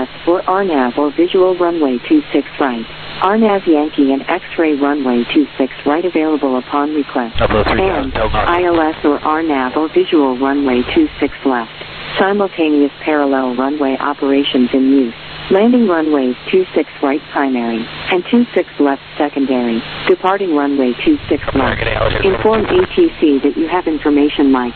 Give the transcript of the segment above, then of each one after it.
ILS or RNAV or visual runway 26 right. RNAV Yankee and X-ray runway 26 right available upon request. And ILS or RNAV or visual runway 26 left. Simultaneous parallel runway operations in use. Landing runways 26 right primary and 26 left secondary. Departing runway 26 left. Inform ATC that you have information Mike.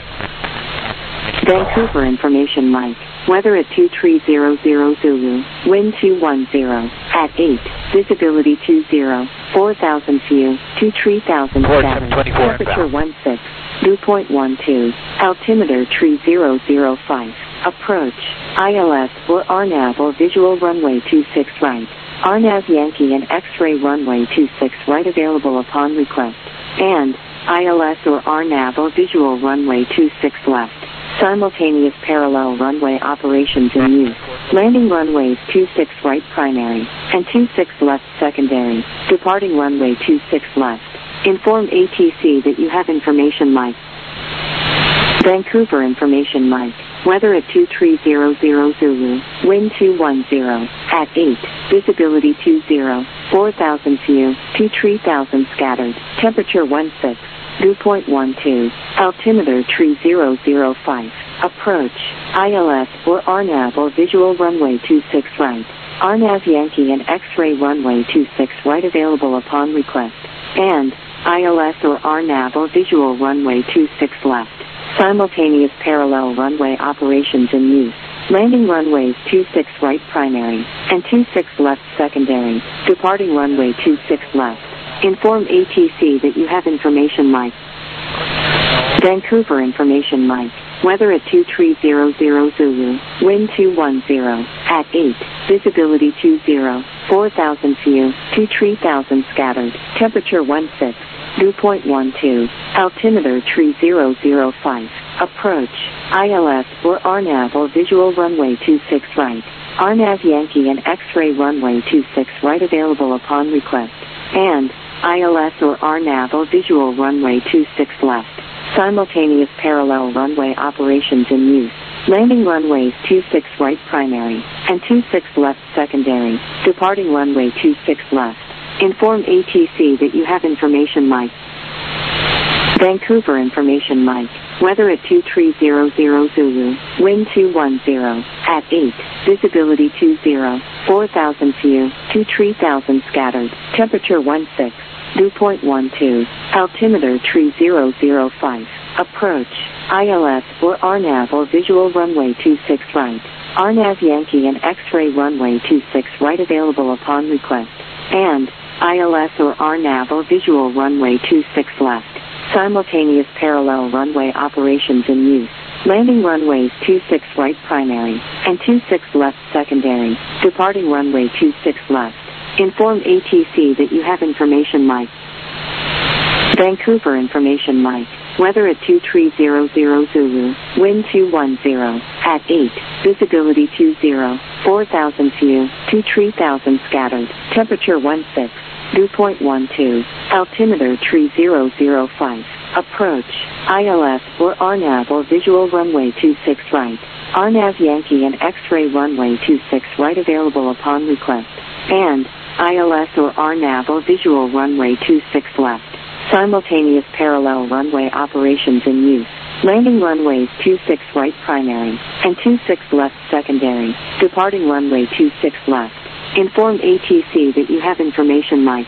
Vancouver information Mike. Weather at 2300 Zulu. Wind 210. At 8. Visibility 20. 4,000 view. 23,000 status. Temperature 16. Dew point 12. Altimeter 3005. Approach. ILS or RNAV or visual runway 26 right. RNAV Yankee and X-ray runway 26 right available upon request. And ILS or RNAV or visual runway 26 left. Simultaneous parallel runway operations in use. Landing runways 26 right primary and 26 left secondary. Departing runway 26 left. Inform ATC that you have information Mike. Vancouver information Mike. Weather at 2300 Zulu. Wind 210. At 8. Visibility 20. 4,000 view. 23,000 scattered. Temperature 16. Dew point 12. Altimeter 3005. Approach. ILS or RNAV or visual runway 26 right. RNAV Yankee and X-ray runway 26 right available upon request. And ILS or RNAV or visual runway 26 left. Simultaneous parallel runway operations in use. Landing runways 26 right primary and 26 left secondary. Departing runway 26 left. Inform ATC that you have information Mike. Vancouver information Mike. Weather at 2300 Zulu. Wind 210. At 8. Visibility 20. 4,000 view. 23,000 scattered. Temperature 16. Dew point 12. Altimeter 3005. Approach. ILS or RNAV or visual runway 26 right. RNAV Yankee and X-ray runway 26 right available upon request. And ILS or RNAV or visual runway 26 left. Simultaneous parallel runway operations in use. Landing runways 26 right primary and 26 left secondary. Departing runway 26 left. Inform ATC that you have information Mike. Vancouver information Mike. Weather at 2300 Zulu. Wind 210. At 8. Visibility 20. 4,000 view. 23,000 scattered. Temperature 16. Dew point 12. Altimeter 3005. Approach. ILS or RNAV or visual runway 26 right. RNAV Yankee and X-ray runway 26 right available upon request. And ILS or RNAV or visual runway 26 left. Simultaneous parallel runway operations in use. Landing runways 26 right primary and 26 left secondary. Departing runway 26 left. Inform ATC that you have information Mike. Vancouver information Mike. Weather at 2300 Zulu. Wind 210. At 8. Visibility 20. 4,000 view. 23,000 scattered. Temperature 16. Dew point 12. Altimeter 3005. Approach. ILS or RNAV or visual runway 26 right. RNAV Yankee and X-ray runway 26 right available upon request. And ILS or RNAV or visual runway 26 left. Simultaneous parallel runway operations in use. Landing runways 26 right primary and 26 left secondary. Departing runway 26 left. Inform ATC that you have information Mike.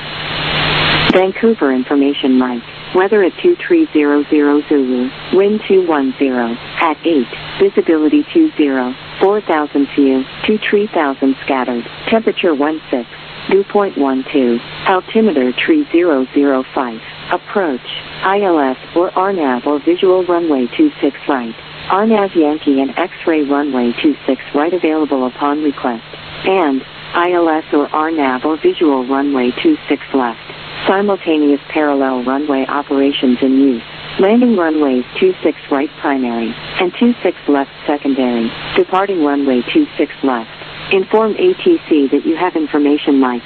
Vancouver information Mike. Weather at 2300 Zulu. Wind 210. At 8. Visibility 20. 4,000 view. 23,000 scattered. Temperature 16. Dew point 12. Altimeter 3005. Approach. ILS or RNAV or visual runway 26 right. RNAV Yankee and X-ray runway 26 right available upon request. And ILS or RNAV or visual runway 26 left. Simultaneous parallel runway operations in use. Landing runways 26 right primary and 26 left secondary. Departing runway 26 left. Inform ATC that you have information Mike.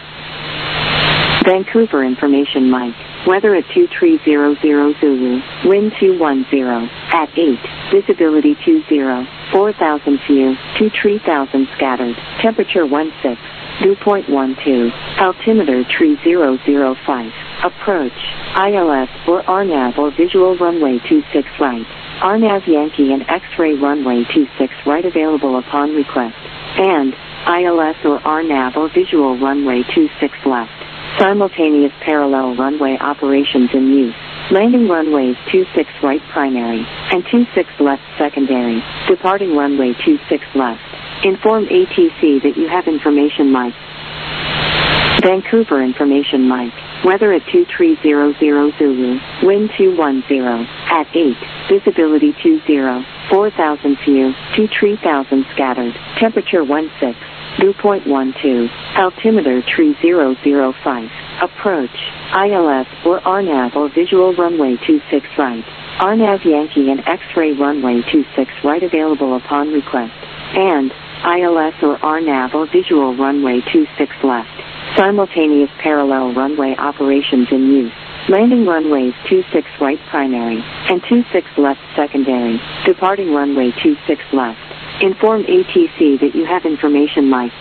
Vancouver information Mike. Weather at 2300 Zulu. Wind 210. At 8. Visibility 20. 4000 view, 23000 scattered, temperature 16, dew point 12, altimeter tree 005, approach, ILS or RNAV or visual runway 26 right, RNAV Yankee and X-ray runway 26 right available upon request, and ILS or RNAV or visual runway 26 left, simultaneous parallel runway operations in use. Landing runways 26 right primary and 26 left secondary, departing runway 26 left. Inform ATC that you have information Mike. Vancouver information Mike. Weather at 2300 Zulu, wind 210, at 8, visibility 20, 4000 view, 23000 scattered, temperature 16, dew point 12, altimeter tree 005, approach, ILS or RNAV or visual runway 26 right, RNAV Yankee and X-ray runway 26 right available upon request, and ILS or RNAV or visual runway 26 left. Simultaneous parallel runway operations in use. Landing runways 26 right primary and 26 left secondary, departing runway 26 left. Inform ATC that you have information Mike.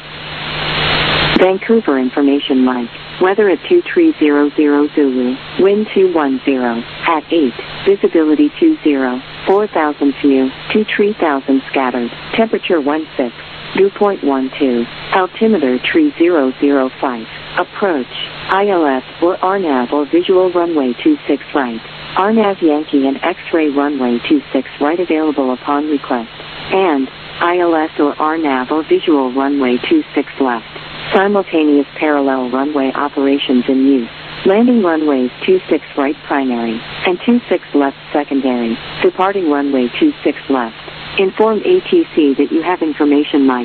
Vancouver information Mike. Weather at 2300 Zulu, wind 210, at 8, visibility 20, 4000 view, 23000 scattered, temperature 16, dew point 12, altimeter tree 005, approach, ILS or RNAV or visual runway 26 right, RNAV Yankee and X-ray runway 26 right available upon request, and ILS or RNAV or visual runway 26 left. Simultaneous parallel runway operations in use. Landing runways 26 right primary and 26 left secondary, departing runway 26 left. Inform ATC that you have information Mike.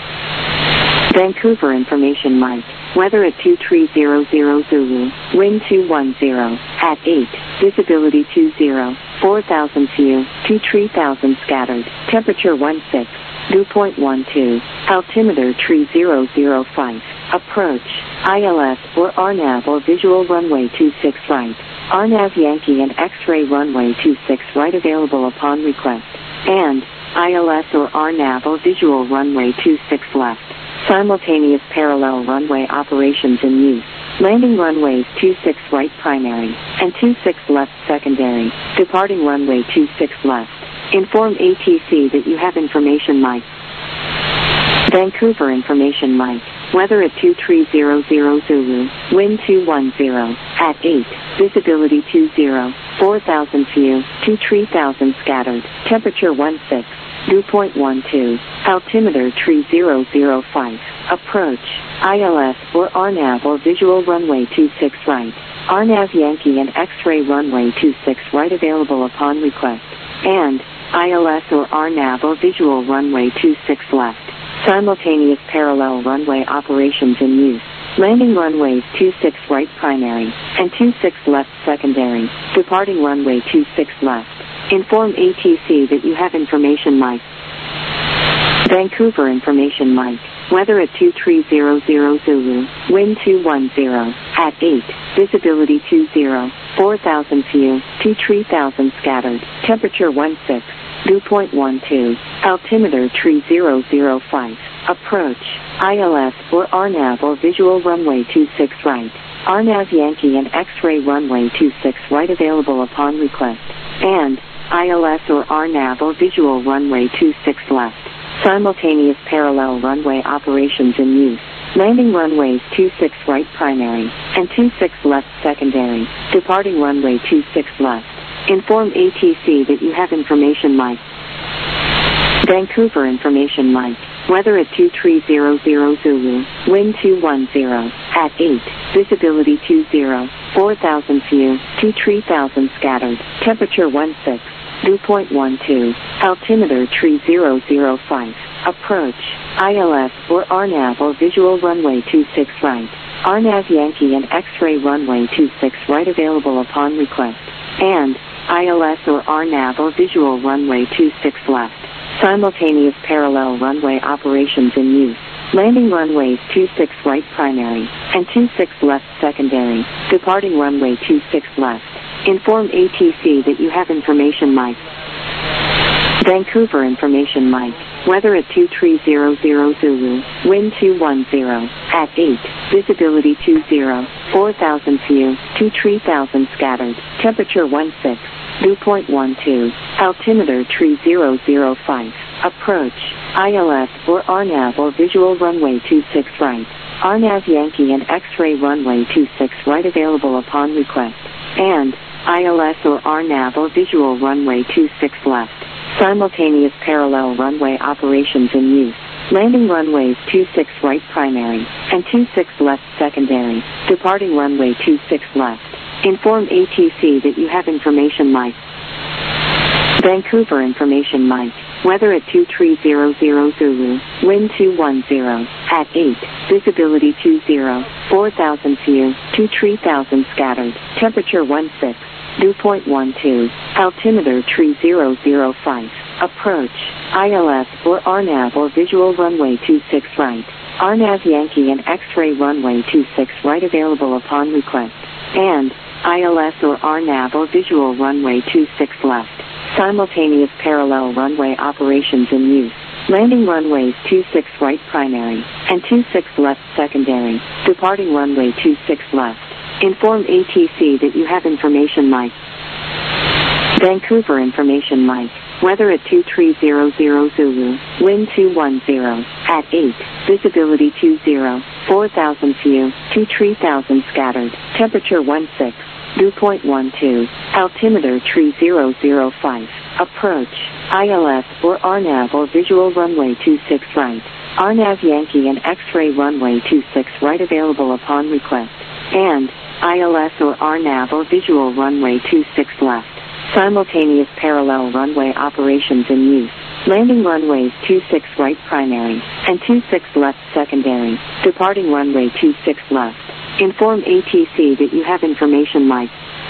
Vancouver information Mike. Weather at 2300 Zulu, wind 210, at 8, visibility 20, 4000 view, 23000 scattered, temperature 16, dew point 12, altimeter tree 005, approach, ILS or RNAV or visual runway 26 right, RNAV Yankee and X-ray runway 26 right available upon request, and ILS or RNAV or visual runway 26 left. Simultaneous parallel runway operations in use. Landing runways 26 right primary and 26 left secondary, departing runway 26 left. Inform ATC that you have information Mike. Vancouver information Mike. Weather at 2300 Zulu, wind 210, at 8, visibility 20, 4000 view, 23000 scattered, temperature 16, dew point 12, altimeter tree 005, approach, ILS or RNAV or visual runway 26 right, RNAV Yankee and X-ray runway 26 right available upon request, and ILS or RNAV or visual runway 26 left. Simultaneous parallel runway operations in use. Landing runways 26 right primary and 26 left secondary, departing runway 26 left. Inform ATC that you have information Mike. Vancouver information Mike. Weather at 2300 Zulu, wind 210, at 8, visibility 20, 4000 view, 23000 scattered, temperature 16, dew point 12, altimeter tree 005, approach, ILS or RNAV or visual runway 26 right, RNAV Yankee and X-ray runway 26 right available upon request, and ILS or RNAV or visual runway 26 left. Simultaneous parallel runway operations in use. Landing runways 26 right primary and 26 left secondary, departing runway 26 left. Inform ATC that you have information Mike. Vancouver information Mike. Weather at 2300 Zulu, wind 210, at 8, visibility 20, 4000 view, 23000 scattered, temperature 16, dew point 12, altimeter tree 005, approach, ILS or RNAV or visual runway 26 right, RNAV Yankee and X-ray runway 26 right available upon request, and ILS or RNAV or visual runway 26 left. Simultaneous parallel runway operations in use. Landing runways 26 right primary and 26 left secondary, departing runway 26 left. Inform ATC that you have information Mike. Vancouver Information Mike. Weather at 2300 Zulu. Wind 210. At 8. Visibility 20. 4,000 view. 23,000 scattered. Temperature 16. Dew point 12. Altimeter 3005. Approach. ILS or RNAV or visual runway 26 right. RNAV Yankee and X-ray runway 26 right available upon request. And ILS or RNAV or visual runway 26 left. Simultaneous parallel runway operations in use. Landing runways 26 right primary and 26 left secondary. Departing runway 26 left. Inform ATC that you have information Mike. Vancouver Information Mike. Weather at 2300 Zulu. Wind 210. At 8. Visibility 20. 4,000 view. 23,000 scattered. Temperature 16. Dew point 12. Altimeter 3005. Approach. ILS or RNAV or visual runway 26 right. RNAV Yankee and X-ray runway 26 right available upon request. And ILS or RNAV or visual runway 26 left. Simultaneous parallel runway operations in use. Landing runways 26 right primary and 26 left secondary. Departing runway 26 left. Inform ATC that you have information Mike. Vancouver Information Mike. Weather at 2300 Zulu. Wind 210. At 8. Visibility 20. 4,000 view. 23,000 scattered. Temperature 16. Dew point 12. Altimeter 3005. Approach. ILS or RNAV or visual runway 26 right. RNAV Yankee and X-ray runway 26 right available upon request. And ILS or RNAV or visual runway 26 left. Simultaneous parallel runway operations in use. Landing runways 26 right primary and 26 left secondary. Departing runway 26 left. Inform ATC that you have information Mike.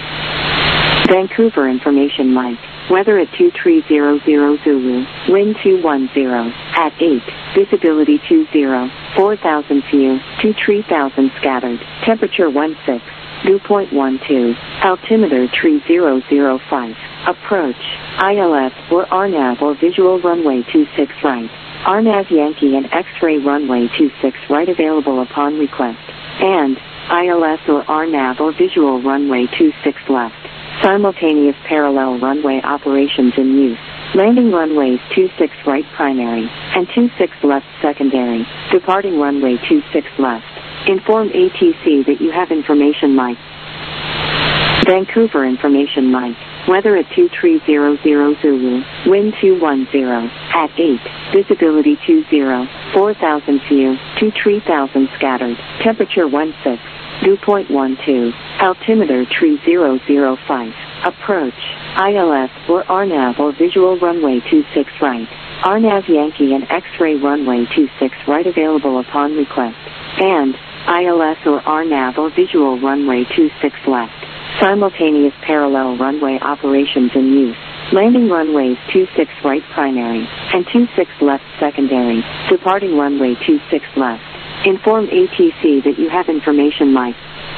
Vancouver Information Mike. Weather at 2300 Zulu. Wind 210. At 8. Visibility 20. 4,000 view. 23,000 scattered. Temperature 16. Dew point 12. Altimeter 3005. Approach. ILS or RNAV or visual runway 26 right. RNAV Yankee and X-ray runway 26 right available upon request. And ILS or RNAV or visual runway 26 left. Simultaneous parallel runway operations in use. Landing runways 26 right primary and 26 left secondary. Departing runway 26 left. Inform ATC that you have information Mike. Vancouver Information Mike. Weather at 2300 Zulu. Wind 210. At 8. Visibility 20. 4,000 view. 23,000 scattered. Temperature 16. Dew point 12. Altimeter 3005. Approach. ILS or RNAV or visual runway 26 right. RNAV Yankee and X-ray runway 26 right available upon request. And ILS or RNAV or visual runway 26 left. Simultaneous parallel runway operations in use. Landing runways 26 right primary and 26 left secondary. Departing runway 26 left. Inform ATC that you have information Mike.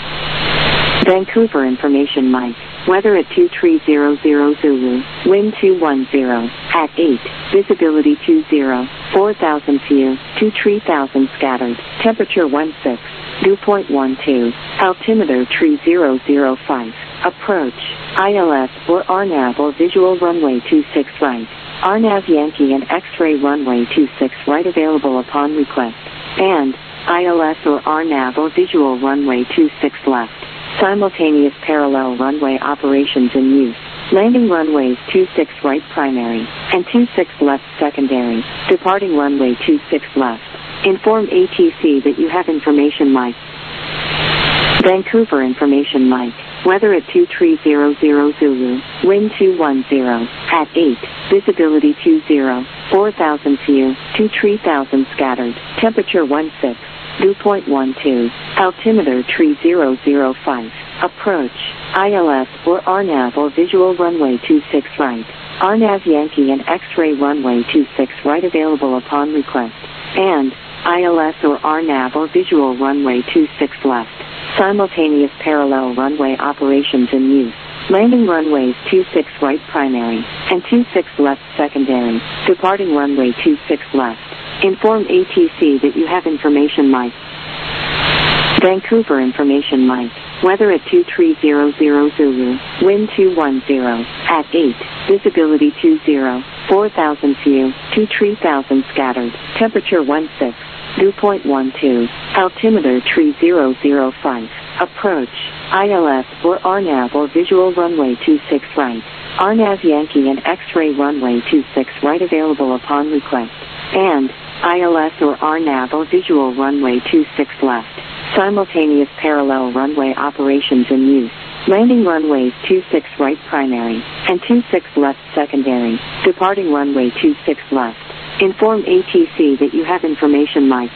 Vancouver Information Mike. Weather at 2300 Zulu. Wind 210. At 8. Visibility 20. 4,000 view. 23,000 scattered. Temperature 16. Dew point 12. Altimeter 3005. Approach. ILS or RNAV or visual runway 26 right. RNAV Yankee and X-ray runway 26 right available upon request. And ILS or RNAV or visual runway 26 left. Simultaneous parallel runway operations in use. Landing runways 26 right primary and 26 left secondary. Departing runway 26 left. Inform ATC that you have information Mike. Vancouver Information Mike. Weather at 2300 Zulu. Wind 210. At 8. Visibility 20. 4,000 view. 23,000 scattered. Temperature 16. Dew point 12. Altimeter 3005. Approach. ILS or RNAV or visual runway 26 right. RNAV Yankee and X-ray runway 26 right available upon request. And ILS or RNAV or visual runway 26 left. Simultaneous parallel runway operations in use. Landing runways 26 right primary and 26 left secondary. Departing runway 26 left. Inform ATC that you have information Mike. Vancouver information Mike. Weather at 2300 Zulu. Wind 210. At 8. Visibility 20. 4,000 few. 23,000 scattered. Temperature 16. Dew point 12. Altimeter 3005. Approach. ILS or RNAV or visual runway 26 right. RNAV Yankee and X-ray runway 26 right available upon request. And ILS or RNAV or visual runway 26 left. Simultaneous parallel runway operations in use. Landing runways 26 right primary and 26 left secondary. Departing runway 26 left. Inform ATC that you have information Mike.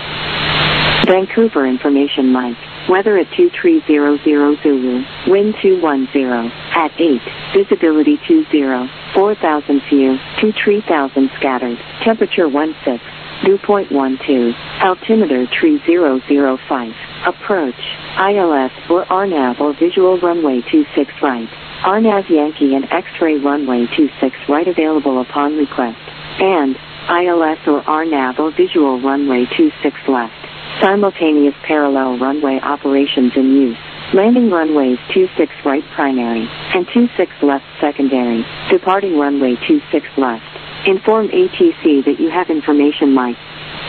Vancouver information Mike. Weather at 2300 Zulu. Wind 210. At 8. Visibility 20. 4,000 few. 23,000 scattered. Temperature 16. Dew point 12. Altimeter 3005. Approach. ILS or RNAV or visual runway 26 right. RNAV Yankee and X-ray runway 26 right available upon request. And ILS or RNAV or visual runway 26 left. Simultaneous parallel runway operations in use. Landing runways 26 right primary and 26 left secondary. Departing runway 26 left. Inform ATC that you have information Mike.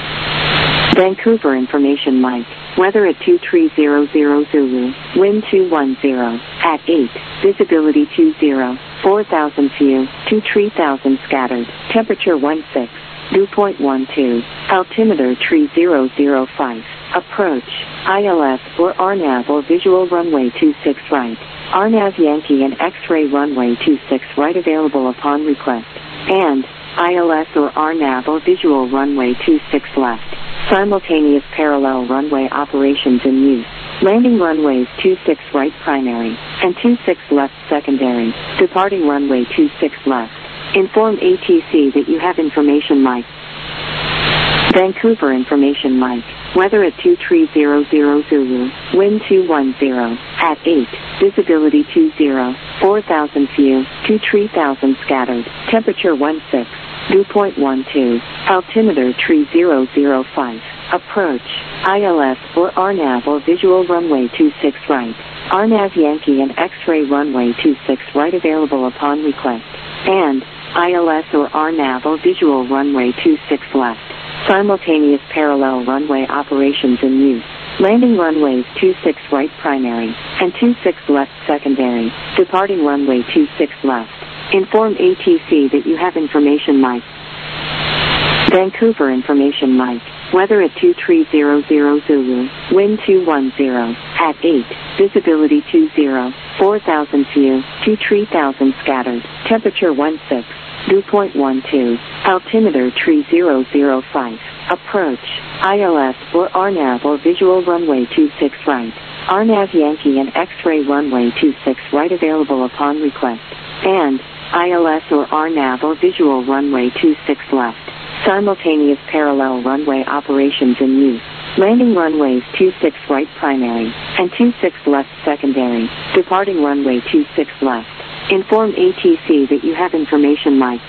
Vancouver information Mike. Weather at 2300 Zulu. Wind 210. At 8. Visibility 20. 4,000 few. 23,000 scattered. Temperature 16. Dew point 12. Altimeter 3005. Approach. ILS or RNAV or visual runway 26 right. RNAV Yankee and X-ray runway 26 right available upon request. And ILS or RNAV or visual runway 26 left. Simultaneous parallel runway operations in use. Landing runways 26 right primary and 26 left secondary. Departing runway 26 left. Inform ATC that you have information Mike. Vancouver information Mike. Weather at 2300 Zulu. Wind 210. At 8. Visibility 20. 4,000 few. 23,000 scattered. Temperature 16. Dew point 12. Altimeter 3005. Approach. ILS or RNAV or visual runway 26 right. RNAV Yankee and X-ray runway 26 right available upon request. And ILS or RNAV or visual runway 26 left. Simultaneous parallel runway operations in use. Landing runways 26 right primary and 26 left secondary. Departing runway 26 left. Inform ATC that you have information Mike. Vancouver information Mike. Weather at 2300 Zulu. Wind 210. At 8. Visibility 20. 4,000 few. 23,000 scattered. Temperature 16. Dew point 12. Altimeter 3005. Approach. ILS or RNAV or visual runway 26 right. RNAV Yankee and X-ray runway 26 right available upon request. And ILS or RNAV or visual runway 26 left. Simultaneous parallel runway operations in use. Landing runways 26 right primary and 26 left secondary. Departing runway 26 left. Inform ATC that you have information Mike.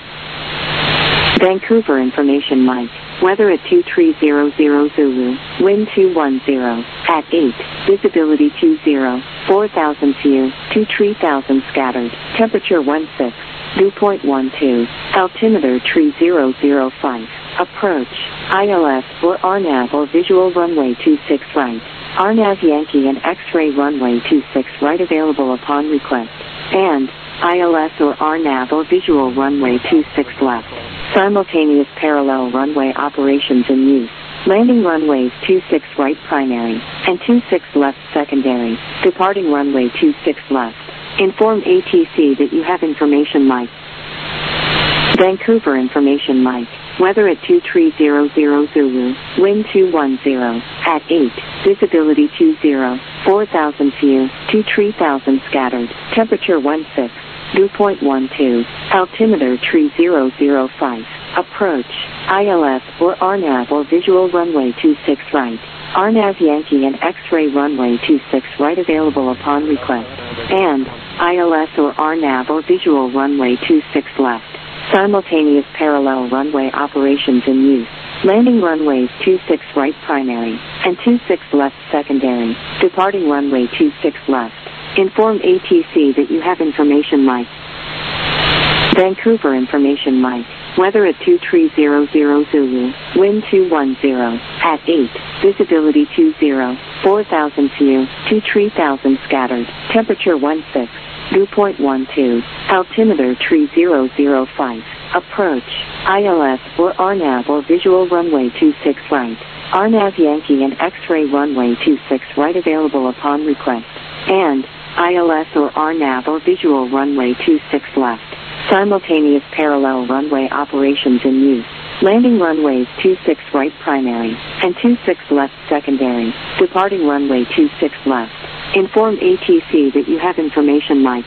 Vancouver information Mike. Weather at 2300 Zulu. Wind 210. At 8. Visibility 20. 4,000 few. 23,000 scattered. Temperature 16. Dew point 12. Altimeter 3005. Approach. ILS or RNAV or visual runway 26 right. RNAV Yankee and X-ray runway 26 right available upon request. And ILS or RNAV or visual runway 26 left. Simultaneous parallel runway operations in use. Landing runways 26 right primary and 26 left secondary. Departing runway 26 left. Inform ATC that you have information Mike. Vancouver information Mike. Weather at 2300 Zulu. Wind 210. At 8. Visibility 20. 4,000 few. 23,000 scattered. Temperature 16. Dew point 12. Altimeter 3005. Approach. ILS or RNAV or visual runway 26 right. RNAV Yankee and X-ray runway 26 right available upon request. And ILS or RNAV or visual runway 26 left. Simultaneous parallel runway operations in use. Landing runways 26 right primary and 26 left secondary. Departing runway 26 left. Inform ATC that you have information Mike. Vancouver information Mike. Weather at 2300 Zulu. Wind 210. At 8. Visibility 20. 4000 view. 3000 scattered. Temperature 16. Dew point 12. Altimeter 3005. Approach. ILS or RNAV or visual runway 26 right. RNAV Yankee and X-ray runway 26 right available upon request. And ILS or RNAV or visual runway 26 left. Simultaneous parallel runway operations in use. Landing runways 26 right primary and 26 left secondary. Departing runway 26 left. Inform ATC that you have information Mike.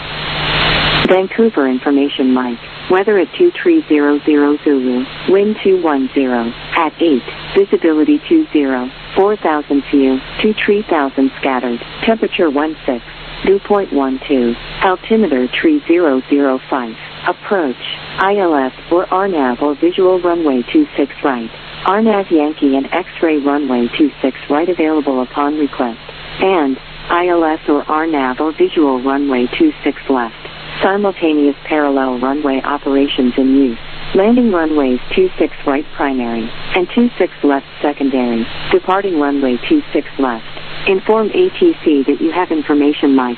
Vancouver information Mike. Weather at 2300 Zulu. Wind 210. At 8. Visibility 20. 4000 view. 3000 scattered. Temperature 16. Dew point 12. Altimeter 3005. Approach. ILS or RNAV or visual runway 26 right. RNAV Yankee and X-ray runway 26 right available upon request. And ILS or RNAV or visual runway 26 left. Simultaneous parallel runway operations in use. Landing runways 26 right primary and 26 left secondary. Departing runway 26 left. Inform ATC that you have information Mike.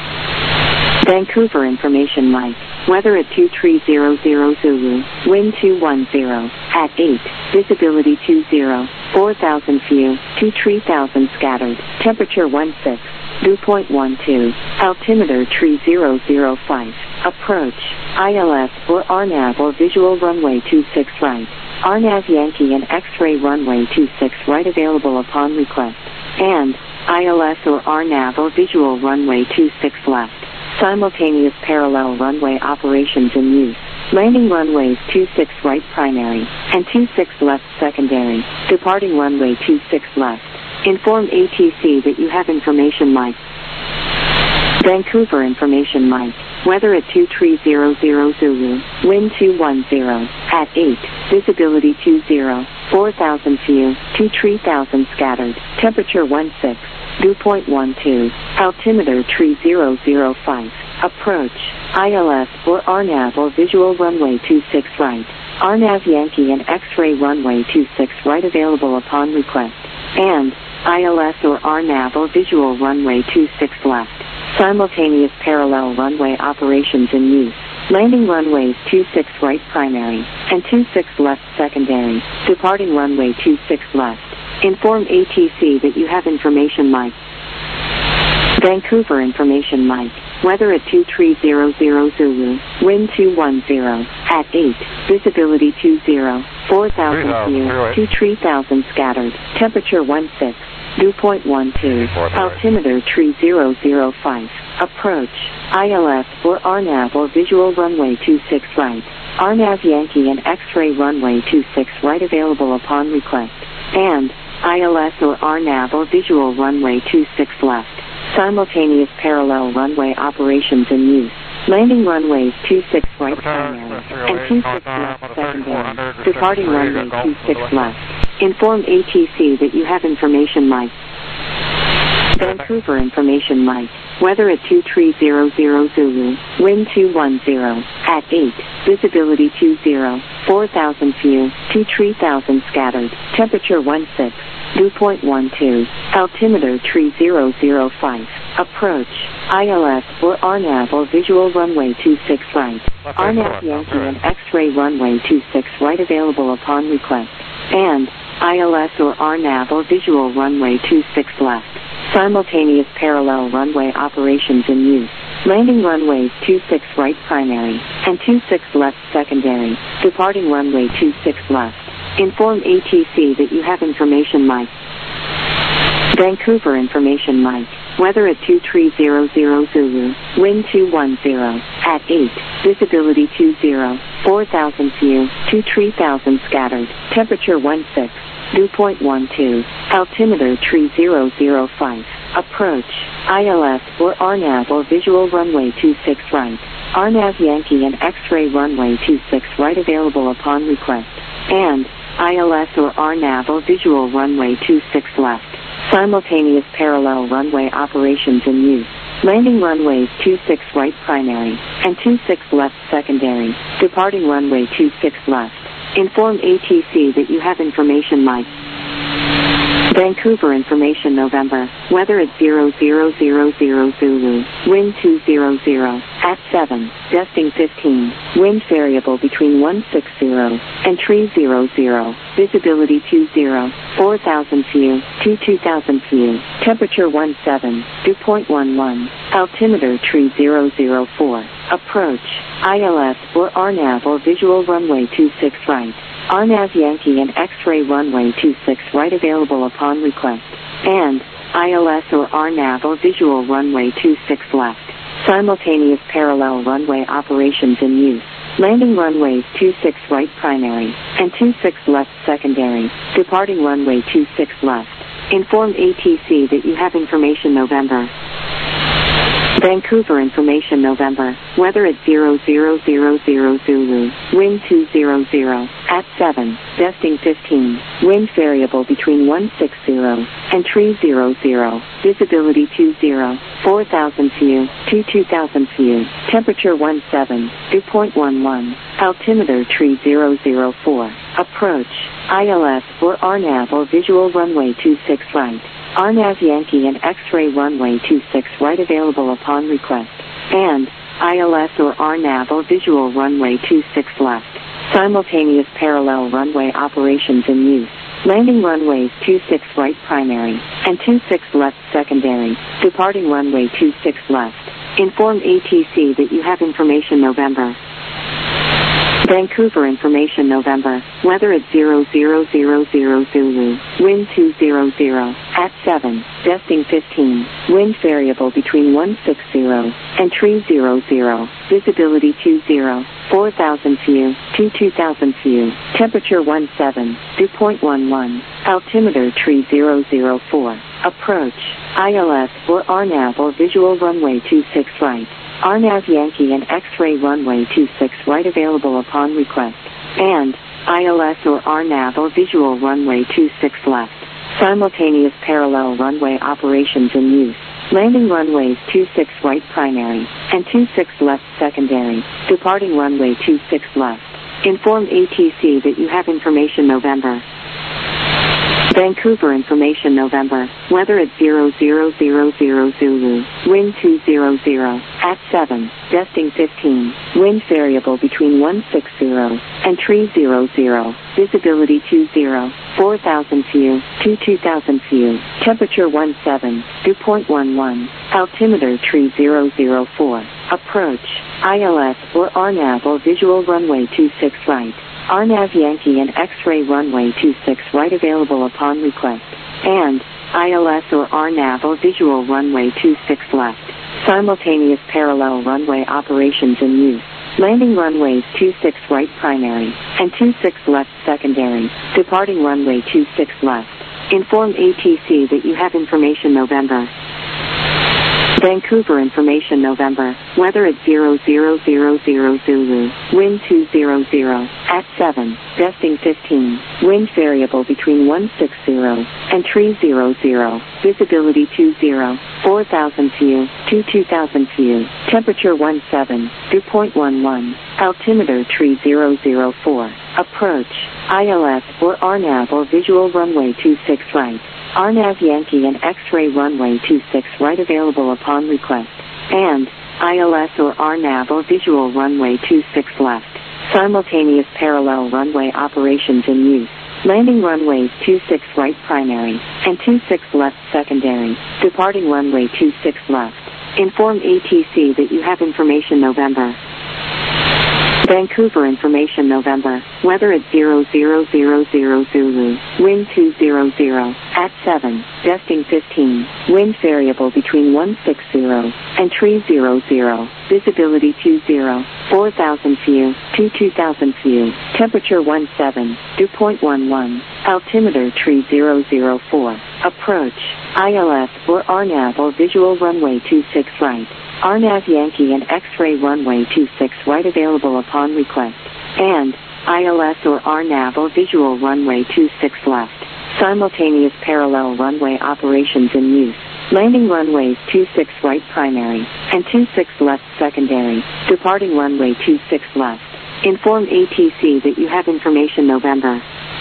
Vancouver information Mike. Weather at 2300 Zulu. Wind 210. At 8. Visibility 20. 4000 view. 3000 scattered. Temperature 16. Dew point 12. Altimeter 3005. Approach. ILS or RNAV or visual runway 26 right. RNAV Yankee and X-ray runway 26 right available upon request. And ILS or RNAV or visual runway 26 left. Simultaneous parallel runway operations in use. Landing runways 26 right primary and 26 left secondary. Departing runway 26 left. Inform ATC that you have information Mike. Vancouver information Mike. Weather at 2300 Zulu. Wind 210. At 8. Visibility 20. 4000 view. 3000 scattered. Temperature 16. Dew point 12. Altimeter 3005. Approach. ILS or RNAV or visual runway 26 right. RNAV Yankee and X-ray runway 26 right available upon request. And ILS or RNAV or visual runway 26 left. Simultaneous parallel runway operations in use. Landing runways 26 right primary and 26 left secondary. Departing runway 26 left. Inform ATC that you have information Mike. Vancouver information Mike. Weather at 2300 Zulu. Wind 210. At 8. Visibility 20. 4000 view. 3000 scattered. Temperature 16. Dew point 12. Altimeter 3005. Approach. ILS or RNAV or visual runway 26 right. RNAV Yankee and X-ray runway 26 right available upon request. And ILS or RNAV or visual runway 26 left. Simultaneous parallel runway operations in use. Landing runways 26 right primary and 26 left secondary. Departing runway 26 left. Inform ATC that you have information Mike. Vancouver information Mike. Weather at 2300 Zulu. Wind 210. At 8. Visibility 20. 4000 view. 3000 scattered. Temperature 16. Dew point 12. Altimeter 3005. Approach. ILS or RNAV or visual runway 26 right. RNAV Yankee and X-ray runway 26 right available upon request. And ILS or RNAV or visual runway 26 left. Simultaneous parallel runway operations in use. Landing runways 26 right primary and 26 left secondary. Departing runway 26 left. Inform ATC that you have information Mike. Vancouver information Mike. Weather at 2300 Zulu. Wind 210. At 8. Visibility 20. 4000 view. 3000 scattered. Temperature 16. Dew point 12, altimeter tree 005, approach, ILS or RNAV or visual runway 26 right, RNAV Yankee and X-ray runway 26 right available upon request, and ILS or RNAV or visual runway 26 left, simultaneous parallel runway operations in use. Landing runways 26 right primary and 26 left secondary, departing runway 26 left. Inform ATC that you have information like Vancouver information November, weather at 0000 Zulu, wind 200, at 7, gusting 15, wind variable between 160 and 300, visibility 20, 4,000 view, 2,000 view, temperature 17, dew point 11, altimeter tree 004, approach, ILS or RNAV or visual runway 26 right. RNAV Yankee and X-ray runway 26 right available upon request, and ILS or RNAV or visual runway 26 left, simultaneous parallel runway operations in use. Landing runways 26 right primary and 26 left secondary, departing runway 26 left. Inform ATC that you have information November. Vancouver information November, weather at 0000 Zulu, wind 200, at 7, gusting 15, wind variable between 160 and 300, visibility 20, 4,000 view, 2,000 view, temperature 17, dew point 11, altimeter tree 004, approach, ILS or RNAV or visual runway 26 right. RNAV Yankee and X-ray runway 26 right available upon request, and ILS or RNAV or visual runway 26 left, simultaneous parallel runway operations in use. Landing runways 26 right primary and 26 left secondary, departing runway 26 left. Inform ATC that you have information November. Vancouver information November, weather at 0000 Zulu, wind 200, at 7, gusting 15, wind variable between 160 and 300, visibility 20, 4,000 view, 2,000 view, temperature 17, dew point 11, altimeter tree 004, approach, ILS or RNAV or visual runway 26 right. RNAV Yankee and X-ray runway 26 right available upon request, and ILS or RNAV or visual runway 26 left, simultaneous parallel runway operations in use. Landing runways 26 right primary and 26 left secondary, departing runway 26 left. Inform ATC that you have information November. Vancouver information November, weather at 0000 Zulu, wind 200, at 7, gusting 15, wind variable between 160 and 300, visibility 20, 4,000 view, 2,000 view, temperature 17, dew point 11, altimeter tree 004, approach, ILS or RNAV or visual runway 26 right. RNAV Yankee and X-ray runway 26 right available upon request, and ILS or RNAV or visual runway 26 left, simultaneous parallel runway operations in use. Landing runways 26 right primary and 26 left secondary, departing runway 26 left. Inform ATC that you have information November. Vancouver information November, weather at 0000 Zulu, wind 200, at 7, gusting 15, wind variable between 160 and 300, visibility 20, 4,000 view, 2,000 view, temperature 17, dew point 11, altimeter tree 004, approach, ILS or RNAV or visual runway 26 right. RNAV Yankee and X-ray runway 26 right available upon request, and ILS or RNAV or visual runway 26 left, simultaneous parallel runway operations in use. Landing runways 26 right primary and 26 left secondary, departing runway 26 left. Inform ATC that you have information November. Vancouver information November. Weather at 0000 Zulu. Wind 200 at 7. Gusting 15. Wind variable between 160 and 300. Visibility 20. 4,000 view to 2,000 view. Temperature 17. Dew point 11. Altimeter 3004. Approach. ILS or RNAV or visual runway 26 right. RNAV Yankee and X-ray runway 26 right available upon request. And ILS or RNAV or visual runway 26 left. Simultaneous parallel runway operations in use. Landing runways 26 right primary and 26 left secondary. Departing runway 26 left. Inform ATC that you have information November.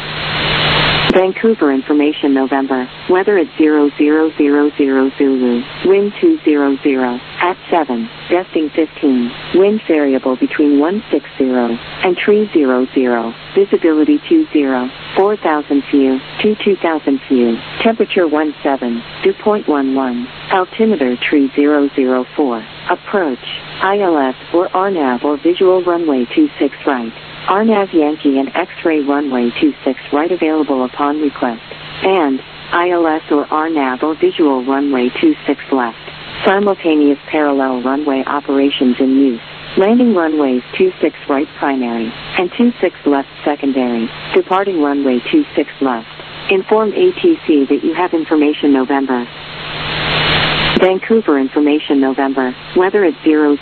Vancouver information November. Weather at 0000 Zulu. Wind 200 at 7. Gusting 15. Wind variable between 160 and 300. Visibility 20. 4,000 view to 2,000 view. Temperature 17. Dew point 11. Altimeter 3004. Approach. ILS or RNAV or visual runway 26 right. RNAV Yankee and X-ray runway 26 right available upon request. And ILS or RNAV or visual runway 26 left. Simultaneous parallel runway operations in use. Landing runways 26 right primary and 26 left secondary. Departing runway 26 left. Inform ATC that you have information November. Vancouver information November. Weather at 0000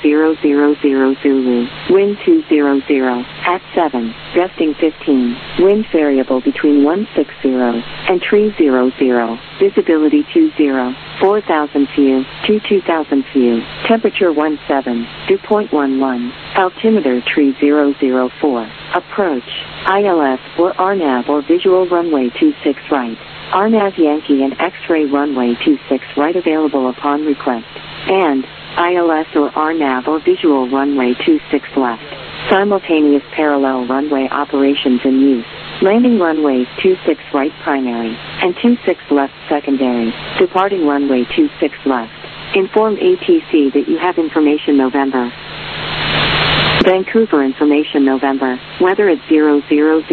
Zulu. Wind 200 at 7. Gusting 15. Wind variable between 160 and 300. Visibility 20. 4,000 view to 2,000 view. Temperature 17. Dew point 11. Altimeter 3004. Approach. ILS or RNAV or visual runway 26 right. RNAV Yankee and X-ray runway 26 right available upon request. And ILS or RNAV or visual runway 26 left. Simultaneous parallel runway operations in use. Landing runways 26 right primary and 26 left secondary. Departing runway 26 left. Inform ATC that you have information November. Vancouver information November. Weather at 0000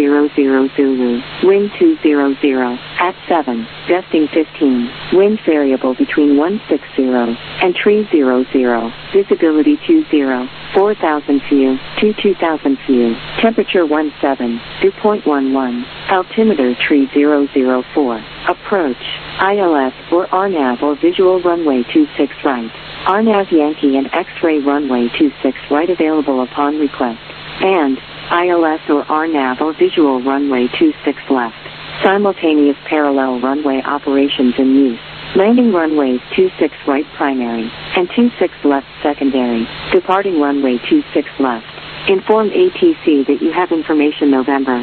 Zulu. Wind 200 at 7. Gusting 15. Wind variable between 160 and 300. Visibility 20. 4,000 view to 2,000 view. Temperature 17. Dew point 11. Altimeter 3004. Approach. ILS or RNAV or visual runway 26 right. RNAV Yankee and X-ray runway 26 right available upon request. And ILS or RNAV or visual runway 26 left. Simultaneous parallel runway operations in use. Landing runways 26 right primary and 26 left secondary. Departing runway 26 left. Inform ATC that you have information November.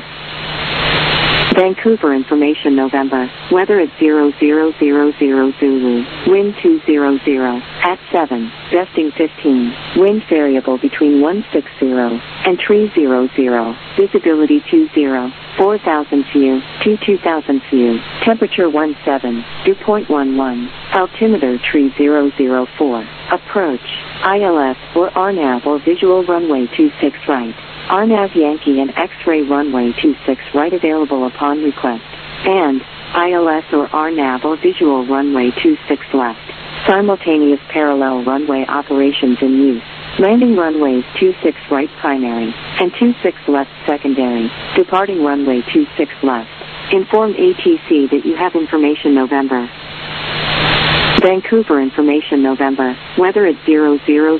Vancouver information November. Weather at 0000 Zulu. Wind 200 at 7. Gusting 15. Wind variable between 160 and 300. Visibility 20. 4,000 view to 2,000 view. Temperature 17. Dew point 11. Altimeter 3004. Approach. ILS or RNAV or visual runway 26 right. RNAV Yankee and X-ray runway 26 right available upon request. And ILS or RNAV or visual runway 26 left. Simultaneous parallel runway operations in use. Landing runways 26 right primary and 26 left secondary. Departing runway 26 left. Inform ATC that you have information November. Vancouver information November. Weather at 0000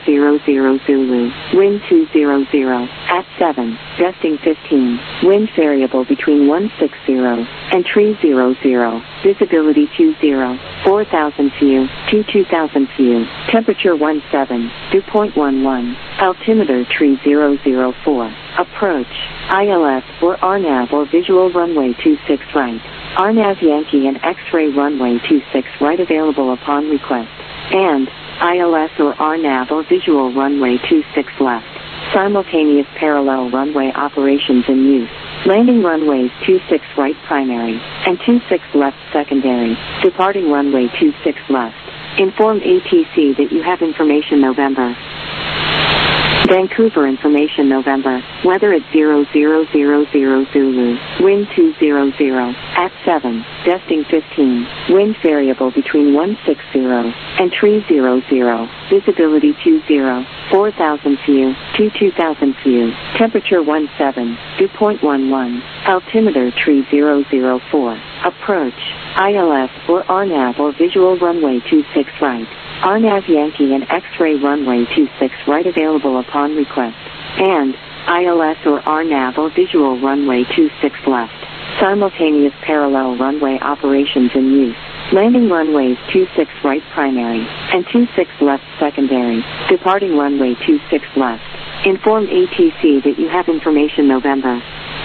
Zulu. Wind 200 at 7. Gusting 15. Wind variable between 160 and 300. Visibility 20. 4,000 view to 2,000 view. Temperature 17. Dew point 11. Altimeter 3004. Approach. ILS or RNAV or visual runway 26 right. RNAV Yankee and X-ray runway 26 right available upon request. And ILS or RNAV or visual runway 26 left. Simultaneous parallel runway operations in use. Landing runways 26 right primary and 26 left secondary. Departing runway 26 left. Inform ATC that you have information November. Vancouver information November, weather at 0000 Zulu, wind 200, at 7, gusting 15, wind variable between 160 and 300, visibility 20, 4,000 view, 2000 view, temperature 17, dew point 11, altimeter 3004, approach, ILS or RNAV or visual runway 26 right. RNAV Yankee and X-ray runway 26 right available upon request, and ILS or RNAV or visual runway 26 left. Simultaneous parallel runway operations in use. Landing runways 26 right primary and 26 left secondary. Departing runway 26 left. Inform ATC that you have information November.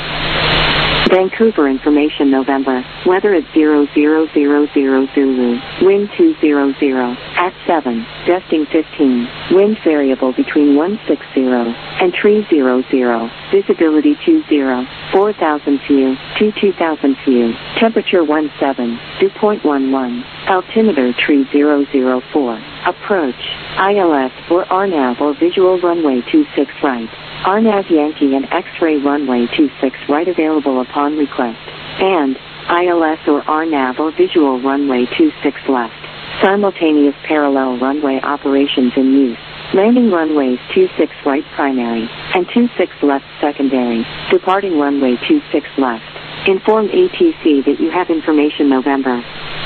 Vancouver information November, weather at 0000 Zulu, wind 200, at 7, gusting 15, wind variable between 160 and 300, visibility 20, 4,000 view, 2000 view, temperature 17, dew point 11, altimeter 3004, approach, ILS or RNAV or visual runway 26 right. RNAV Yankee and X-ray runway 26 right available upon request, and ILS or RNAV or visual runway 26 left. Simultaneous parallel runway operations in use. Landing runways 26 right primary and 26 left secondary. Departing runway 26 left. Inform ATC that you have information November.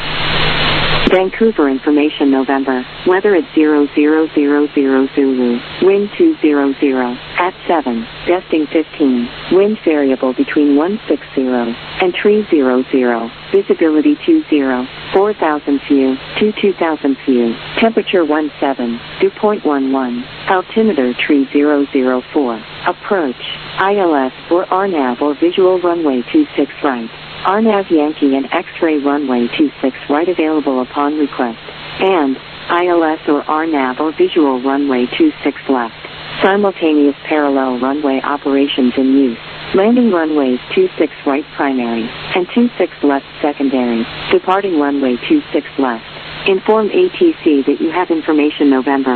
Vancouver information November, weather at 0000 Zulu, wind 200, at 7, gusting 15, wind variable between 160 and 300, visibility 20, 4,000 view, 2000 view, temperature 17, dew point 11, altimeter 3004, approach, ILS or RNAV or visual runway 26 right. RNAV Yankee and X-ray runway 26 right available upon request, and ILS or RNAV or visual runway 26 left. Simultaneous parallel runway operations in use. Landing runways 26 right primary and 26 left secondary. Departing runway 26 left. Inform ATC that you have information November.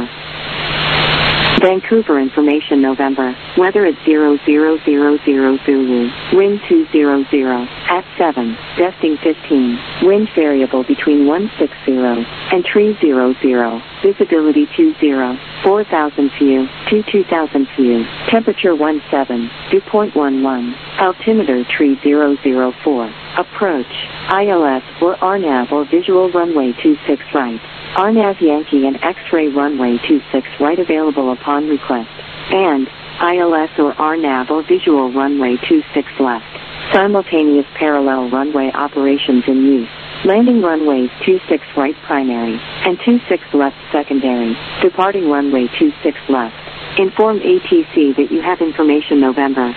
Vancouver information November, weather at 0000 Zulu, wind 200, at 7, gusting 15, wind variable between 160 and 300, visibility 20, 4,000 view, 2000 view, temperature 17, dew point 11, altimeter 3004, approach, ILS or RNAV or visual runway 26 right. RNAV Yankee and X-ray runway 26 right available upon request, and ILS or RNAV or visual runway 26 left. Simultaneous parallel runway operations in use. Landing runways 26 right primary and 26 left secondary. Departing runway 26 left. Inform ATC that you have information November.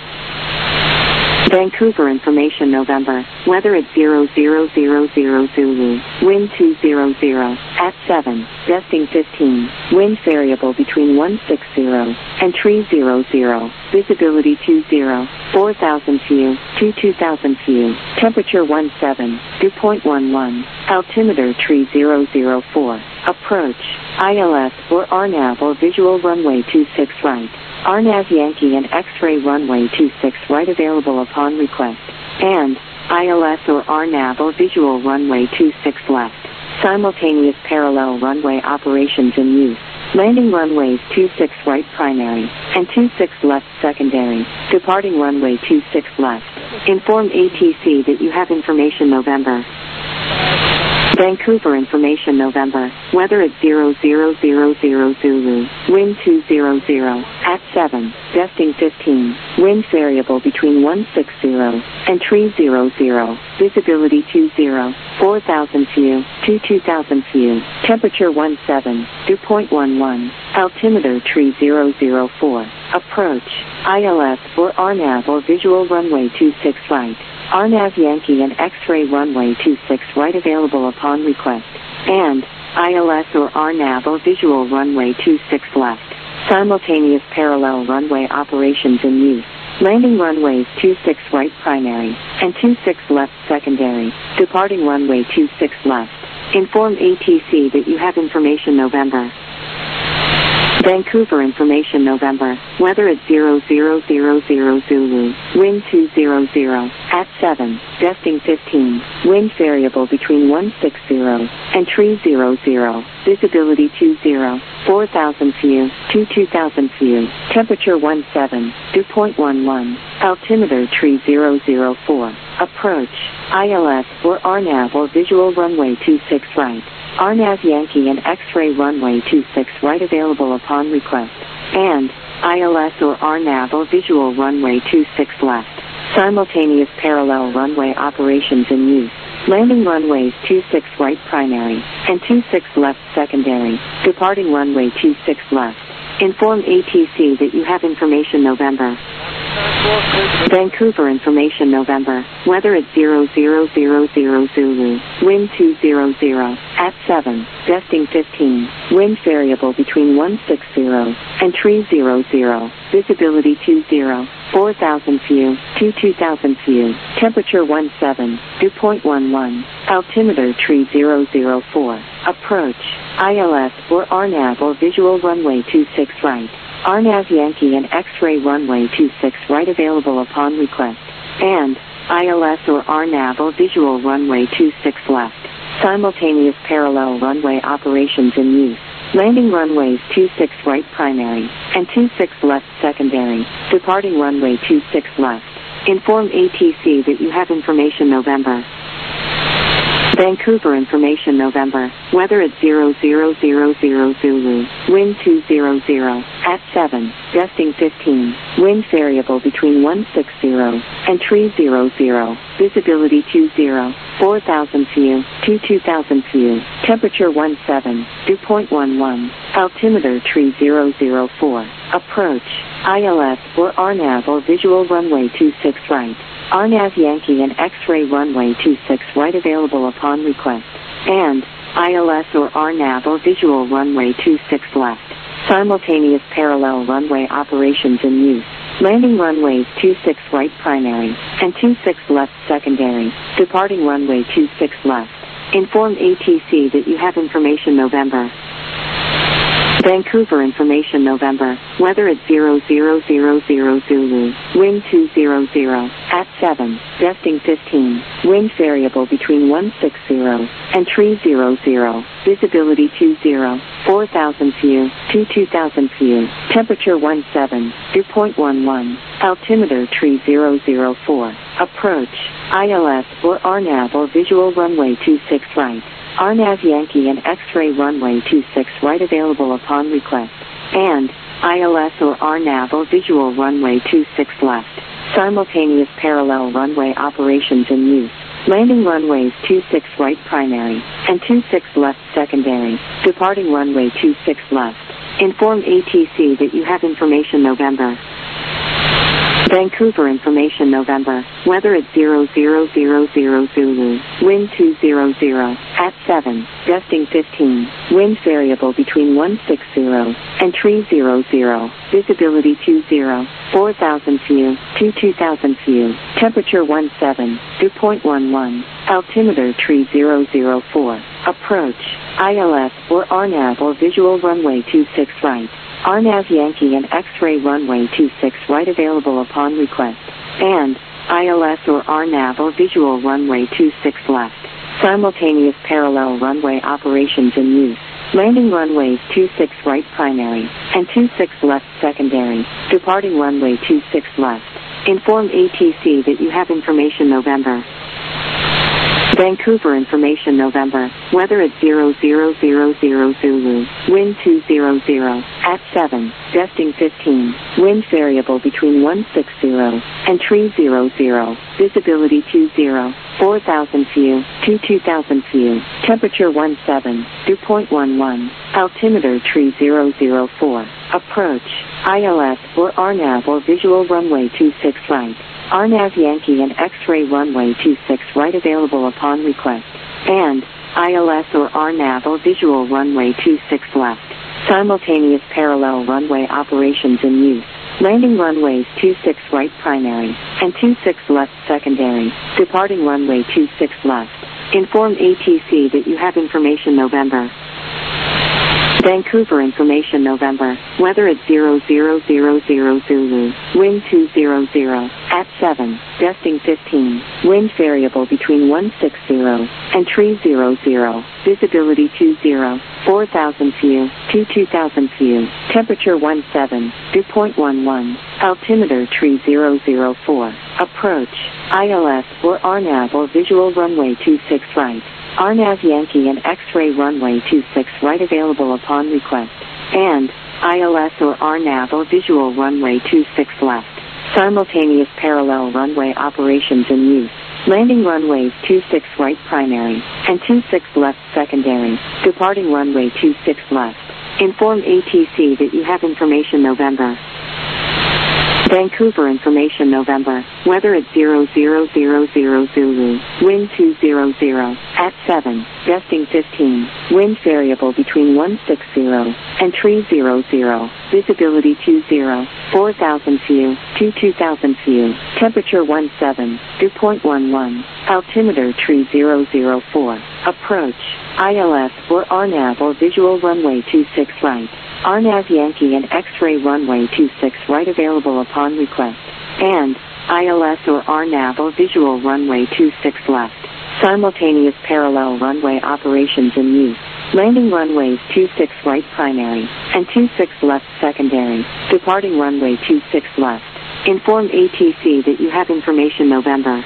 Vancouver information November, weather at 0000 Zulu, wind 200, at 7, gusting 15, wind variable between 160 and 300, visibility 20, 4,000 view, 2000 view, temperature 17, dew point 11, altimeter 3004, approach, ILS or RNAV or visual runway 26 right. RNAV Yankee and X-ray runway 26 right available upon request, and ILS or RNAV or visual runway 26 left. Simultaneous parallel runway operations in use. Landing runways 26 right primary and 26 left secondary. Departing runway 26 left. Inform ATC that you have information November. Vancouver information November, weather at 0000 Zulu, wind 200, at 7, gusting 15, wind variable between 160 and 300, visibility 20, 4,000 view, 2000 view, temperature 17, dew point 11, altimeter 3004, approach, ILS or RNAV or visual runway 26 right. RNAV Yankee and X-ray runway 26 right available upon request, and ILS or RNAV or visual runway 26 left. Simultaneous parallel runway operations in use. Landing runways 26 right primary and 26 left secondary. Departing runway 26 left. Inform ATC that you have information November. Vancouver information November. Weather at 0000 Zulu. Wind 200 at 7. Gusting 15. Wind variable between 160 and 300. Visibility 20. 4,000 view to 2,000 view. Temperature 17. Dew point 11. Altimeter 3004. Approach. ILS or RNAV or visual runway 26 right. RNAV Yankee and X-ray runway 26 right available upon request. And ILS or RNAV or visual runway 26 left. Simultaneous parallel runway operations in use. Landing runways 26 right primary and 26 left secondary. Departing runway 26 left. Inform ATC that you have information November. Vancouver information November. Weather at 0000 Zulu. Wind 200 at 7. Gusting 15. Wind variable between 160 and 300. Visibility 20. 4,000 view to 2,000 view. Temperature 17. Dew point 11. Altimeter 3004. Approach. ILS or RNAV or visual runway 26 right. RNAV Yankee and X-ray runway 26 right available upon request. And ILS or RNAV or visual runway 26 left. Simultaneous parallel runway operations in use. Landing runways 26 right primary and 26 left secondary. Departing runway 26 left. Inform ATC that you have information November. Vancouver information November. Weather at 0000 Zulu. Wind 200 at 7. Gusting 15. Wind variable between 160 and 300. Visibility 20. 4,000 view to 2,000 view. Temperature 17. Dew point 11. Altimeter 3004. Approach. ILS or RNAV or visual runway 26 right. RNAV Yankee and X-ray runway 26 right available upon request. And ILS or RNAV or visual runway 26 left. Simultaneous parallel runway operations in use. Landing runways 26 right primary and 26 left secondary. Departing runway 26 left. Inform ATC that you have information November. Vancouver information November. Weather at 0000 Zulu. Wind 200 at 7. Gusting 15. Wind variable between 160 and 300. Visibility 20. 4,000 view to 2,000 view. Temperature 17. Dew point 11. Altimeter 3004. Approach. ILS or RNAV or visual runway 26 right. RNAV Yankee and X-ray runway 26 right available upon request. And ILS or RNAV or visual runway 26 left. Simultaneous parallel runway operations in use. Landing runways 26 right primary and 26 left secondary. Departing runway 26 left. Inform ATC that you have information November. Vancouver information November. Weather at 0000 Zulu. Wind 200 at 7. Gusting 15. Wind variable between 160 and 300. Visibility 20. 4,000 view to 2,000 view. Temperature 17. Dew point 11. Altimeter 3004. Approach. ILS or RNAV or visual runway 26 right. RNAV Yankee and X-ray runway 26 right available upon request. And ILS or RNAV or visual runway 26 left. Simultaneous parallel runway operations in use. Landing runways 26 right primary and 26 left secondary. Departing runway 26 left. Inform ATC that you have information November. Vancouver information November. Weather at 0000 Zulu. Wind 200 at 7. Gusting 15. Wind variable between 160 and 300. Visibility 20. 4,000 view to 2,000 view. Temperature 17. Dew point 11. Altimeter 3004. Approach. ILS or RNAV or visual runway 26 right. RNAV Yankee and X-ray runway 26 right available upon request. And ILS or RNAV or visual runway 26 left. Simultaneous parallel runway operations in use. Landing runways 26 right primary and 26 left secondary. Departing runway 26 left. Inform ATC that you have information November. Vancouver information November. Weather at 0000 Zulu. Wind 200 at 7. Gusting 15. Wind variable between 160 and 300. Visibility 20. 4,000 feet to 2,000 feet. Temperature 17. Dew point 11. Altimeter 3004. Approach. ILS or RNAV or visual runway 26 right. RNAV Yankee and X-ray runway 26 right available upon request. And ILS or RNAV or visual runway 26 left. Simultaneous parallel runway operations in use. Landing runways 26 right primary and 26 left secondary. Departing runway 26 left. Inform ATC that you have information November. Vancouver information November. Weather at 0000 Zulu. Wind 200 at 7. Gusting 15. Wind variable between 160 and 300. Visibility 20. 4,000 feet to 2,000 feet. Temperature 17. Dew point 11. Altimeter 3004. Approach. ILS or RNAV or visual runway 26 right. RNAV Yankee and X-ray runway 26 right available upon request. And ILS or RNAV or visual runway 26 left. Simultaneous parallel runway operations in use. Landing runways 26 right primary and 26 left secondary. Departing runway 26 left. Inform ATC that you have information November.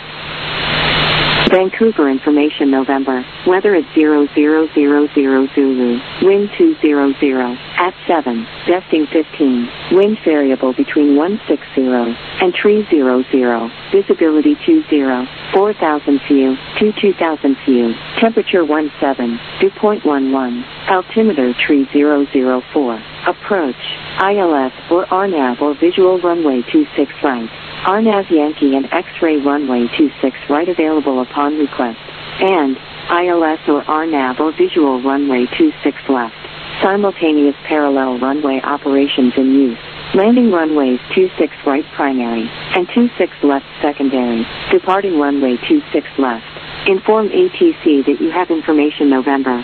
Vancouver information November. Weather at 0000 Zulu. Wind 200 at 7. Gusting 15. Wind variable between 160 and 300. Visibility 20. 4,000 feet to 2,000 feet. Temperature 17. Dew point 11. Altimeter 3004. Approach. ILS or RNAV or visual runway 26 right. RNAV Yankee and X-ray runway 26 right available upon request. And ILS or RNAV or visual runway 26 left. Simultaneous parallel runway operations in use. Landing runways 26 right primary and 26 left secondary. Departing runway 26 left. Inform ATC that you have information November.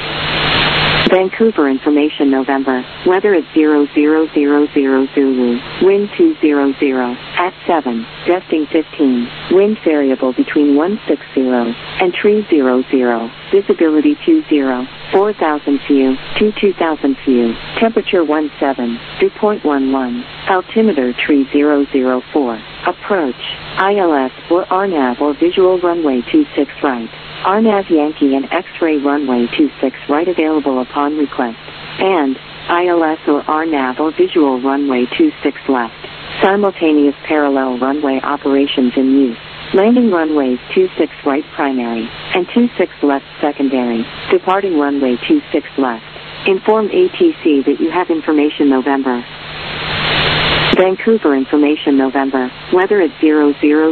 Vancouver information November. Weather at 0000 Zulu. Wind 200 at 7. Gusting 15. Wind variable between 160 and 300. Visibility 20. 4,000 feet to 2,000 feet. Temperature 17. Dew point 11. Altimeter 3004. Approach. ILS or RNAV or visual runway 26 right. RNAV Yankee and X-ray runway 26 right available upon request. And ILS or RNAV or visual runway 26 left. Simultaneous parallel runway operations in use. Landing runways 26 right primary and 26 left secondary. Departing runway 26 left. Inform ATC that you have information November. Vancouver information November. Weather at 0000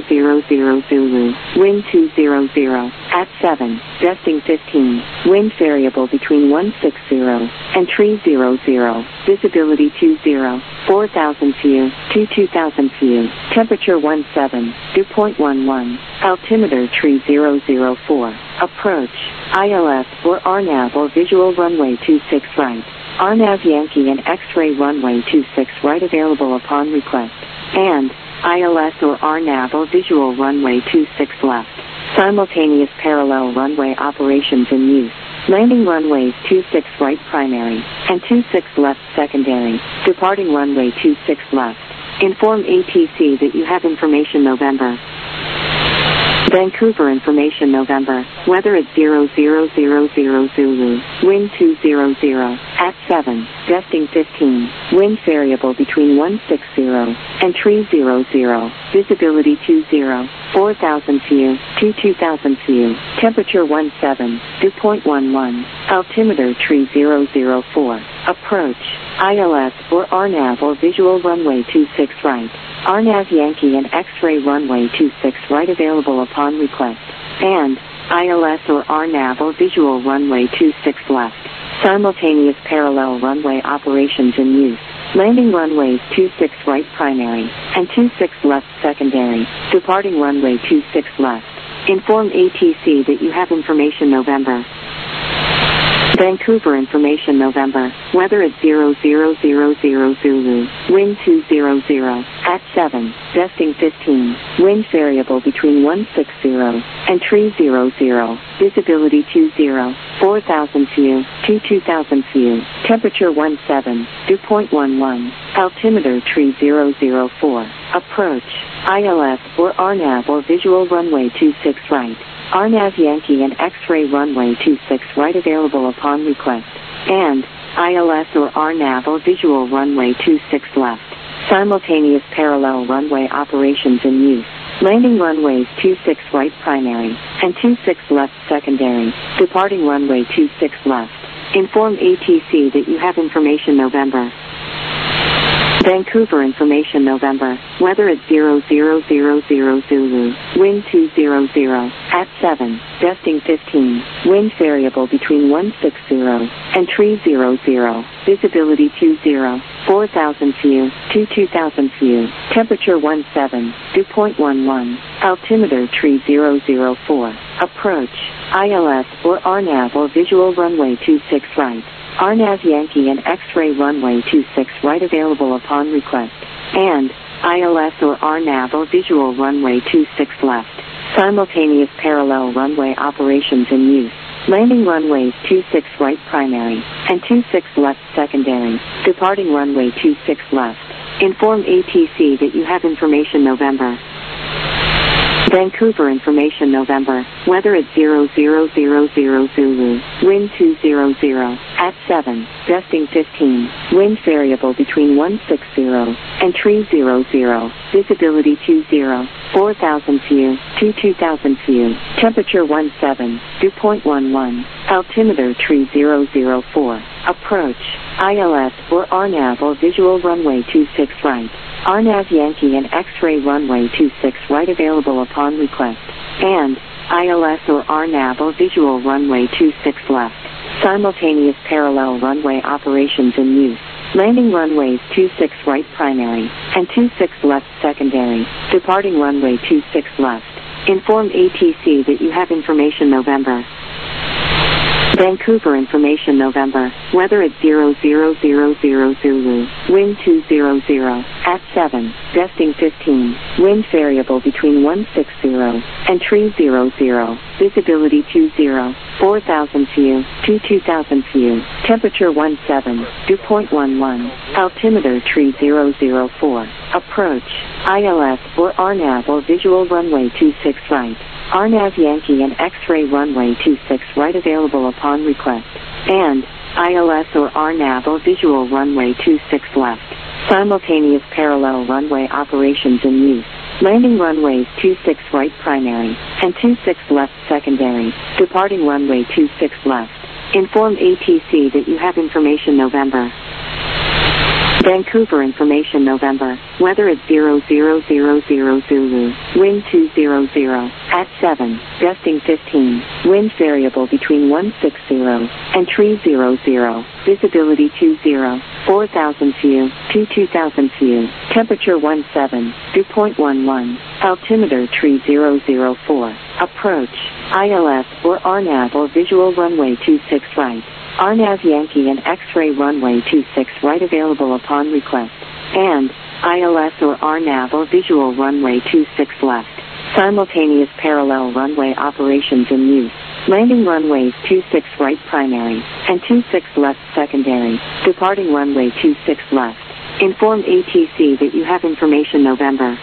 Zulu. Wind 200 at 7. Gusting 15. Wind variable between 160 and 300. Visibility 20. 4,000 feet to 2,000 feet. Temperature 17. Dew point 11. Altimeter 3004. Approach. ILS or RNAV or visual runway 26 right. RNAV Yankee and X-ray runway 26 right available upon request. And ILS or RNAV or visual runway 26 left. Simultaneous parallel runway operations in use. Landing runways 26 right primary and 26 left secondary. Departing runway 26 left. Inform ATC that you have information November. Vancouver information November. Weather at 0000 Zulu. Wind 200 at 7. Gusting 15. Wind variable between 160 and 300. Visibility 20. 4,000 feet to 2,000 feet. Temperature 17. Dew point 11. Altimeter 3004. Approach. ILS or RNAV or visual runway 26 right. RNAV Yankee and X-ray runway 26 right available upon request. And ILS or RNAV or visual runway 26 left. Simultaneous parallel runway operations in use. Landing runways 26 right primary and 26 left secondary. Departing runway 26 left. Inform ATC that you have information November. Vancouver information November. Weather at 0000 Zulu. Wind 200 at 7. Gusting 15. Wind variable between 160 and 300. Visibility 20. 4,000 feet to 2,000 feet. Temperature 17. Dew point 11. Altimeter 3004. Approach. ILS or RNAV or visual runway 26 right. RNAV Yankee and X-ray runway 26 right available upon request. And ILS or RNAV or visual runway 26 left. Simultaneous parallel runway operations in use. Landing runways 26 right primary and 26 left secondary. Departing runway 26 left. Inform ATC that you have information November. Vancouver information November. Weather at 0000 Zulu. Wind 200 at 7. Gusting 15. Wind variable between 160 and 300. Visibility 20. 4,000 feet to 2,000 feet. Temperature 17. Dew point 11. Altimeter 3004. Approach. ILS or RNAV or visual runway 26 right. RNAV Yankee and X-ray runway 26 right available upon request. And ILS or RNAV or visual runway 26 left. Simultaneous parallel runway operations in use. Landing runways 26 right primary and 26 left secondary. Departing runway 26 left. Inform ATC that you have information November. Vancouver information November. Weather at 0000 Zulu. Wind 200 at 7. Gusting 15. Wind variable between 160 and 300. Visibility 20. 4,000 feet to 2,000 feet. Temperature 17. Dew point 11. Altimeter 3004. Approach. ILS or RNAV or visual runway 26 right. RNAV Yankee and X-ray runway 26 right available upon request. And ILS or RNAV or visual runway 26 left. Simultaneous parallel runway operations in use. Landing runways 26 right primary and 26 left secondary. Departing runway 26 left. Inform ATC that you have information November. Vancouver information November. Weather at 0000 Zulu. Wind 200 at 7. Gusting 15. Wind variable between 160 and 300. Visibility 20. 4,000 feet to 2,000 feet. Temperature 17. Dew point 11. Altimeter 3004. Approach. ILS or RNAV or visual runway 26 right. RNAV Yankee and X-ray runway 26 right available upon request. And ILS or RNAV or visual runway 26 left. Simultaneous parallel runway operations in use. Landing runways 26 right primary and 26 left secondary. Departing runway 26 left. Inform ATC that you have information November. Vancouver information November. Weather at 0000 Zulu. Wind 200 at 7. Gusting 15. Wind variable between 160 and 300. Visibility 20. 4,000 feet to 2,000 feet. Temperature 17. Dew point 11. Altimeter 3004. Approach. ILS or RNAV or visual runway 26 right. RNAV Yankee and X-ray runway 26 right available upon request. And ILS or RNAV or visual runway 26 left. Simultaneous parallel runway operations in use. Landing runways 26 right primary and 26 left secondary. Departing runway 26 left. Inform ATC that you have information November.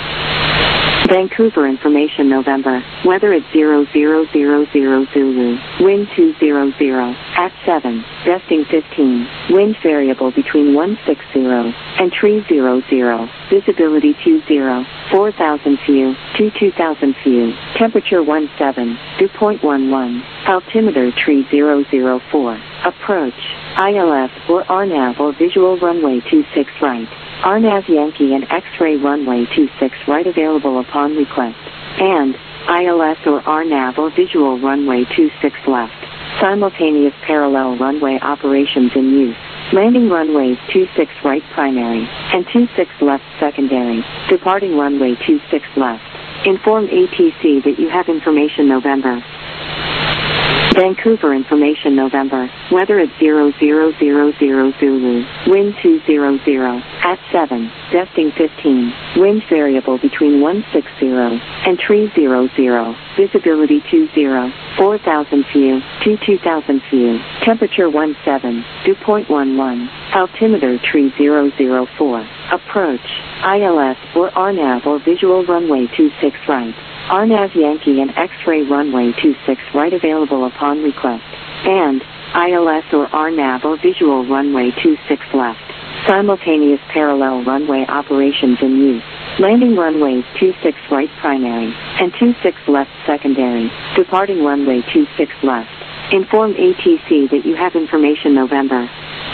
Vancouver information November. Weather at 0000 Zulu. Wind 200 at 7. Gusting 15. Wind variable between 160 and 300. Visibility 20. 4,000 feet to 2,000 feet. Temperature 17. Dew point 11. Altimeter 3004. Approach. ILS or RNAV or visual runway 26 right. RNAV Yankee and X-ray runway 26 right available upon request. And ILS or RNAV or visual runway 26 left. Simultaneous parallel runway operations in use. Landing runways 26 right primary and 26 left secondary. Departing runway 26 left. Inform ATC that you have information November. Vancouver information November. Weather at 0000 Zulu. Wind 200 at 7. Gusting 15. Wind variable between 160 and 300. Visibility 20. 4,000 feet to 2,000 feet. Temperature 17. Dew point 11. Altimeter 3004. Approach. ILS or RNAV or visual runway 26 right. RNAV Yankee and X-ray runway 26 right available upon request. And ILS or RNAV or visual runway 26 left. Simultaneous parallel runway operations in use. Landing runways 26 right primary and 26 left secondary. Departing runway 26 left. Inform ATC that you have information November.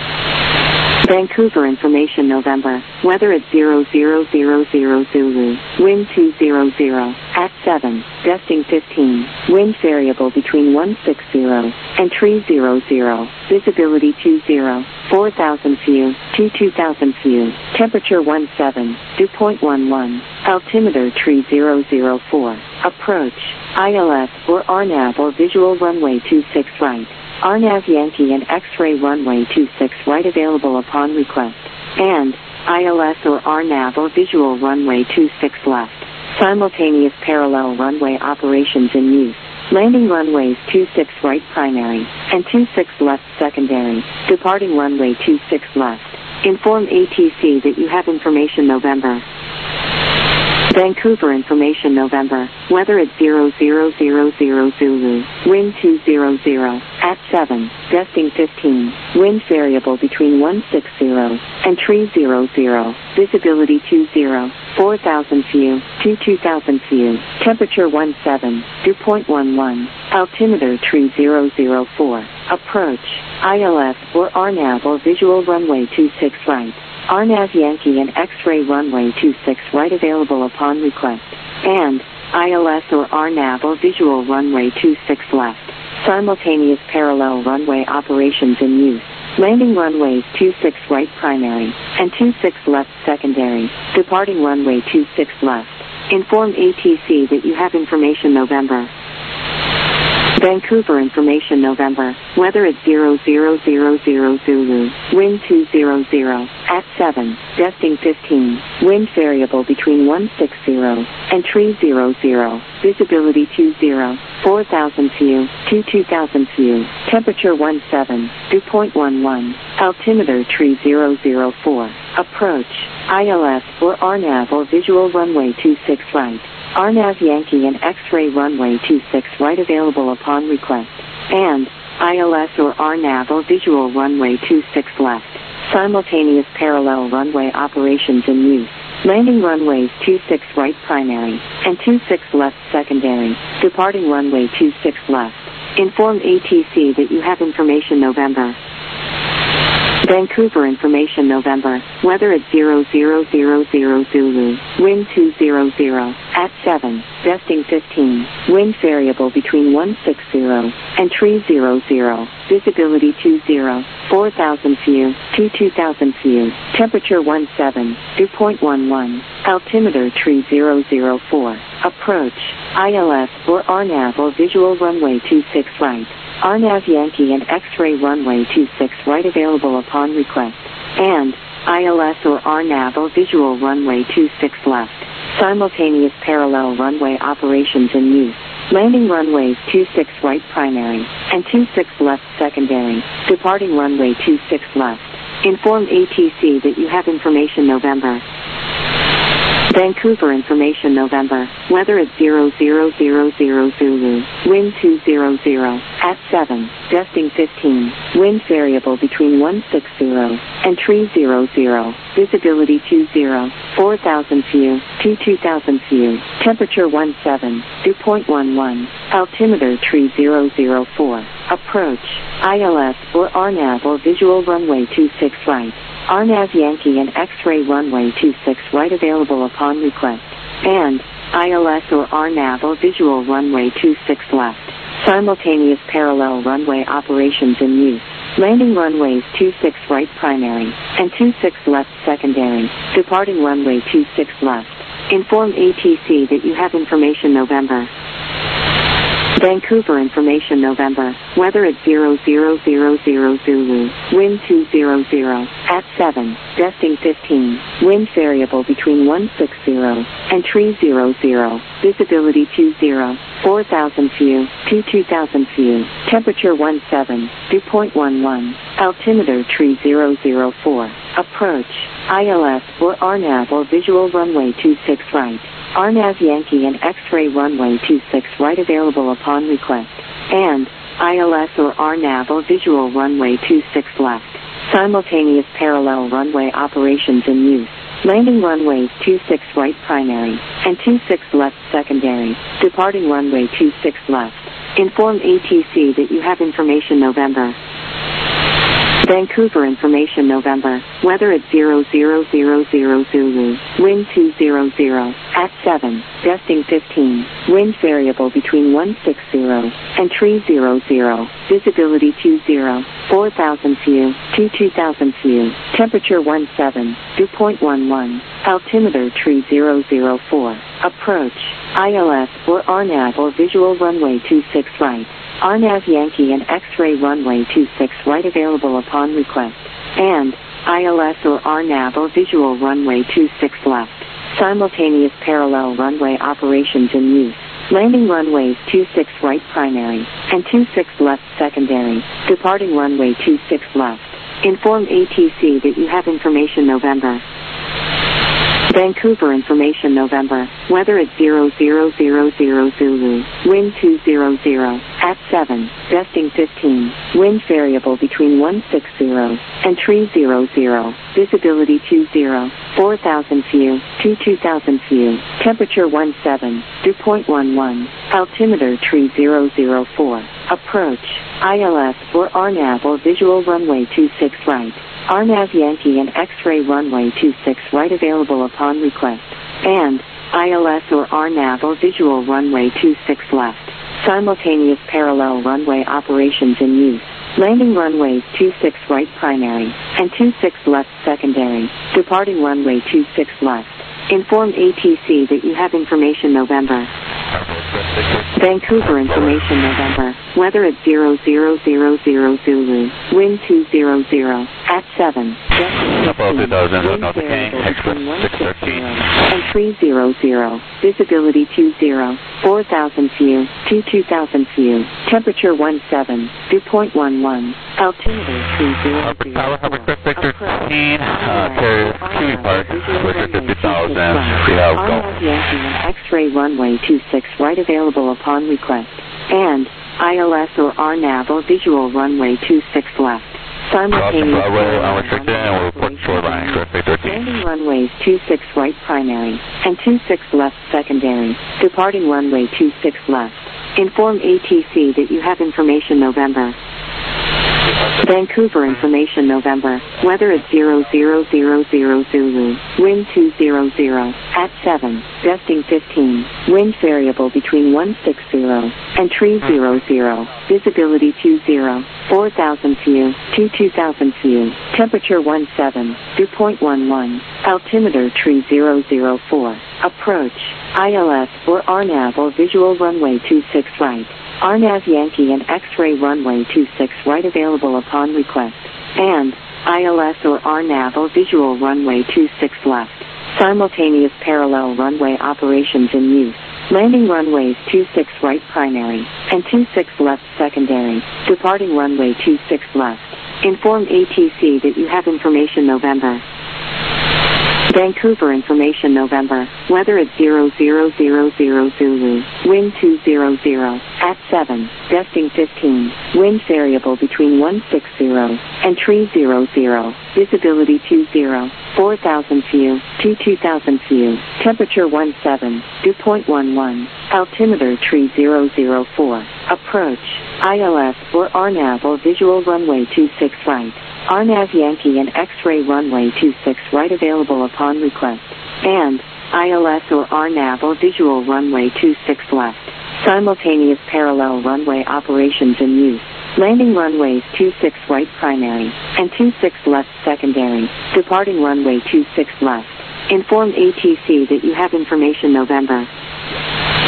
Vancouver information November. Weather at 0000 Zulu. Wind 200 at 7. Gusting 15. Wind variable between 160 and 300. Visibility 20. 4,000 feet to 2,000 feet. Temperature 17. Dew point 11. Altimeter 3004. Approach. ILS or RNAV or visual runway 26 right. RNAV Yankee and X-ray runway 26 right available upon request. And ILS or RNAV or visual runway 26 left. Simultaneous parallel runway operations in use. Landing runways 26 right primary and 26 left secondary. Departing runway 26 left. Inform ATC that you have information November. Vancouver information November. Weather at 0000 Zulu. Wind 200 at 7. Gusting 15. Wind variable between 160 and 300. Visibility 20. 4,000 feet to 2,000 feet. Temperature 17. Dew point 11. Altimeter 3004. Approach. ILS or RNAV or visual runway 26 right. RNAV Yankee and X-ray runway 26 right available upon request. And ILS or RNAV or visual runway 26 left. Simultaneous parallel runway operations in use. Landing runways 26 right primary and 26 left secondary. Departing runway 26 left. Inform ATC that you have information November. Vancouver information November. Weather at 0000 Zulu. Wind 200 at 7. Gusting 15. Wind variable between 160 and 300. Visibility 20. 4,000 feet to 2,000 feet. Temperature 17. Dew point 11. Altimeter 3004. Approach. ILS or RNAV or visual runway 26 right. RNAV Yankee and X-ray runway 26 right available upon request. And ILS or RNAV or visual runway 26 left. Simultaneous parallel runway operations in use. Landing runways 26 right primary and 26 left secondary. Departing runway 26 left. Inform ATC that you have information November. Vancouver information November. Weather at 0000 Zulu. Wind 200 at 7. Gusting 15. Wind variable between 160 and 300. Visibility 20. 4,000 feet to 2,000 feet. Temperature 17. Dew point 11. Altimeter 3004. Approach. ILS or RNAV or visual runway 26 right. RNAV Yankee and X-ray runway 26 right available upon request. And ILS or RNAV or visual runway 26 left. Simultaneous parallel runway operations in use. Landing runways 26 right primary and 26 left secondary. Departing runway 26 left. Inform ATC that you have information November. Vancouver information November. Weather at 0000 Zulu. Wind 200 at 7. Gusting 15. Wind variable between 160 and 300. Visibility 20. 4,000 feet to 2,000 feet. Temperature 17. Dew point 11. Altimeter 3004. Approach. ILS or RNAV or visual runway 26 right. RNAV Yankee and X-ray runway 26 right available upon request. And ILS or RNAV or visual runway 26 left. Simultaneous parallel runway operations in use. Landing runways 26 right primary and 26 left secondary. Departing runway 26 left. Inform ATC that you have information November. Vancouver information November. Weather at 0000 Zulu. Wind 200 at 7. Gusting 15. Wind variable between 160 and 300. Visibility 20. 4,000 view to 2,000 view. Temperature 17. Dew point 11. Altimeter 3004. Approach. ILS or RNAV or visual runway 26 right. RNAV Yankee and X-ray runway 26 right available upon request. And ILS or RNAV or visual runway 26 left. Simultaneous parallel runway operations in use. Landing runways 26 right primary and 26 left secondary. Departing runway 26 left. Inform ATC that you have information November. Vancouver information November. Weather at 0000 Zulu. Wind 200 at 7. Gusting 15. Wind variable between 160 and 300. Visibility 20. 4,000 view to 2,000 view. Temperature 17. Dew point 11. Altimeter 3004. Approach. ILS or RNAV or visual runway 26 right. RNAV Yankee and X-ray runway 26 right available upon request. And ILS or RNAV or visual runway 26 left. Simultaneous parallel runway operations in use. Landing runways 26 right primary and 26 left secondary. Departing runway 26 left. Inform ATC that you have information November. Vancouver information November. Weather at 0000 Zulu. Wind 200 at 7. Gusting 15. Wind variable between 160 and 300. Visibility 20. 4,000 view to 2,000 view. Temperature 17. Dew point 11. Altimeter 3004. Approach. ILS or RNAV or visual runway 26 right. RNAV Yankee and X-ray runway 26 right available upon request. And ILS or RNAV or visual runway 26 left. Simultaneous parallel runway operations in use. Landing runways 26 right primary and 26 left secondary. Departing runway 26 left. Inform ATC that you have information November. Vancouver information November. Weather at 0000 Zulu. Wind 200 at 7. Wind variable between 160 and 300. Visibility 20. 4,000 view to 2,000 view. Temperature 17. Dew point 11. Altimeter 3004. Tower Hovercraft Victor 15. Kiwi Park. Victor 50,000. We have go. RNAV Yankee and X-ray runway 26 right available upon request. And ILS or RNAV or visual runway 26 left. Simultaneous landing runways 26 right primary and 26 left secondary. Departing runway 26 left. Inform ATC that you have information November. Vancouver information November. Weather at 0000 Zulu. Wind 200 at 7. Gusting 15. Wind variable between 160 and 300. Visibility 20. 4,000 view to 2,000 view. Temperature 17. Dew point 11. Altimeter 3004. Approach. ILS or RNAV or visual runway 26 right. RNAV Yankee and X-ray runway 26 right available upon request. And ILS or RNAV or visual runway 26 left. Simultaneous parallel runway operations in use. Landing runways 26 right primary and 26 left secondary. Departing runway 26 left. Inform ATC that you have information November. Vancouver information November. Weather at 0000 Zulu. Wind 200 at 7. Gusting 15. Wind variable between 160 and 300. Visibility 20. 4,000 view to 2,000 view. Temperature 17. Dew point 11. Altimeter 3004. Approach. ILS or RNAV or visual runway 26 right. RNAV Yankee and X-ray runway 26 right available upon request. And ILS or RNAV or visual runway 26 left. Simultaneous parallel runway operations in use. Landing runways 26 right primary and 26 left secondary. Departing runway 26 left. Inform ATC that you have information November.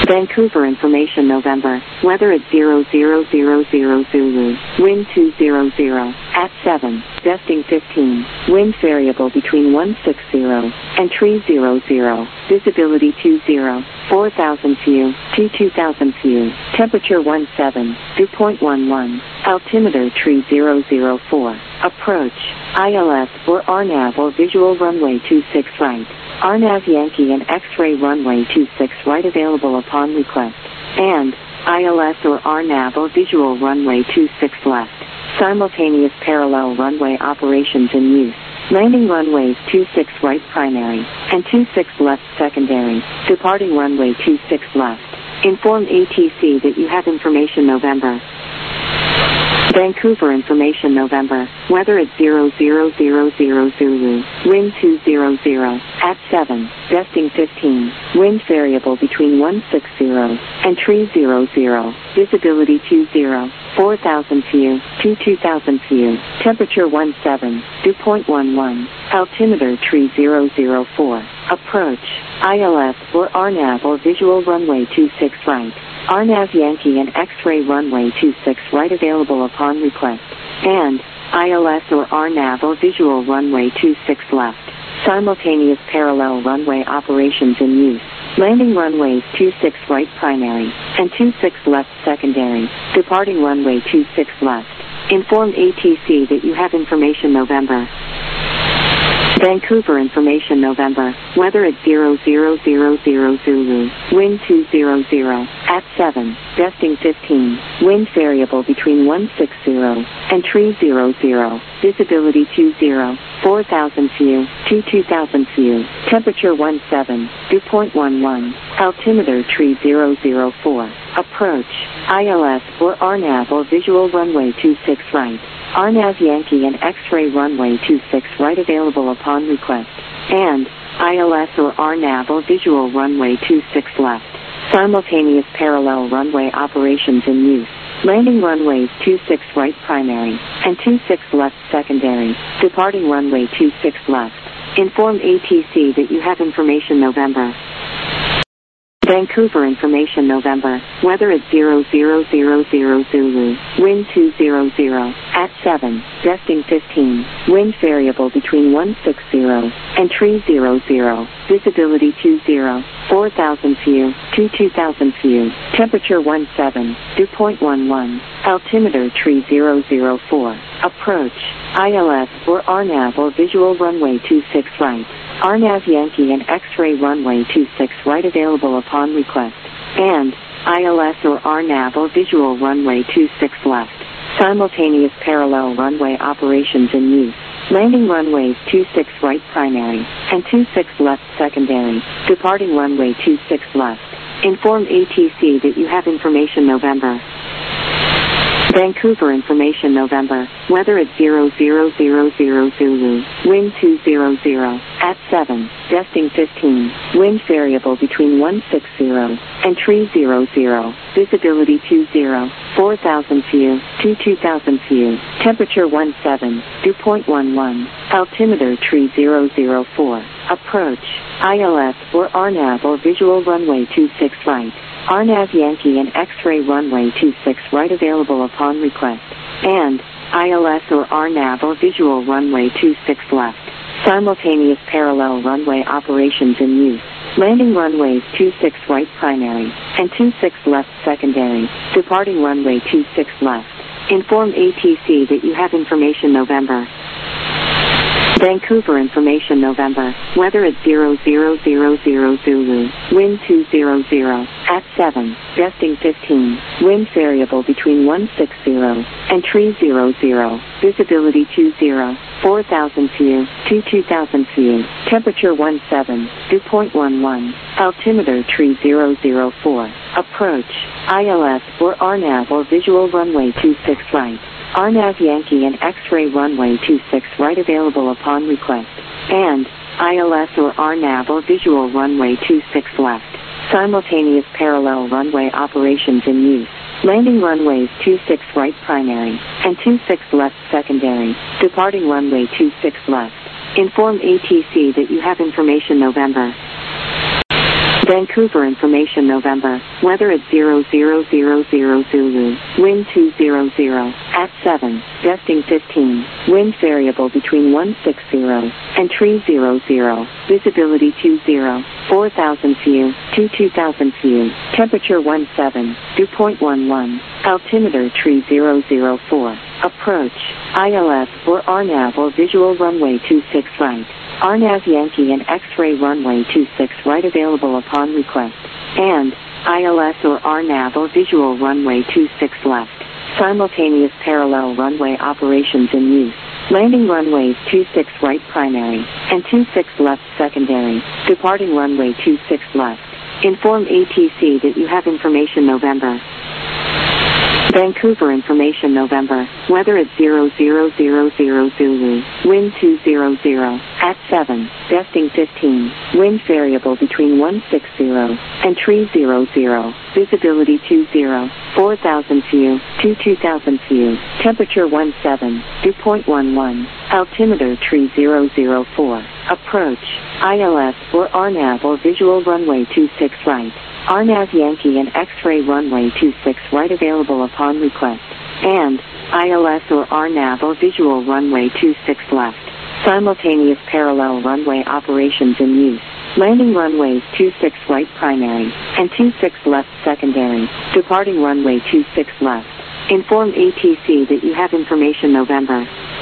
Vancouver information November. Weather at 0000 Zulu. Wind 200 at 7. Gusting 15. Wind variable between 160 and 300. Visibility 20. 4,000 few to 2,000 few. Temperature 17. Dew point 11. Altimeter 3004. Approach. ILS or RNAV or visual runway 26 right. RNAV Yankee and X-ray runway 26 right available upon request. And ILS or RNAV or visual runway 26 left. Simultaneous parallel runway operations in use. Landing runways 26 right primary and 26 left secondary. Departing runway 26 left. Inform ATC that you have information November. Vancouver information November. Weather at 0000 Zulu. Wind 200 at 7. Gusting 15. Wind variable between 160 and 300. Visibility 20. 4,000 few to 2,000 few. Temperature 17. Dew point 11. Altimeter 3004. Approach. ILS or RNAV or visual runway 26 right. RNAV Yankee and X-ray runway 26 right available upon request. And ILS or RNAV or visual runway 26 left. Simultaneous parallel runway operations in use. Landing runways 26 right primary and 26 left secondary. Departing runway 26 left. Inform ATC that you have information November. Vancouver information November. Weather at 0000 Zulu. Wind 200 at 7. Gusting 15. Wind variable between 160 and 300. Visibility 20. 4,000 few to 2,000 few. Temperature 17. Dew point 11. Altimeter 3004. Approach. ILS or RNAV or visual runway 26 right. RNAV Yankee and X-ray runway 26 right available upon request. And ILS or RNAV or visual runway 26 left. Simultaneous parallel runway operations in use. Landing runways 26 right primary and 26 left secondary. Departing runway 26 left. Inform ATC that you have information November. Vancouver information November. Weather at 0000 Zulu. Wind 200 at 7. Gusting 15. Wind variable between 160 and 300. Visibility 20. 4,000 few to 2,000 few. Temperature 17. Dew point 11. Altimeter 3004. Approach. ILS or RNAV or visual runway 26 right. RNAV Yankee and X-ray runway 26 right available upon request. And ILS or RNAV or visual runway 26 left. Simultaneous parallel runway operations in use. Landing runways 26 right primary and 26 left secondary. Departing runway 26 left. Inform ATC that you have information November. Vancouver information November. Weather at 0000 Zulu. Wind 200 at 7. Gusting 15. Wind variable between 160 and 300. Visibility 20. 4,000 few to 2,000 few. Temperature 17. Dew point 11. Altimeter 3004. Approach. ILS or RNAV or visual runway 26 right. RNAV Yankee and X-ray runway 26 right available upon request. And ILS or RNAV or visual runway 26 left. Simultaneous parallel runway operations in use. Landing runways 26 right primary and 26 left secondary. Departing runway 26 left. Inform ATC that you have information November. Vancouver information November. Weather at 0000 Zulu. Wind 200 at 7. Gusting 15. Wind variable between 160 and 300. Visibility 20. 4,000 few to 2,000 few. Temperature 17. Dew point 11. Altimeter 3004. Approach. ILS or RNAV or visual runway 26 right. RNAV Yankee and X-ray runway 26 right available upon request. And ILS or RNAV or visual runway 26 left. Simultaneous parallel runway operations in use. Landing runways 26 right primary and 26 left secondary. Departing runway 26 left. Inform ATC that you have information November. Vancouver information November. Weather at 0000 Zulu. Wind 200 at 7. Gusting 15. Wind variable between 160 and 300. Visibility 20. 4,000 feet to 2,000 feet. Temperature 17. Dew point 11. Altimeter 3004. Approach. ILS or RNAV or visual runway 26 right. RNAV Yankee and X-ray runway 26 right available upon request. And ILS or RNAV or visual runway 26 left. Simultaneous parallel runway operations in use. Landing runways 26 right primary and 26 left secondary. Departing runway 26 left. Inform ATC that you have information November. Vancouver information November. Weather at 0000 Zulu. Wind 200 at 7. Gusting 15. Wind variable between 160 and 300. Visibility 20. 4,000 feet to 2,000 feet. Temperature 17. Dew point 11. Altimeter 3004. Approach. ILS or RNAV or visual runway 26 right. RNAV Yankee and X-ray runway 26 right available upon request. And ILS or RNAV or visual runway 26 left. Simultaneous parallel runway operations in use. Landing runways 26 right primary and 26 left secondary. Departing runway 26 left. Inform ATC that you have information November.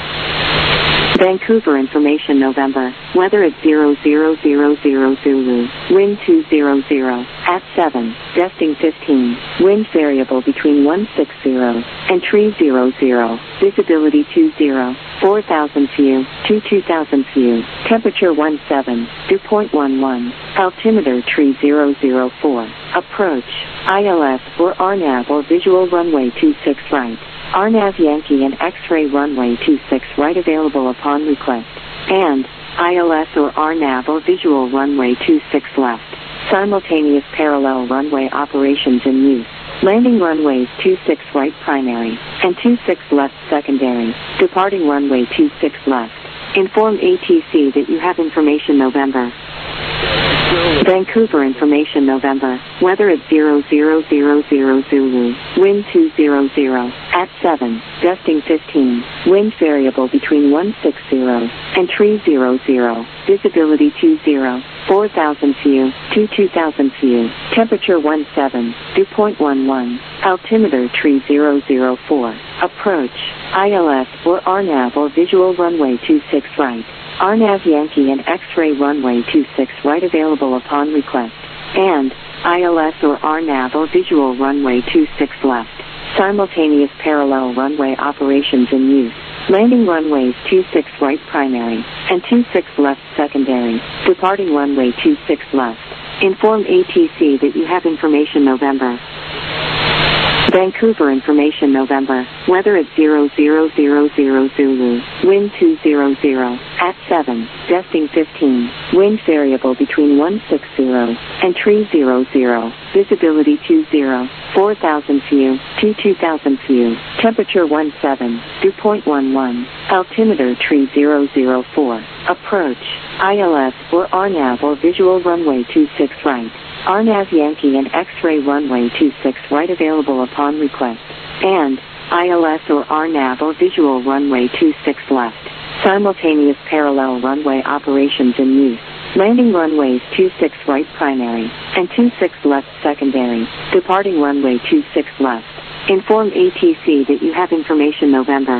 Vancouver information November. Weather at 0000 Zulu. Wind 200 at 7. Gusting 15. Wind variable between 160 and 300. Visibility 20. 4,000 feet to 2,000 feet. Temperature 17. Dew point 11. Altimeter 3004. Approach. ILS or RNAV or visual runway 26 right. RNAV Yankee and X-ray runway 26 right available upon request. And ILS or RNAV or visual runway 26 left. Simultaneous parallel runway operations in use. Landing runways 26 right primary and 26 left secondary. Departing runway 26 left. Inform ATC that you have information November. Vancouver information November. Weather at 0000 Zulu. Wind 200 at 7. Gusting 15. Wind variable between 160 and 300. Visibility 20. 4,000 feet to 2,000 feet. Temperature 17. Dew point 11. Altimeter 3004. Approach. ILS or RNAV or visual runway 26 right. RNAV Yankee and X-ray runway 26 right available upon request. And ILS or RNAV or visual runway 26 left. Simultaneous parallel runway operations in use. Landing runways 26 right primary and 26 left secondary. Departing runway 26 left. Inform ATC that you have information November. Vancouver information November. Weather at 0000 Zulu. Wind 200 at 7. Gusting 15. Wind variable between 160 and 300. Visibility 20. 4,000 feet to 2,000 feet. Temperature 17. Dew point 11. Altimeter 3004. Approach. ILS or RNAV or visual runway 26 right. RNAV Yankee and X-ray runway 26 right available upon request. And ILS or RNAV or visual runway 26 left. Simultaneous parallel runway operations in use. Landing runways 26 right primary and 26 left secondary. Departing runway 26 left. Inform ATC that you have information November.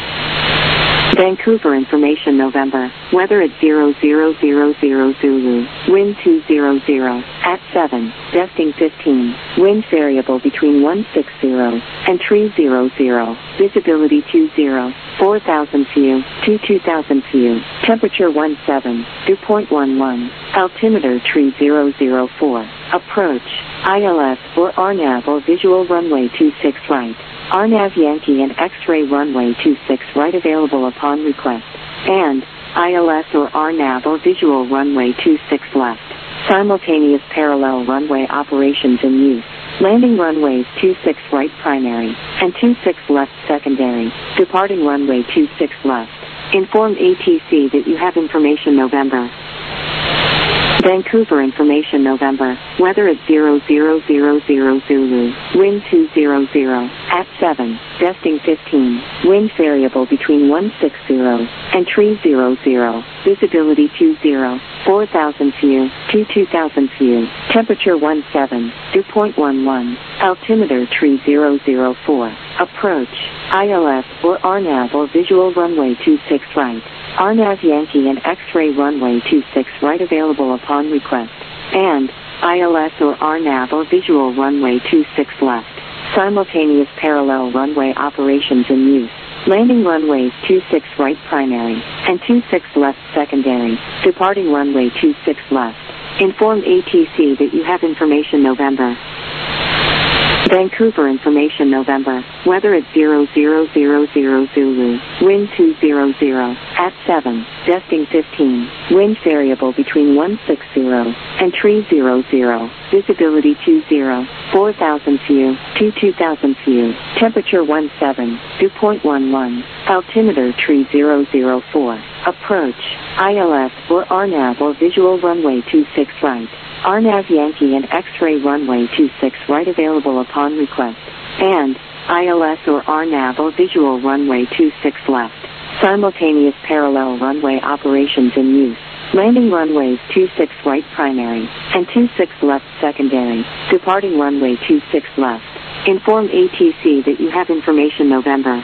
Vancouver information November. Weather at 0000 Zulu. Wind 200 at 7. Gusting 15. Wind variable between 160 and 300. Visibility 20. 4,000 feet to 2,000 feet. Temperature 17. Dew point 11. Altimeter 3004. Approach. ILS or RNAV or visual runway 26 right. RNAV Yankee and X-ray runway 26 right available upon request. And ILS or RNAV or visual runway 26 left. Simultaneous parallel runway operations in use. Landing runways 26 right primary and 26 left secondary. Departing runway 26 left. Inform ATC that you have information November. Vancouver information November. Weather at 0000 Zulu. Wind 200 at 7. Gusting 15. Wind variable between 160 and 300. Visibility 20. 4,000 view to 2,000 view. Temperature 17. Dew point 11. Altimeter 3004. Approach. ILS or RNAV or visual runway 26 right. RNAV Yankee and X-ray runway 26 right available upon request. And ILS or RNAV or visual runway 26 left. Simultaneous parallel runway operations in use. Landing runways 26 right primary and 26 left secondary. Departing runway 26 left. Inform ATC that you have information November. Vancouver information November. Weather at 0000 Zulu. Wind 200 at 7. Gusting 15. Wind variable between 160 and 300. Visibility 20. 4,000 view to 2,000 view. Temperature 17. Dew point 11. Altimeter 3004. Approach. ILS or RNAV or visual runway 26 right. RNAV Yankee and X-ray runway 26 right available upon request. And ILS or RNAV or visual runway 26 left. Simultaneous parallel runway operations in use. Landing runways 26 right primary and 26 left secondary. Departing runway 26 left. Inform ATC that you have information November.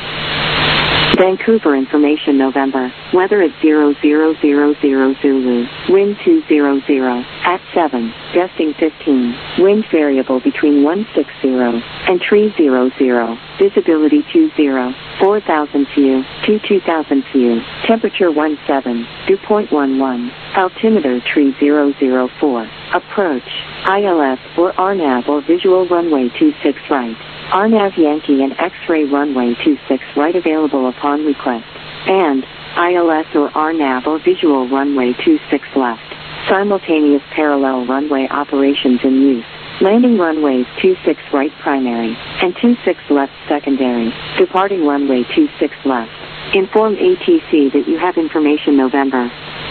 Vancouver information November. Weather at 0000 Zulu. Wind 200 at 7. Gusting 15. Wind variable between 160 and 300. Visibility 20. 4,000 view to 2,000 view. Temperature 17. Dew point 11. Altimeter 3004. Approach. ILS or RNAV or visual runway 26 right. RNAV Yankee and X-ray runway 26 right available upon request. And ILS or RNAV or visual runway 26 left. Simultaneous parallel runway operations in use. Landing runways 26 right primary and 26 left secondary. Departing runway 26 left. Inform ATC that you have information November.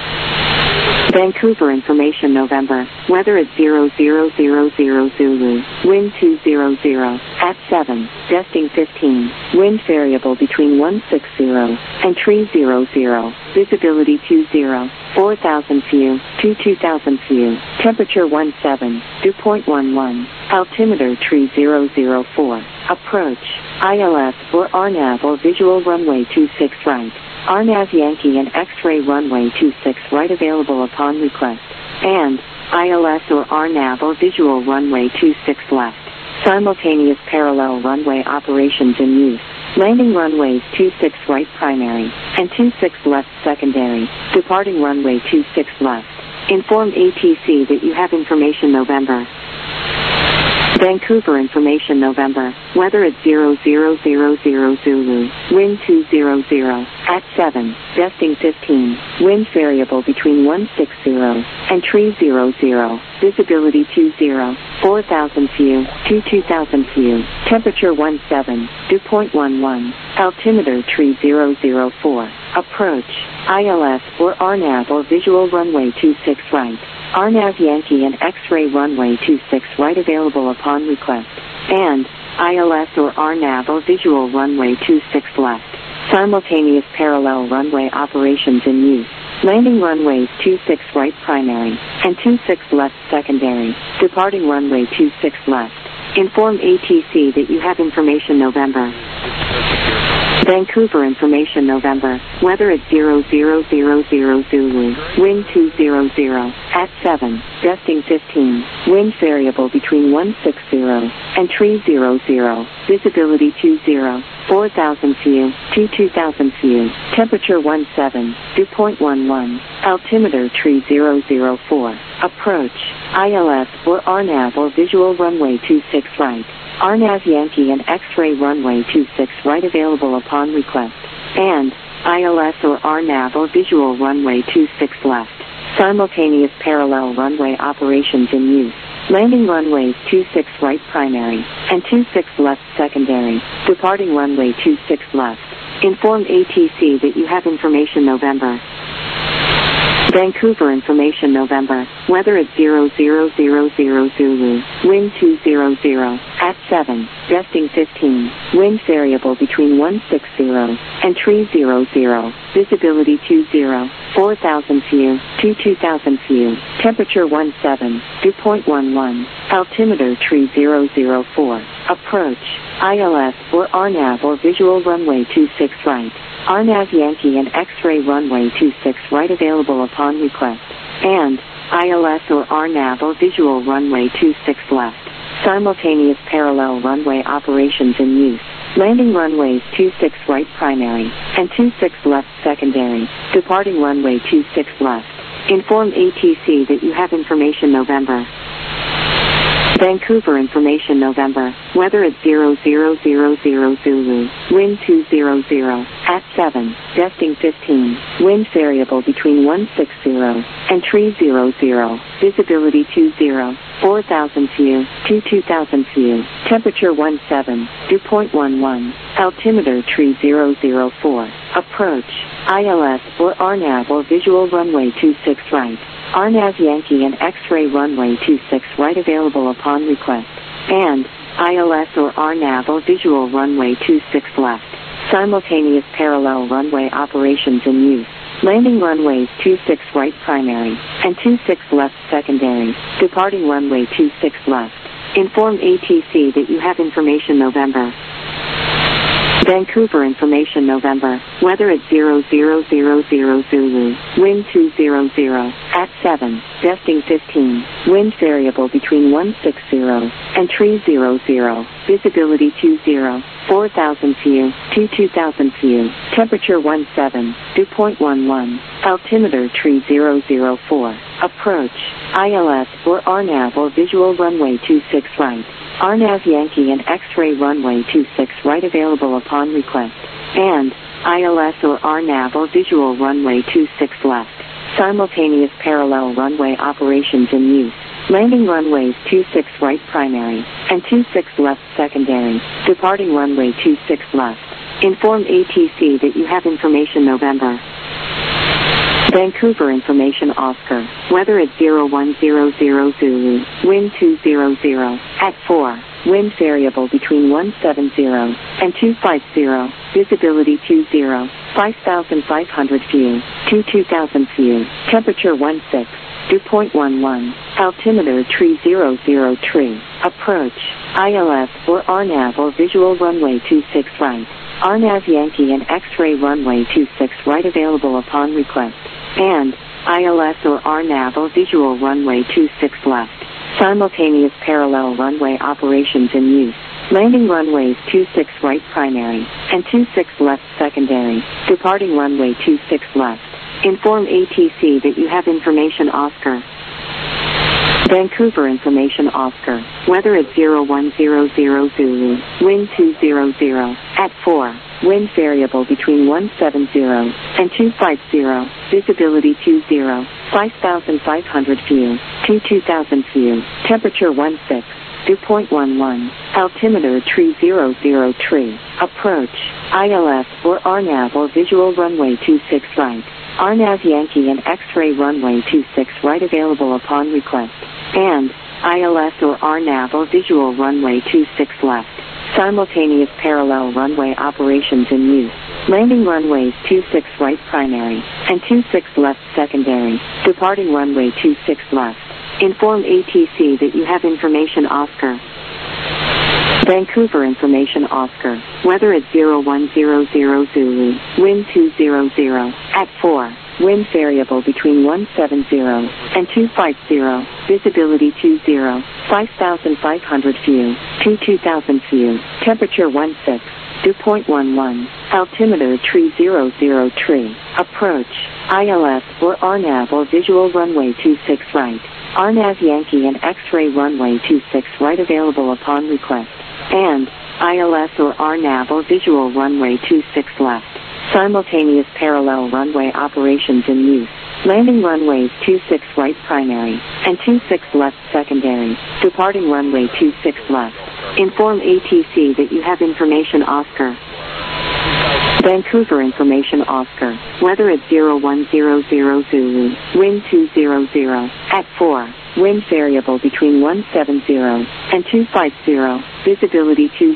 Vancouver information November. Weather at 0000 Zulu. Wind 200 at 7. Gusting 15. Wind variable between 160 and 300. Visibility 20. 4,000 view to 2,000 view. Temperature 17. Dew point 11. Altimeter 3004. Approach. ILS or RNAV or visual runway 26 right. RNAV Yankee and X-ray runway 26 right available upon request. And ILS or RNAV or visual runway 26 left. Simultaneous parallel runway operations in use. Landing runways 26 right primary and 26 left secondary. Departing runway 26 left. Inform ATC that you have information November. Vancouver information November. Weather at 0000 Zulu. Wind 200 at 7. Gusting 15. Wind variable between 160 and 300. Visibility 20. 4,000 view to 2,000 view. Temperature 17. Dew point 11. Altimeter 3004. Approach. ILS or RNAV or visual runway 26 right. RNAV Yankee and X-ray runway 26 right available upon request. And ILS or RNAV or visual runway 26 left. Simultaneous parallel runway operations in use. Landing runways 26 right primary and 26 left secondary. Departing runway 26 left. Inform ATC that you have information November. Vancouver information November. Weather at 0000 Zulu. Wind 200 at 7. Gusting 15. Wind variable between 160 and 300. Visibility 20. 4,000 view to 2,000 view. Temperature 17. Dew point 11. Altimeter 3004. Approach. ILS or RNAV or visual runway 26 right. RNAV Yankee and X-ray runway 26 right available upon request. And ILS or RNAV or visual runway 26 left. Simultaneous parallel runway operations in use. Landing runways 26 right primary and 26 left secondary. Departing runway 26 left. Inform ATC that you have information November. Vancouver information November. Weather at 0000 Zulu. Wind 200 at 7. Gusting 15. Wind variable between 160 and 300. Visibility 20. 4,000 view to 2,000 view. Temperature 17. Dew point 11. Altimeter 3004. Approach. ILS or RNAV or visual runway 26 right. RNAV Yankee and X-ray runway 26 right available upon request. And ILS or RNAV or visual runway 26 left. Simultaneous parallel runway operations in use. Landing runways 26 right primary and 26 left secondary. Departing runway 26 left. Inform ATC that you have information November. Vancouver information November. Weather at 0000 Zulu. Wind 200 at 7. Gusting 15. Wind variable between 160 and 300. Visibility 20. 4,000 view to 2,000 view. Temperature 17. Dew point 11. Altimeter 3004. Approach. ILS or RNAV or visual runway 26 right. RNAV Yankee and X-ray runway 26 right available upon request. And ILS or RNAV or visual runway 26 left. Simultaneous parallel runway operations in use. Landing runways 26 right primary and 26 left secondary. Departing runway 26 left. Inform ATC that you have information November. Vancouver information November. Weather at 0000 Zulu. Wind 200 at 7. Gusting 15. Wind variable between 160 and 300. Visibility 20. 4,000 view to 2,000 view. Temperature 17. Dew point 11. Altimeter 3004. Approach. ILS or RNAV or visual runway 26 right. RNAV Yankee and X-ray runway 26 right available upon request. And ILS or RNAV or visual runway 26 left. Simultaneous parallel runway operations in use. Landing runways 26 right primary and 26 left secondary. Departing runway 26 left. Inform ATC that you have information November. Vancouver information Oscar. Weather at 0100 Zulu. Wind 200 at 4. Wind variable between 170 and 250. Visibility 20. 5,500 view to 2,000 view. Temperature 16. Dew point 11. Altimeter 3003. Approach. ILS or RNAV or visual runway 26 right. RNAV Yankee and X-ray runway 26 right available upon request. And ILS or RNAV or visual runway 26 left. Simultaneous parallel runway operations in use. Landing runways 26 right primary and 26 left secondary. Departing runway 26 left. Inform ATC that you have information Oscar. Vancouver information Oscar. Weather at 0100 Zulu. Wind 200 at 4. Wind variable between 170 and 250. Visibility 20. 5,500 view to 2,000 view. Temperature 16. Dew point 11. Altimeter 3003. Approach. ILS or RNAV or visual runway 26 right. RNAV Yankee and X-ray runway 26 right available upon request. And ILS or RNAV or visual runway 26 left. Simultaneous parallel runway operations in use. Landing runways 26 right primary and 26 left secondary. Departing runway 26 left. Inform ATC that you have information Oscar. Vancouver information Oscar. Weather at 0100 Zulu. Wind 200 at 4. Wind variable between 170 and 250. Visibility 20. 5,500 view to 2,000 view. Temperature 16. Dew point 11. Altimeter 3003. Approach. ILS or RNAV or visual runway 26 right. RNAV Yankee and X-ray runway 26 right available upon request. And ILS or RNAV or visual runway 26 left. Simultaneous parallel runway operations in use. Landing runways 26 right primary and 26 left secondary. Departing runway 26 left. Inform ATC that you have information Oscar. Vancouver information Oscar, weather at 0100 Zulu, wind 200, at 4, wind variable between 170 and 250, visibility 20,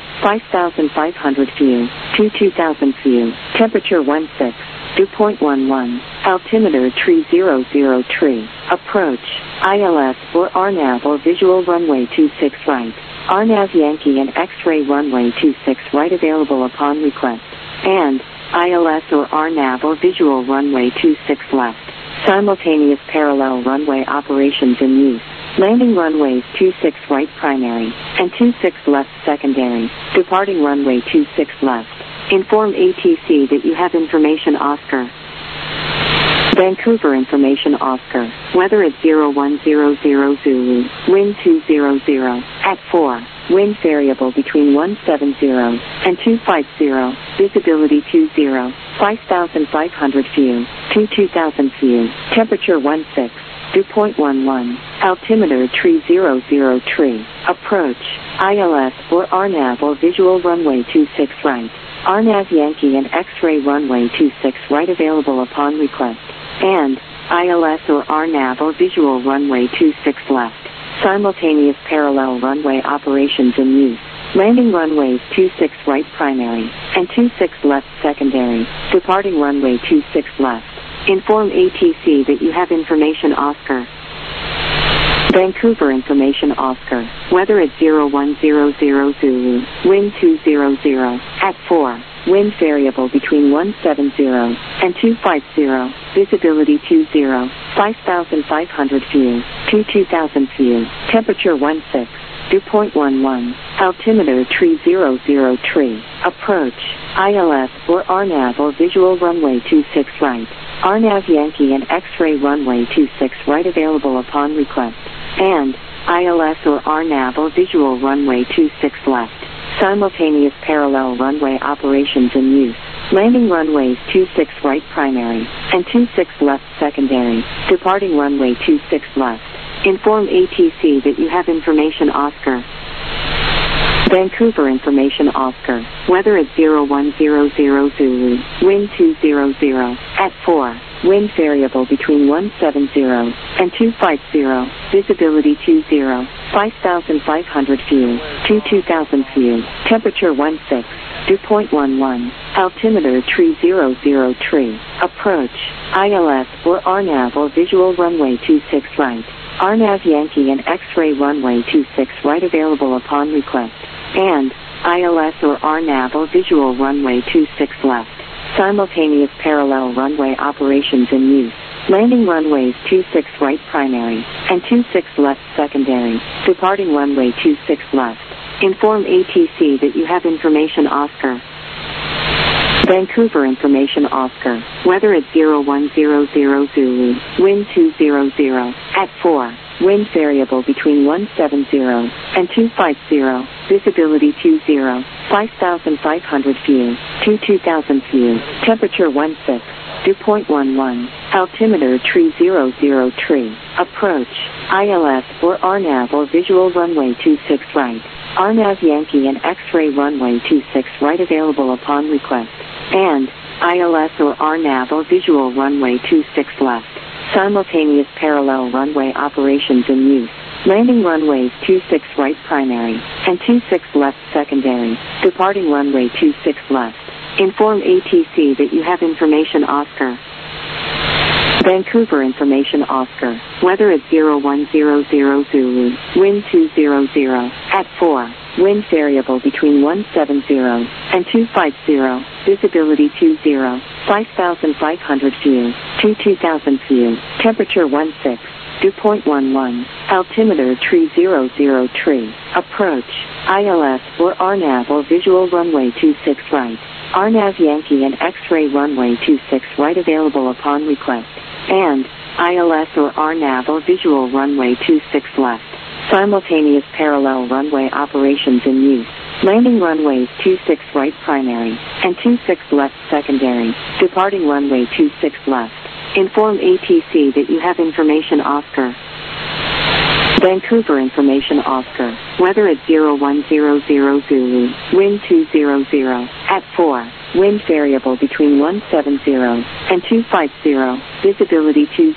5,500 view, 2000 view, temperature 16, dew point 11, altimeter 300 tree, approach, ILS or RNAV or visual runway 26 right, RNAV Yankee and X-ray runway 26 right available upon request, and ILS or RNAV or visual runway 26 left, simultaneous parallel runway operations in use, landing runways 26 right primary, and 26 left secondary, departing runway 26 left. Inform ATC that you have information Oscar. Vancouver information Oscar, weather at 0100 Zulu, wind 200, at 4, wind variable between 170 and 250, visibility 20, 5,500 view, 2000 view, temperature 16, dew point 11, altimeter 300 tree, approach, ILS or RNAV or visual runway 26 right, RNAV Yankee and X-ray runway 26 right available upon request, and ILS or RNAV or visual runway 26 left, simultaneous parallel runway operations in use, landing runways 26 right primary, and 26 left secondary, departing runway 26 left. Inform ATC that you have information Oscar. Vancouver information Oscar, weather at 0100 Zulu, wind 200, at 4, wind variable between 170 and 250, visibility 20, 5,500 view, 2000 view, temperature 16, dew point 11, altimeter 300 tree, approach, ILS or RNAV or visual runway 26 right, RNAV Yankee and X-ray runway 26 right available upon request, and ILS or RNAV or visual runway 26 left, simultaneous parallel runway operations in use, landing runways 26 right primary, and 26 left secondary, departing runway 26 left. Inform ATC that you have information Oscar. Vancouver information Oscar, weather at 0100 Zulu, wind 200, at 4, wind variable between 170 and 250, visibility 20, 5,500 view, 2000 view, temperature 16, dew point 11, altimeter 300 tree, approach, ILS or RNAV or visual runway 26 right, RNAV Yankee and X-ray runway 26 right available upon request, and ILS or RNAV or visual runway 26 left, simultaneous parallel runway operations in use, landing runways 26 right primary, and 26 left secondary, departing runway 26 left. Inform ATC that you have information Oscar. Vancouver information Oscar, weather at 0100 Zulu, wind 200, at 4, wind variable between 170 and 250, visibility 20, 5,500 view, 2000 view, temperature 16, dew point 11, altimeter 300 tree, approach, ILS or RNAV or visual runway 26 right, RNAV Yankee and X-ray runway 26 right available upon request, and ILS or RNAV or visual runway 26 left, simultaneous parallel runway operations in use, landing runways 26 right primary, and 26 left secondary, departing runway 26 left. Inform ATC that you have information Oscar. Vancouver information Oscar, weather at 0100 Zulu, wind 200, at 4, wind variable between 170 and 250, visibility 20, 5,500 view, 2000 view, temperature 16, dew point 11, altimeter 300 tree, approach, ILS or RNAV or visual runway 26 right, RNAV Yankee and X-ray runway 26 right available upon request, and ILS or RNAV or visual runway 26 left, simultaneous parallel runway operations in use, landing runways 26 right primary, and 26 left secondary, departing runway 26 left. Inform ATC that you have information Oscar. Vancouver information Oscar, weather at 0100 Zulu, wind 200, at 4, wind variable between 170 and 250, visibility 20,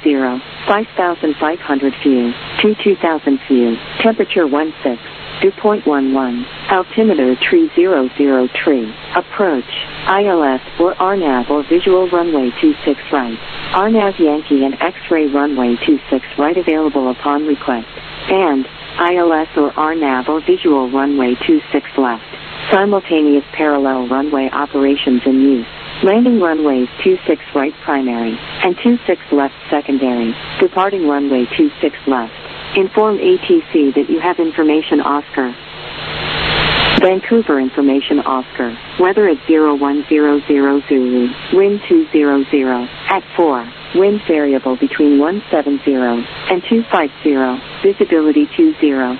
5,500 view, 2,000 view, temperature 16, dew point 11, altimeter 300 tree, approach, ILS or RNAV or visual runway 26 right, RNAV Yankee and X-ray runway 26 right available upon request, and ILS or RNAV or visual runway 26 left, simultaneous parallel runway operations in use, landing runways 26 right primary, and 26 left secondary, departing runway 26 left. Inform ATC that you have information Oscar. Vancouver information Oscar, weather at 0100 Zulu, wind 200, at 4, wind variable between 170 and 250, visibility 20,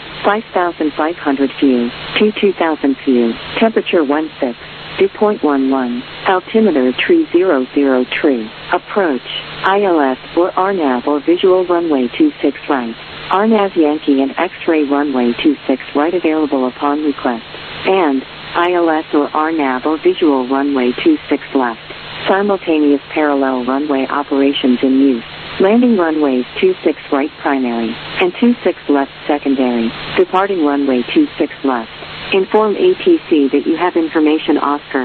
5,500 view, 2,000 view, temperature 16, dew point 11, altimeter 300 tree, approach, ILS or RNAV or visual runway 26 right, RNAV Yankee and X-ray runway 26 right available upon request, and ILS or RNAV or visual runway 26 left, simultaneous parallel runway operations in use, landing runways 26 right primary, and 26 left secondary, departing runway 26 left. Inform ATC that you have information Oscar.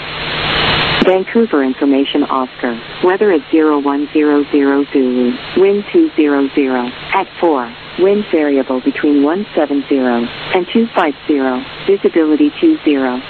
Vancouver information Oscar, weather at 0100 Zulu, wind 200, at 4, wind variable between 170 and 250, visibility 20,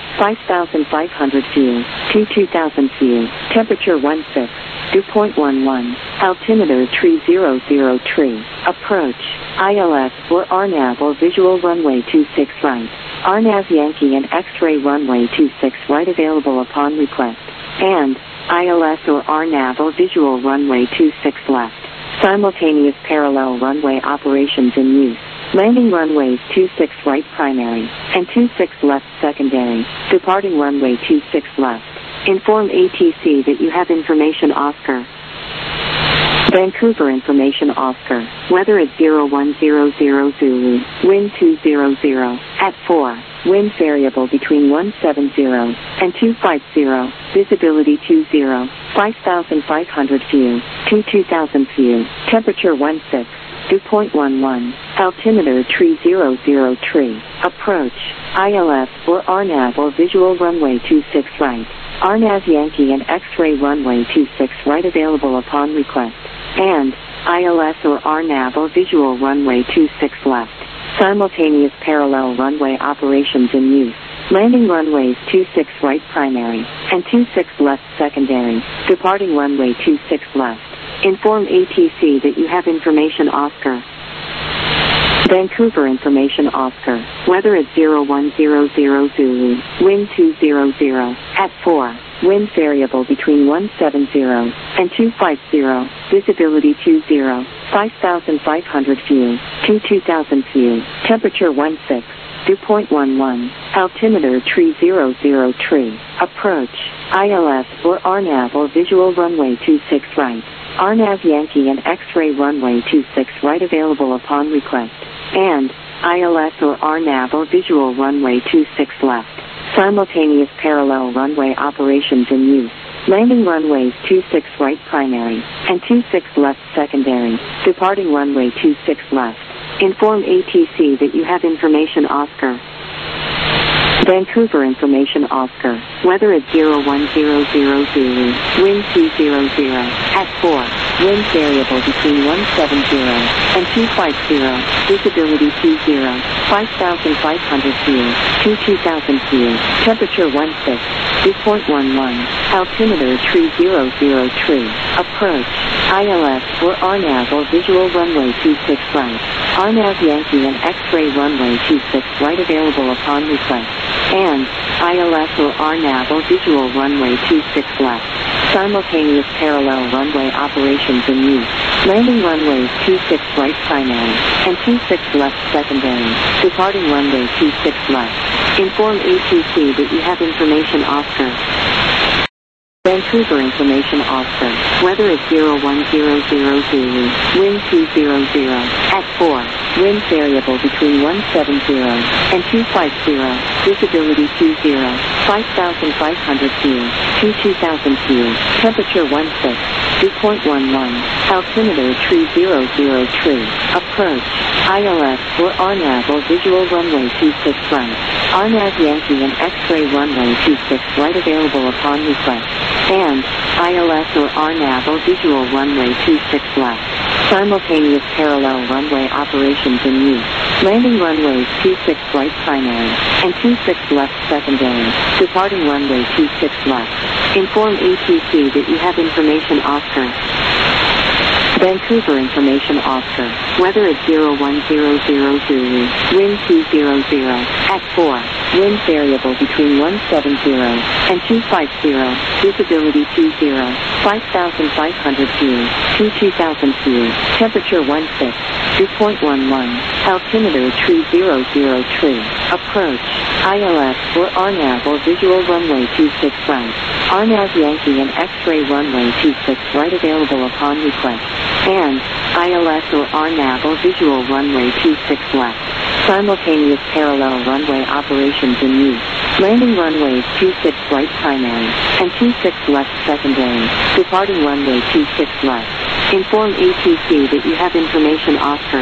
5,500 view, 2,000 view, temperature 16, dew point 11, altimeter 300 tree, approach, ILS or RNAV or visual runway 26 right, RNAV Yankee and X-ray runway 26 right available upon request, and ILS or RNAV or visual runway 26 left, simultaneous parallel runway operations in use, landing runways 26 right primary, and 26 left secondary, departing runway 26 left. Inform ATC that you have information Oscar. Vancouver information Oscar, weather at 0100 Zulu, wind 200, at 4, wind variable between 170 and 250, visibility 20, 5,500 view, 2,000 view, temperature 16, dew point 11, altimeter 300 tree, approach, ILS or RNAV or visual runway 26 right, RNAV Yankee and X-ray runway 26 right available upon request, and ILS or RNAV or visual runway 26 left, simultaneous parallel runway operations in use, landing runways 26 right primary, and 26 left secondary, departing runway 26 left. Inform ATC that you have information Oscar. Vancouver information Oscar, weather at 0100 Zulu, wind 200, at 4, wind variable between 170 and 250, visibility 20, 5,500 view, 2,000 view, temperature 16, dew point 11, altimeter 300 tree, approach, ILS or RNAV or visual runway 26 right, RNAV Yankee and X-ray runway 26 right available upon request, and ILS or RNAV or visual runway 26 left, simultaneous parallel runway operations in use, landing runways 26 right primary, and 26 left secondary, departing runway 26 left. Inform ATC that you have information Oscar. Vancouver information Oscar, weather at 0100 Zulu, wind 200, at 4, wind variable between 170 and 250, visibility 20, 5,500 view, 2,000 view, temperature 16, dew point 11, altimeter 300 tree, approach, ILS or RNAV or visual runway 26 right, RNAV Yankee and X-ray runway 26 right available upon request, and ILS or RNAV or visual runway 26 left, simultaneous parallel runway operations in use, landing runways 26 right primary, and 26 left secondary, departing runway 26 left. Inform ATC that you have information Oscar. Vancouver Information Oscar, weather at 0100 Zulu, wind 200, at 4, wind variable between 170 and 250, visibility 20, 5,500 view, 2000 view, temperature 16, dew point 11, altimeter 3003, approach, ILS or RNAV or visual runway 26 right, RNAV Yankee and X-ray runway 26 right available upon request, and ILS or RNAV or visual runway 26 left. Simultaneous parallel runway operations in use. Landing runways 26 right primary and 26 left secondary. Departing runway 26 left. Inform ATC that you have information Oscar. Vancouver Information Oscar, weather at 0100 Zulu, wind 200, at 4, wind variable between 170 and 250, visibility 20, 5,500 view, 2000 view, temperature 16, dew point 11, altimeter 3003, approach, ILS or RNAV or visual runway 26 right, RNAV Yankee and X-ray runway 26 right available upon request, and ILS or RNAV or visual runway 26 left. Simultaneous parallel runway operations in use. Landing runways 26 right primary and 26 left secondary. Departing runway 26 left. Inform ATC that you have information Oscar.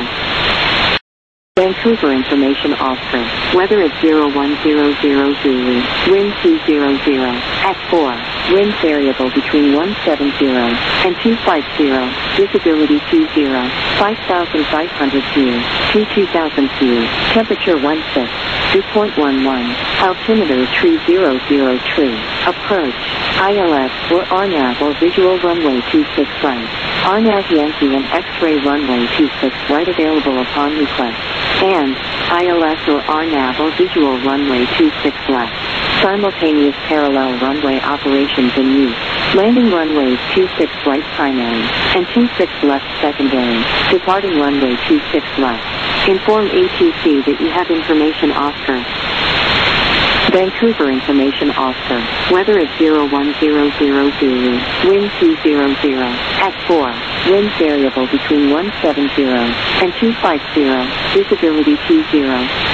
Vancouver Information Oscar, weather at 0100 Zulu, wind 200, at 4, wind variable between 170 and 250, visibility 20, 5,500 view, 2000 view, temperature 16, dew point 11, altimeter 3003, approach, ILS or RNAV or visual runway 26 right, RNAV Yankee and X-ray runway 26 right available upon request, and ILS or RNAV or visual runway 26 left. Simultaneous parallel runway operations in use. Landing runways 26 right primary and 26 left secondary. Departing runway 26 left. Inform ATC that you have information Oscar. Vancouver Information Oscar, weather at 0100 Zulu, wind 200, at 4, wind variable between 170 and 250, visibility 20,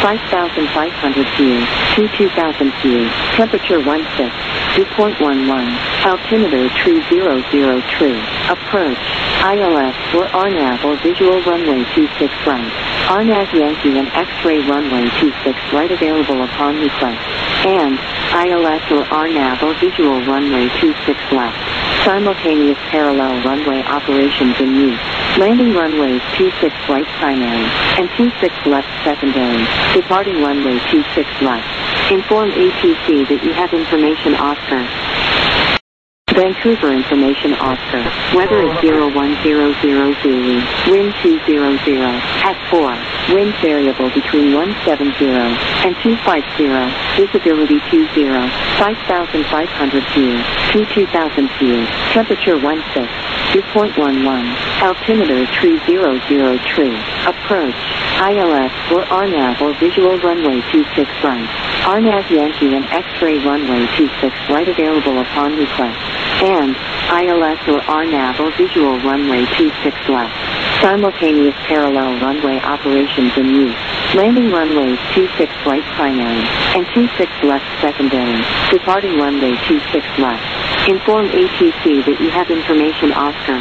5,500 view, 2000 view, temperature 16, dew point 11, altimeter 3003, approach, ILS or RNAV or visual runway 26 right, RNAV Yankee and X-ray runway 26 right available upon request, and ILS or RNAV or visual runway 26 left. Simultaneous parallel runway operations in use. Landing runways 26 right primary and 26 left secondary. Departing runway 26 left. Inform ATC that you have information Oscar. Vancouver Information Oscar, weather at 0100 Zulu, wind 200, at 4, wind variable between 170 and 250, visibility 20, 5,500 view, 2000 view, temperature 16, dew point 11, altimeter 3003, approach, ILS or RNAV or visual runway 26 right, RNAV Yankee and X-ray runway 26 right available upon request, and ILS or RNAV or visual runway 26 left. Simultaneous parallel runway operations in use. Landing runways 26 right primary and 26 left secondary. Departing runway 26 left. Inform ATC that you have information Oscar.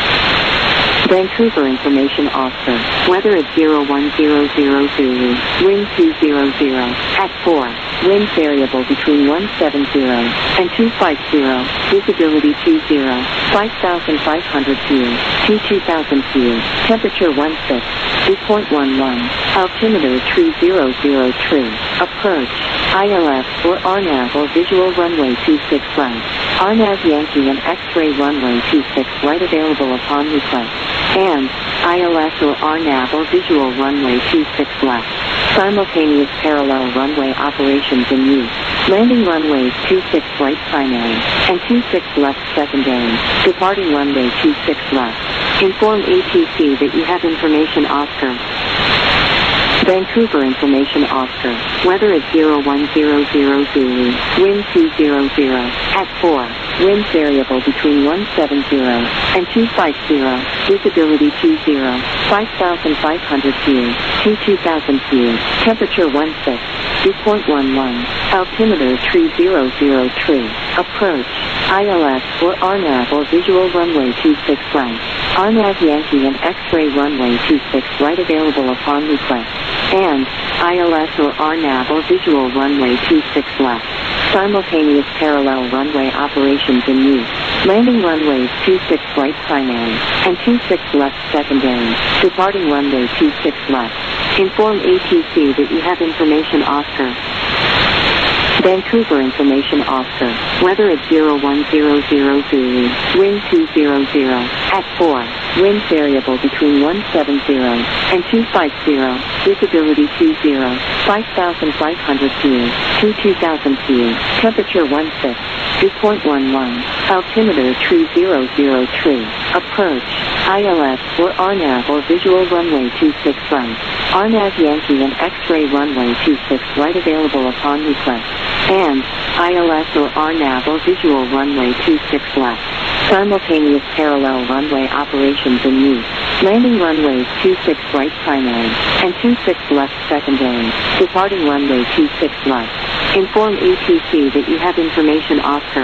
Vancouver Information Oscar, weather at 0100 Zulu, wind 200, at 4, wind variable between 170 and 250, visibility 20, 5,500 view, 2000 view, temperature 16, dew point 11, altimeter 3003, approach, ILS or RNAV or visual runway 26 right, RNAV Yankee and X-ray runway 26 right available upon request, and ILS or RNAV or visual runway 26 left. Simultaneous parallel runway operations in use. Landing runways 26 right primary and 26 left secondary. Departing runway 26 left. Inform ATC that you have information Oscar. Vancouver Information Oscar, weather at 0100 Zulu, wind 200, at 4, wind variable between 170 and 250, visibility 20, 5,500 view, 2000 view, temperature 16, dew point 11, altimeter 300 tree, approach, ILS or RNAV or visual runway 26 right, RNAV Yankee and X-ray runway 26 right available upon request, and ILS or RNAV or visual runway 26 left. Simultaneous parallel runway operations in use. Landing runways 26 right primary and 26 left secondary. Departing runway 26 left. Inform ATC that you have information Oscar. Vancouver Information Officer, weather at 0100 Zulu, wind 200, at 4, wind variable between 170 and 250, visibility 20, 5,500 view, 2000 view, temperature 16, dew point 11, altimeter 300 tree, approach, ILS or RNAV or visual runway 26 right, RNAV Yankee and X-ray runway 26 right available upon request, and ILS or RNAV or visual runway 26 left. Simultaneous parallel runway operations in use. Landing runways 26 right primary and 26 left secondary. Departing runway 26 left. Inform ATC that you have information Oscar.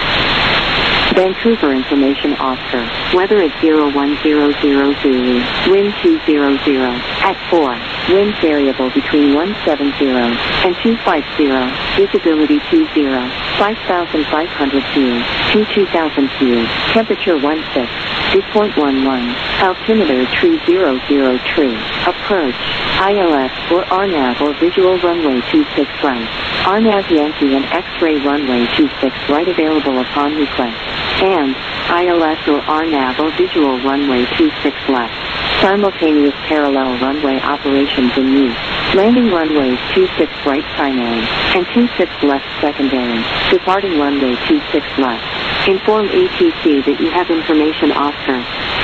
Vancouver Information Officer, weather at 0100 Zulu, wind 200, at 4, wind variable between 170 and 250, visibility 20, 5,500 view, 2000 view, temperature 16, dew point 11, altimeter 300 tree, approach, ILS or RNAV or visual runway 26 right, RNAV Yankee and X-ray runway 26 right available upon request, and ILS or RNAV or visual runway 26 left. Simultaneous parallel runway operations in use. Landing runways 26 right primary and 26 left secondary. Departing runway 26 left. Inform ATC that you have information Oscar.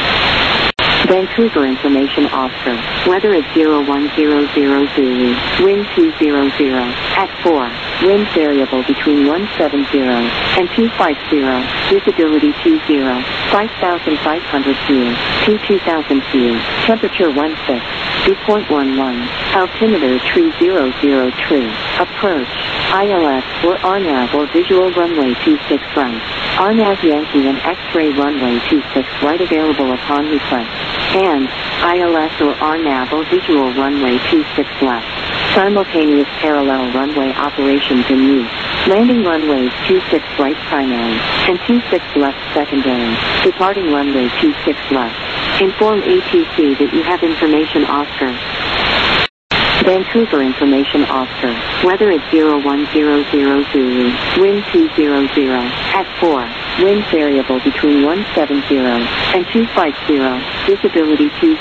Vancouver Information Officer, weather at 0100 Zulu, wind 200, at 4, wind variable between 170 and 250, visibility 20, 5,500 view, 2000 view, temperature 16, dew point 11, altimeter 300 tree, approach, ILS or RNAV or visual runway 26 right, RNAV Yankee and X-ray runway 26 right available upon request, and ILS or RNAV or visual runway 26 left. Simultaneous parallel runway operations in use. Landing runways 26 right primary and 26 left secondary. Departing runway 26 left. Inform ATC that you have information Oscar. Vancouver Information Officer, weather at 0100 Zulu, wind 200, at 4, wind variable between 170 and 250, visibility 20,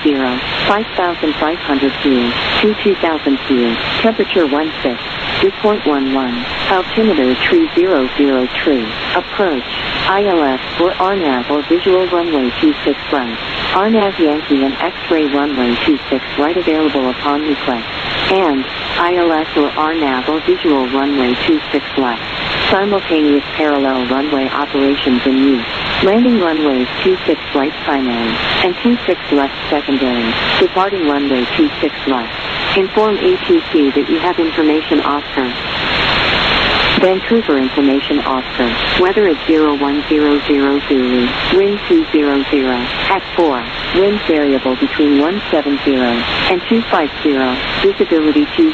5,500 view, 2000 view, temperature 16, dew point 11, altimeter 300 tree, approach, ILS or RNAV or visual runway 26 right, RNAV Yankee and X-ray runway 26 right available upon request, and ILS or RNAV or visual runway 26 left. Simultaneous parallel runway operations in use. Landing runways 26 right primary and 26 left secondary. Departing runway 26 left. Inform ATC that you have information Oscar. Vancouver Information Officer, weather at 0100 Zulu, wind 200, at 4, wind variable between 170 and 250, visibility 20,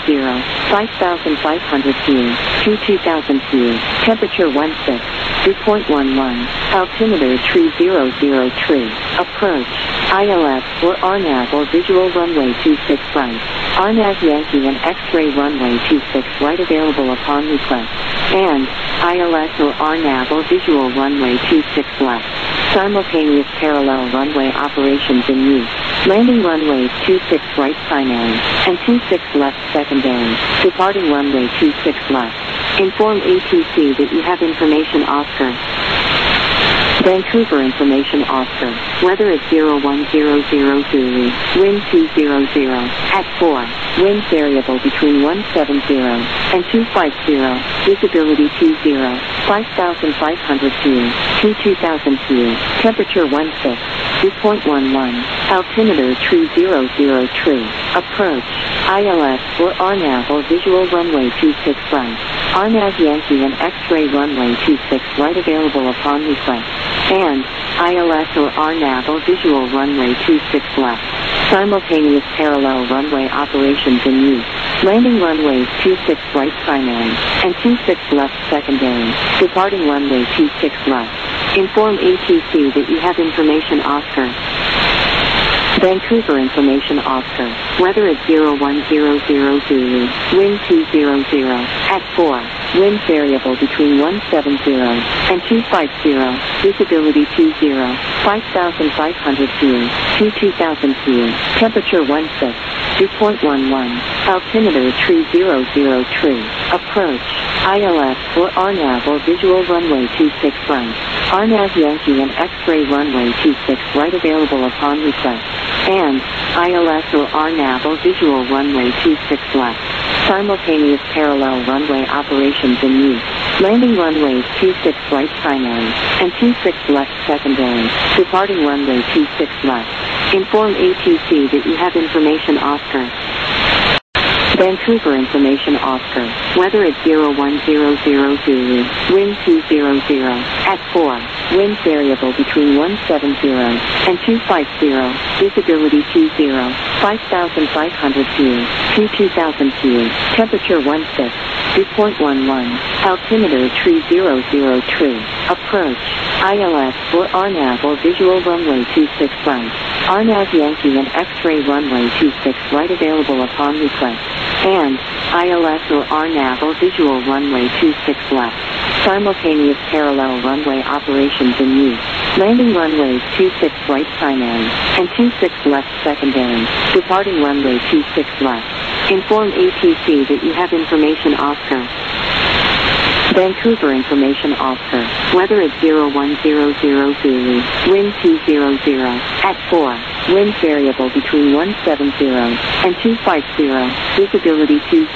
5,500 view, 2000 view, temperature 16, dew point 11, altimeter 300 tree, approach, ILS or RNAV or visual runway 26 right, RNAV Yankee and X-ray runway 26 right available upon request, and ILS or RNAV or visual runway 26 left. Simultaneous parallel runway operations in use. Landing runways 26 right primary and 26 left secondary. Departing runway 26 left. Inform ATC that you have information Oscar. Vancouver Information Oscar, weather at 0100 Zulu, wind 200, at 4, wind variable between 170 and 250, visibility 20, 5,500 view, 2000 view, temperature 16, dew point 11, altimeter 300 tree, approach, ILS or RNAV or visual runway 26 right, RNAV Yankee and X-ray runway 26 right available upon request, and ILS or RNAV or visual runway 26 left, simultaneous parallel runway operations in use, landing runways 26 right primary and 26 left secondary, departing runway 26 left. Inform ATC that you have information Oscar. Vancouver Information Oscar, weather at 0100 Zulu, wind 200, at 4, wind variable between 170 and 250, visibility 20, 5,500 view, 2000 view, temperature 16, dew point 11, altimeter 300 tree, approach, ILS or RNAV or visual runway 26 right, RNAV Yankee and X-ray runway 26 right available upon request, and ILS or RNAV or visual runway 26 left, simultaneous parallel runway operations in use, landing runways 26 right primary and 26 left secondary, departing runway 26 left. Inform ATC that you have information Oscar. Vancouver Information Oscar, weather at 0100 Zulu, wind 200, at 4, wind variable between 170 and 250, visibility 20, 5,500 view, 2000 view, temperature 16, dew point 11, altimeter 300 tree, approach, ILS or RNAV or visual runway 26 right, RNAV Yankee and X-ray runway 26 right available upon request, and ILS or RNAV or visual runway 26 left, simultaneous parallel runway operations in use, landing runways 26 right primary and 26 left secondary, departing runway 26 left. Inform ATC that you have information Oscar. Vancouver Information Oscar, weather at 0100 Zulu, wind 200, at 4, wind variable between 170 and 250, visibility 20,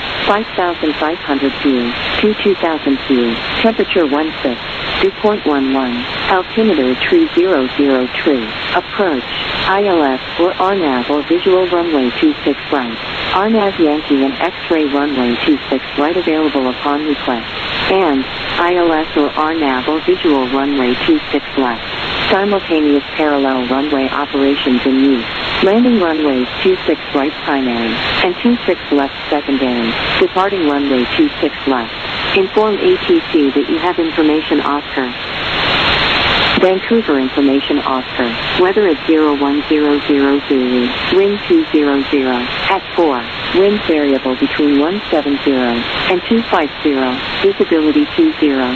5,500 view, 2000 view, temperature 16, dew point 11, altimeter 300 tree, approach, ILS or RNAV or visual runway 26 right, RNAV Yankee and X-ray runway 26 right available upon request, and ILS or RNAV or visual runway 26 left, simultaneous parallel runway operations in use, landing runways 26 right primary and 26 left secondary, departing runway 26 left. Inform ATC that you have information Oscar. Vancouver Information Oscar, weather at 0100 Zulu, wind 200, at 4, wind variable between 170 and 250, visibility 20,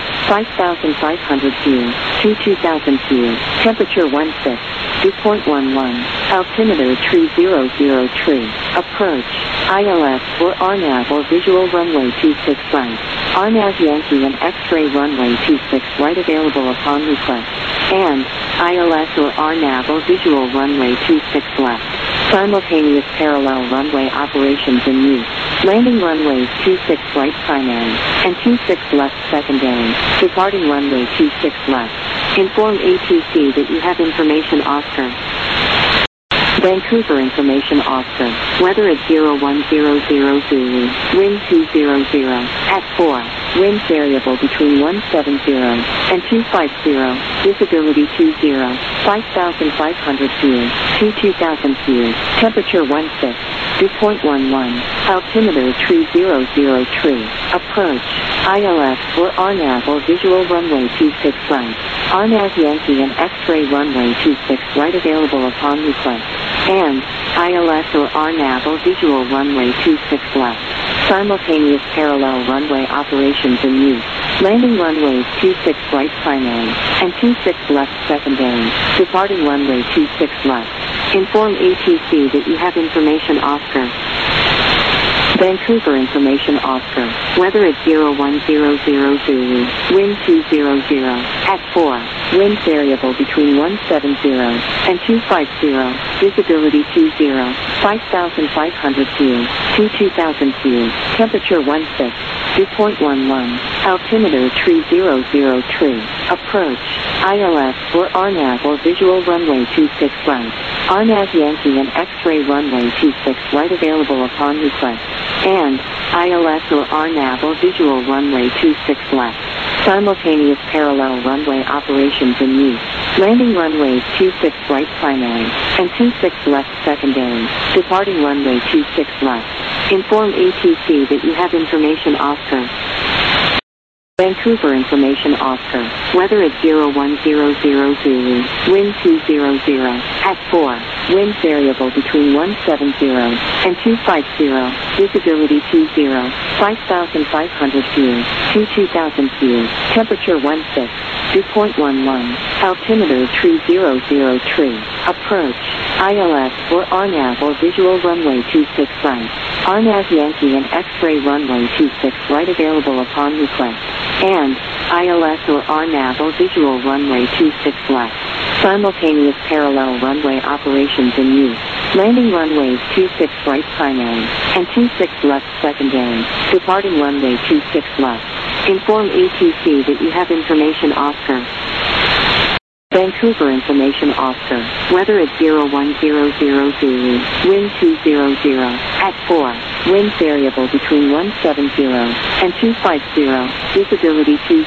5,500 view, 2000 view, temperature 16, dew point 11, altimeter 300 tree, approach, ILS or RNAV or visual runway 26 right, RNAV Yankee and X-ray runway 26 right available upon request, and ILS or RNAV or visual runway 26 left, simultaneous parallel runway operations in use, landing runways 26 right primary and 26 left secondary, departing runway 26 left. Inform ATC that you have information Oscar. Vancouver Information Oscar, weather at 0100 Zulu, wind 200, at 4, wind variable between 170 and 250, visibility 20, 5,500 view, 2000 view, temperature 16, dew point 11, altimeter 300 tree, approach, ILS or RNAV or visual runway 26 right, RNAV Yankee and X-ray runway 26 right available upon request, and ILS or RNAV or visual runway 26 left, simultaneous parallel runway operations in use, landing runways 26 right primary and 26 left secondary, departing runway 26 left. Inform ATC that you have information Oscar. Vancouver Information Oscar, weather at 0100 Zulu, wind 200, at 4, wind variable between 170 and 250, visibility 20, 5,500 feet, 2,000 feet, temperature 16, dew point 11, altimeter 300 tree, approach, ILS or RNAV or visual runway 26 right, RNAV Yankee and X-ray runway 26 right available upon request, and ILS or RNAV or visual runway 26 left. Simultaneous parallel runway operations in use. Landing runways 26 right primary and 26 left secondary. Departing runway 26 left. Inform ATC that you have information Oscar. Vancouver information Oscar. Weather at 0100 Zulu, wind 200, at 4, wind variable between 170 and 250, visibility 20, 5,500 feet, 2,000 feet, temperature 16, dew point 11, altimeter 300 tree, approach, ILS or RNAV or visual runway 26 right, RNAV Yankee and X-ray runway 26 right available upon request, and ILS or RNAV or visual runway 26 left. Simultaneous parallel runway operations in use. Landing runways 26 right primary and 26 left secondary. Departing runway 26 left. Inform ATC that you have information Oscar. Vancouver information Oscar. Weather at 0100 Zulu, wind 200, at 4, wind variable between 170 and 250, visibility 20,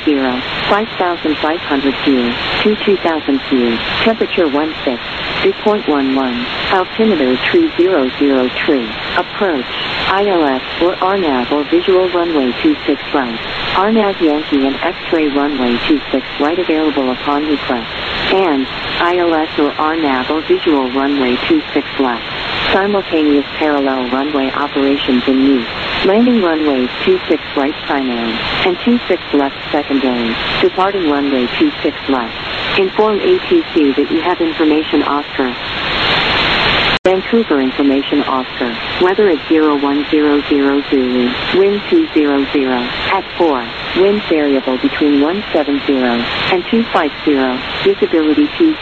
5,500 feet, 2,000 feet, temperature 16, dew point 11, altimeter 300 tree, approach, ILS or RNAV or visual runway 26 right, RNAV Yankee and X-ray runway 26 right available upon request, and ILS or RNAV or visual runway 26 left. Simultaneous parallel runway operations in use. Landing runways 26 right primary and 26 left secondary. Departing runway 26 left. Inform ATC that you have information Oscar. Vancouver information Oscar. Weather at 0100 Zulu, wind 200, at 4, wind variable between 170 and 250, visibility 20,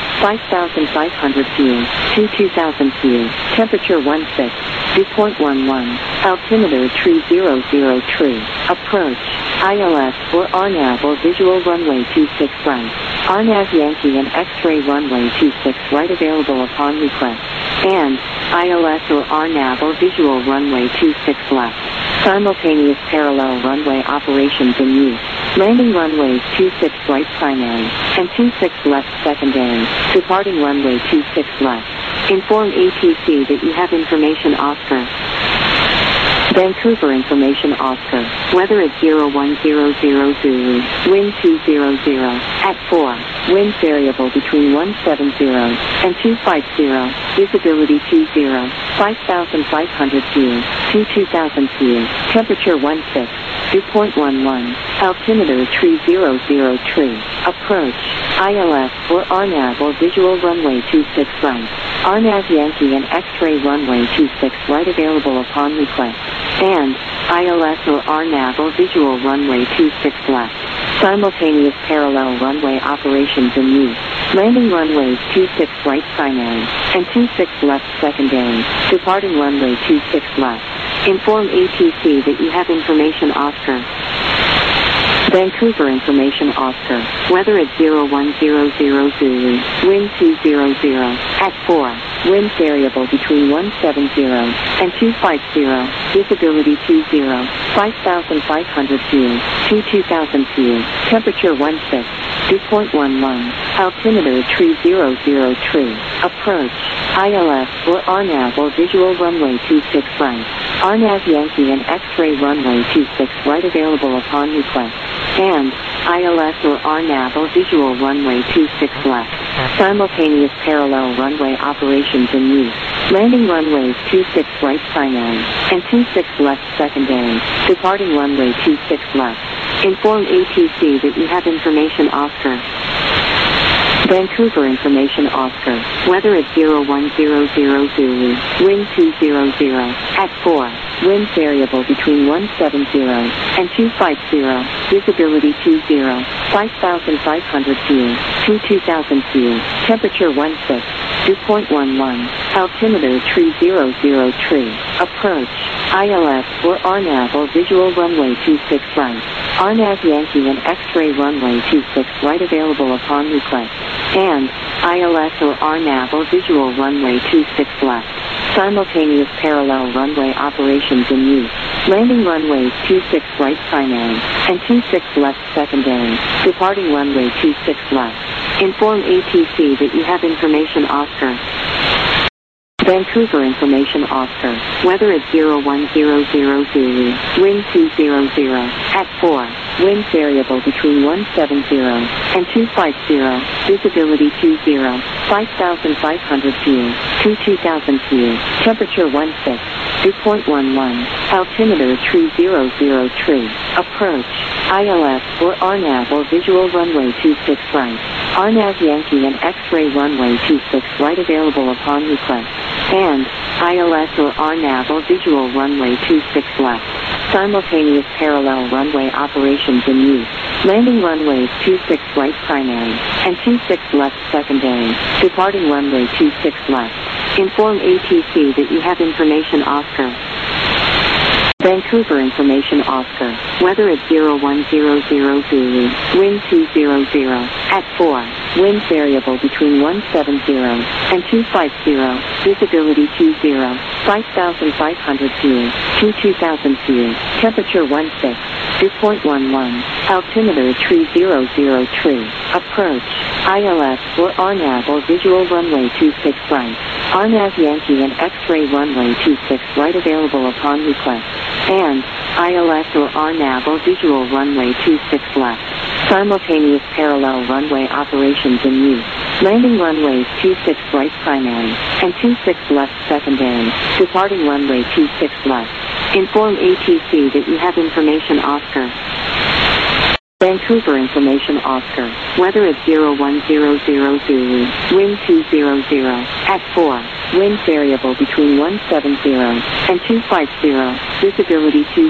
5,500 feet, 2,000 feet, temperature 16, dew point 11, altimeter 300 tree, approach, ILS or RNAV or visual runway 26 right, RNAV Yankee and X-ray runway 26 right available upon request, and ILS or RNAV or visual runway 26 left. Simultaneous parallel runway operations in use. Landing runways 26 right primary and 26 left secondary. Departing runway 26 left. Inform ATC that you have information Oscar. Vancouver information Oscar. Weather at 0100 Zulu, wind 200, at 4, wind variable between 170 and 250, visibility 20, 5,500 feet, 2,000 feet, temperature 16, dew point 11, altimeter 300 tree, approach, ILS or RNAV or visual runway 26 right, RNAV Yankee and X-ray runway 26 right available upon request, and ILS or RNAV or visual runway 26 left. Simultaneous parallel runway operations in use. Landing runways 26 right primary and 26 left secondary. Departing runway 26 left. Inform ATC that you have information Oscar. Vancouver information Oscar. Weather at 0100 Zulu, wind 200, at 4, wind variable between 170 and 250, visibility 20, 5,500 feet, 2,000 feet, temperature 16, dew point 11, altimeter 300 tree, approach, ILS or RNAV or visual runway 26 right, RNAV Yankee and X-ray runway 26 right available upon request, and ILS or RNAV or visual runway 26 left. Simultaneous parallel runway operations in use. Landing runways 26 right primary and 26 left secondary. Departing runway 26 left. Inform ATC that you have information Oscar. Vancouver information Oscar. Weather at 0100 Zulu, wind 200, at 4, wind variable between 170 and 250, visibility 20, 5,500 view, 2,000 view, temperature 16, dew point 11, altimeter 300 tree, approach, ILS or RNAV or visual runway 26 right, RNAV Yankee and X-ray runway 26 right available upon request, and ILS or RNAV or visual runway 26 left. Simultaneous parallel runway operations in use. Landing runways 26 right primary and 26 left secondary. Departing runway 26 left. Inform ATC that you have information Oscar. Vancouver information Oscar. Weather at 0100 Zulu. Wind 200 at 4. Wind variable between 170 and 250. Visibility 20. 5,500 view. 2,000 view. Temperature 16. Dew point 11. Altimeter 300 tree. Approach. ILS or RNAV or visual runway 26 right. RNAV Yankee and X-ray runway 26 right available upon request. And ILS or RNAV or visual runway 26 left. Simultaneous parallel runway operations in use. Landing runways 26 right primary and 26 left secondary. Departing runway 26 left. Inform ATC that you have information Oscar. Vancouver information Oscar. Weather at 0100 Zulu. Wind 200 at 4. Wind variable between 170 and 250. Visibility 20. 5,500 view. 2,000 view. Temperature 16. Dew point 11. Altimeter 300 tree. Approach. ILS or RNAV or visual runway 26 right. RNAV Yankee and X-ray runway 26 right available upon request. And ILS or RNAV or visual runway 26 left. Simultaneous parallel runway operations in use. Landing runways 26 right primary and 26 left secondary. Departing runway 26 left. Inform ATC that you have information Oscar. Vancouver information Oscar. Weather at 0100 Zulu. Wind 200 at 4. Wind variable between 170 and 250. Visibility 20.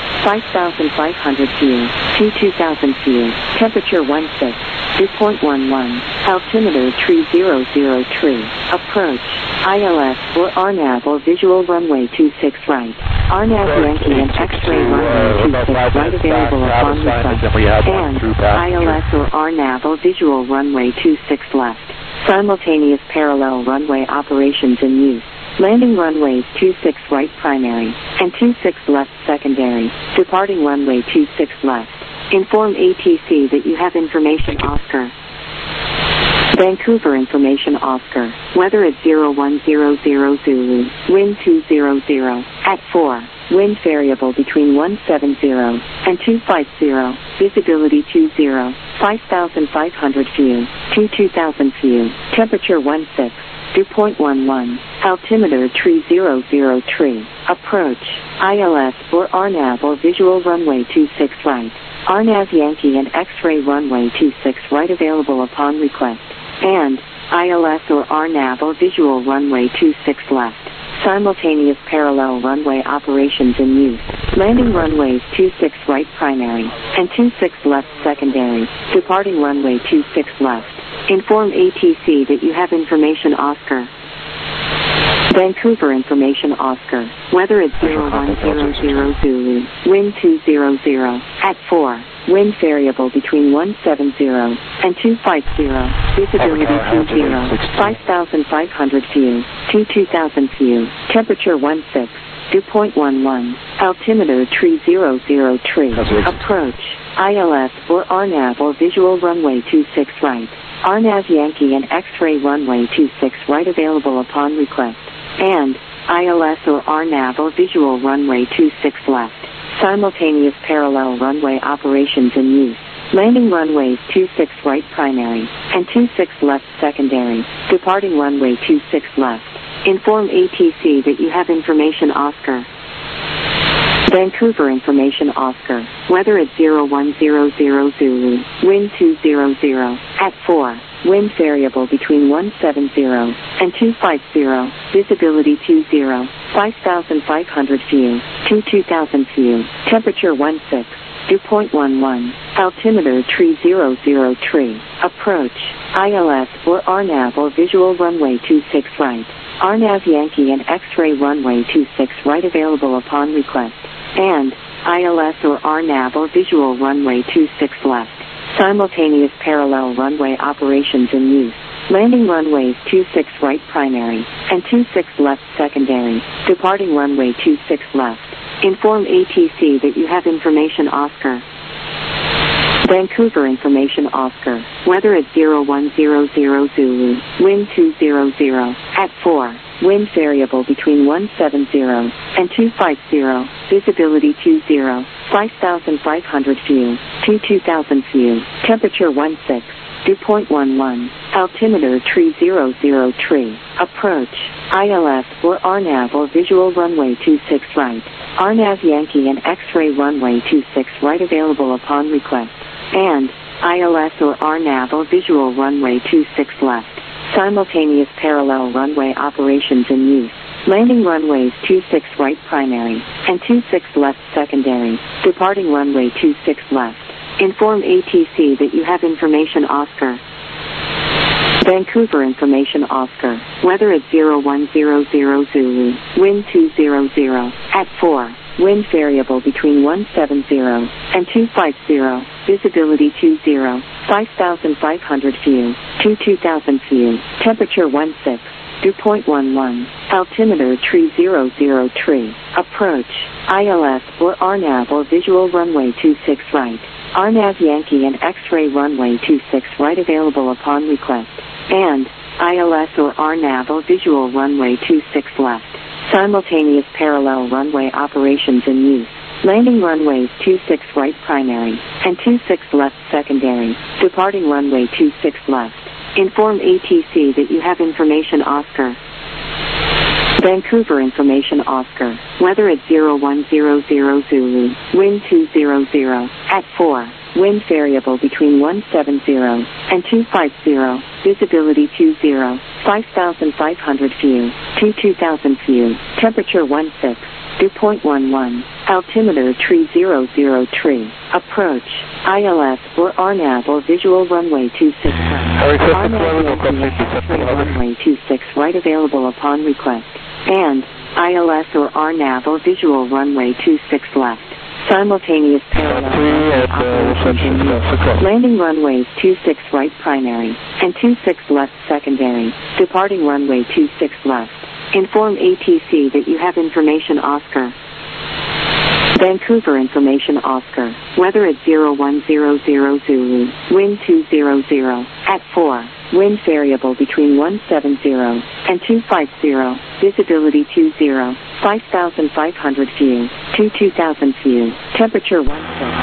5,500 view. 2,000 view. Temperature 16. Dew point 11. Altimeter 300 tree. Approach. ILS or RNAV or visual runway 26 right. RNAV Yankee and X-ray runway 26 right available upon request. And ILS or RNAV or visual runway 26 left. Simultaneous parallel runway operations in use. Landing runways 26 right primary and 26 left secondary. Departing runway 26 left. Inform ATC that you have information Oscar. Vancouver information Oscar. Weather at 0100 Zulu. Wind 200 at 4. Wind variable between 170 and 250. Visibility 20. 5,500 view. 2,000 view. Temperature 16. Dew point 11. Altimeter 300 tree. Approach. ILS or RNAV or visual runway 26 right. RNAV Yankee and X-ray runway 26 right available upon request. And ILS or RNAV or visual runway 26 left. Simultaneous parallel runway operations in use. Landing runways 26 right primary and 26 left secondary. Departing runway 26 left. Inform ATC that you have information Oscar. Vancouver information Oscar. Weather at 0100 Zulu. Wind 200 at 4. Wind variable between 170 and 250. Visibility 20. 5,500 view. 2,000 view. Temperature 16. Dew point 11. Altimeter 300 tree. Approach. ILS or RNAV or visual runway 26 right. RNAV Yankee and X-ray runway 26 right available upon request. And ILS or RNAV or visual runway 26 left. Simultaneous parallel runway operations in use. Landing runways 26 right primary and 26 left secondary. Departing runway 26 left. Inform ATC that you have information Oscar. Vancouver information Oscar. Weather at 0100 Zulu. Wind 200 at 4. wind variable between 170 and 250, visibility 20, 5,500 view, 2,000 view, temperature 16, dew point 11, altimeter 300 tree, approach, ILS or RNAV or visual runway 26 right, RNAV Yankee and X-ray runway 26 right available upon request, and ILS or RNAV or visual runway 26 left, simultaneous parallel runway operations in use. Landing runways 26 right primary and 26 left secondary, departing runway 26 left. Inform ATC that you have information Oscar. Vancouver information Oscar. Weather at 0100 Zulu, wind 200, at 4, wind variable between 170 and 250, visibility 20, 5,500 view, 2,000 view, temperature 16, dew point 11, altimeter 300 tree, approach, ILS or RNAV or visual runway 26 right, RNAV Yankee and X-ray runway 26 right available upon request, and ILS or RNAV or visual runway 26 left, simultaneous parallel runway operations in use. Landing runways 26 right primary and 26 left secondary, departing runway 26 left. Inform ATC that you have information Oscar. Vancouver information Oscar. Weather at 0100 Zulu, wind 200, at 4, wind variable between 170 and 250, visibility 20, 5,500 view, 2,000 view, temperature 16, dew point 11, altimeter 300 tree, approach, ILS or RNAV or visual runway 26 right, RNAV Yankee and X-ray runway 26 right available upon request, and ILS or RNAV or visual runway 26 left, simultaneous parallel runway operations in use. Landing runways 26 right primary and 26 left secondary, departing runway 26 left. Inform ATC that you have information Oscar. Vancouver information Oscar. Weather at 0100 Zulu, wind 200, at 4, wind variable between 170 and 250, visibility 20, 5,500 view, 2,000 view, temperature 16, dew point 11, altimeter 300 tree, approach, ILS or RNAV or visual runway 26 right, RNAV runway 26 right available upon request, and ILS or RNAV or visual runway 26 left, simultaneous parallel operations in use. Landing runways 26 right primary and 26 left secondary, departing runway 26 left. Inform ATC that you have information Oscar. Vancouver information Oscar. Weather at 0100 Zulu, wind 200, at 4, wind variable between 170 and 250, visibility 20, 5,500 view, 2,000 view, temperature 16.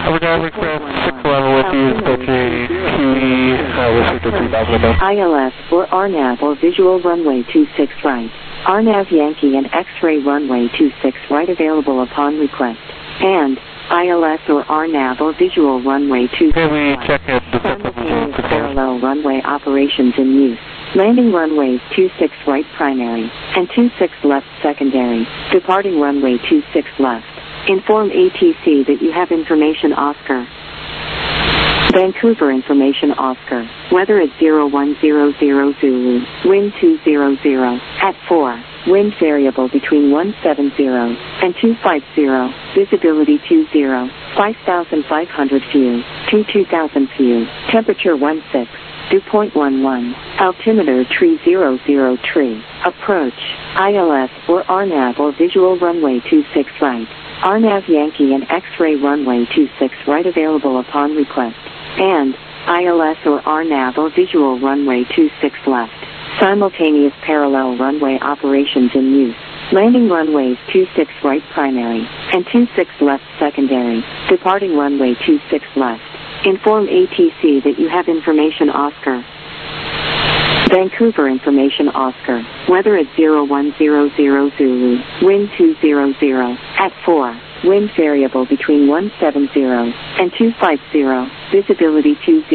ILS or RNAV or visual runway 26 right, RNAV Yankee and X-ray runway 26 right available upon request, and ILS or RNAV or visual runway 26 right, simultaneous parallel runway operations in use. Landing runways 26 right primary and 26 left secondary, departing runway 26 left. Inform ATC that you have information Oscar. Vancouver information Oscar. Weather at 0100 Zulu, wind 200, at 4, wind variable between 170 and 250, visibility 20, 5,500 view, 2,000 view, temperature 16, dew point 11, altimeter 300 tree, approach, ILS or RNAV or visual runway 26 right, RNAV Yankee and X-ray runway 26 right available upon request, and ILS or RNAV or visual runway 26 left, simultaneous parallel runway operations in use. Landing runways 26 right primary and 26 left secondary, departing runway 26 left. Inform ATC that you have information Oscar. Vancouver information Oscar. Weather at 0100 Zulu, wind 200, at 4, wind variable between 170 and 250, visibility 20,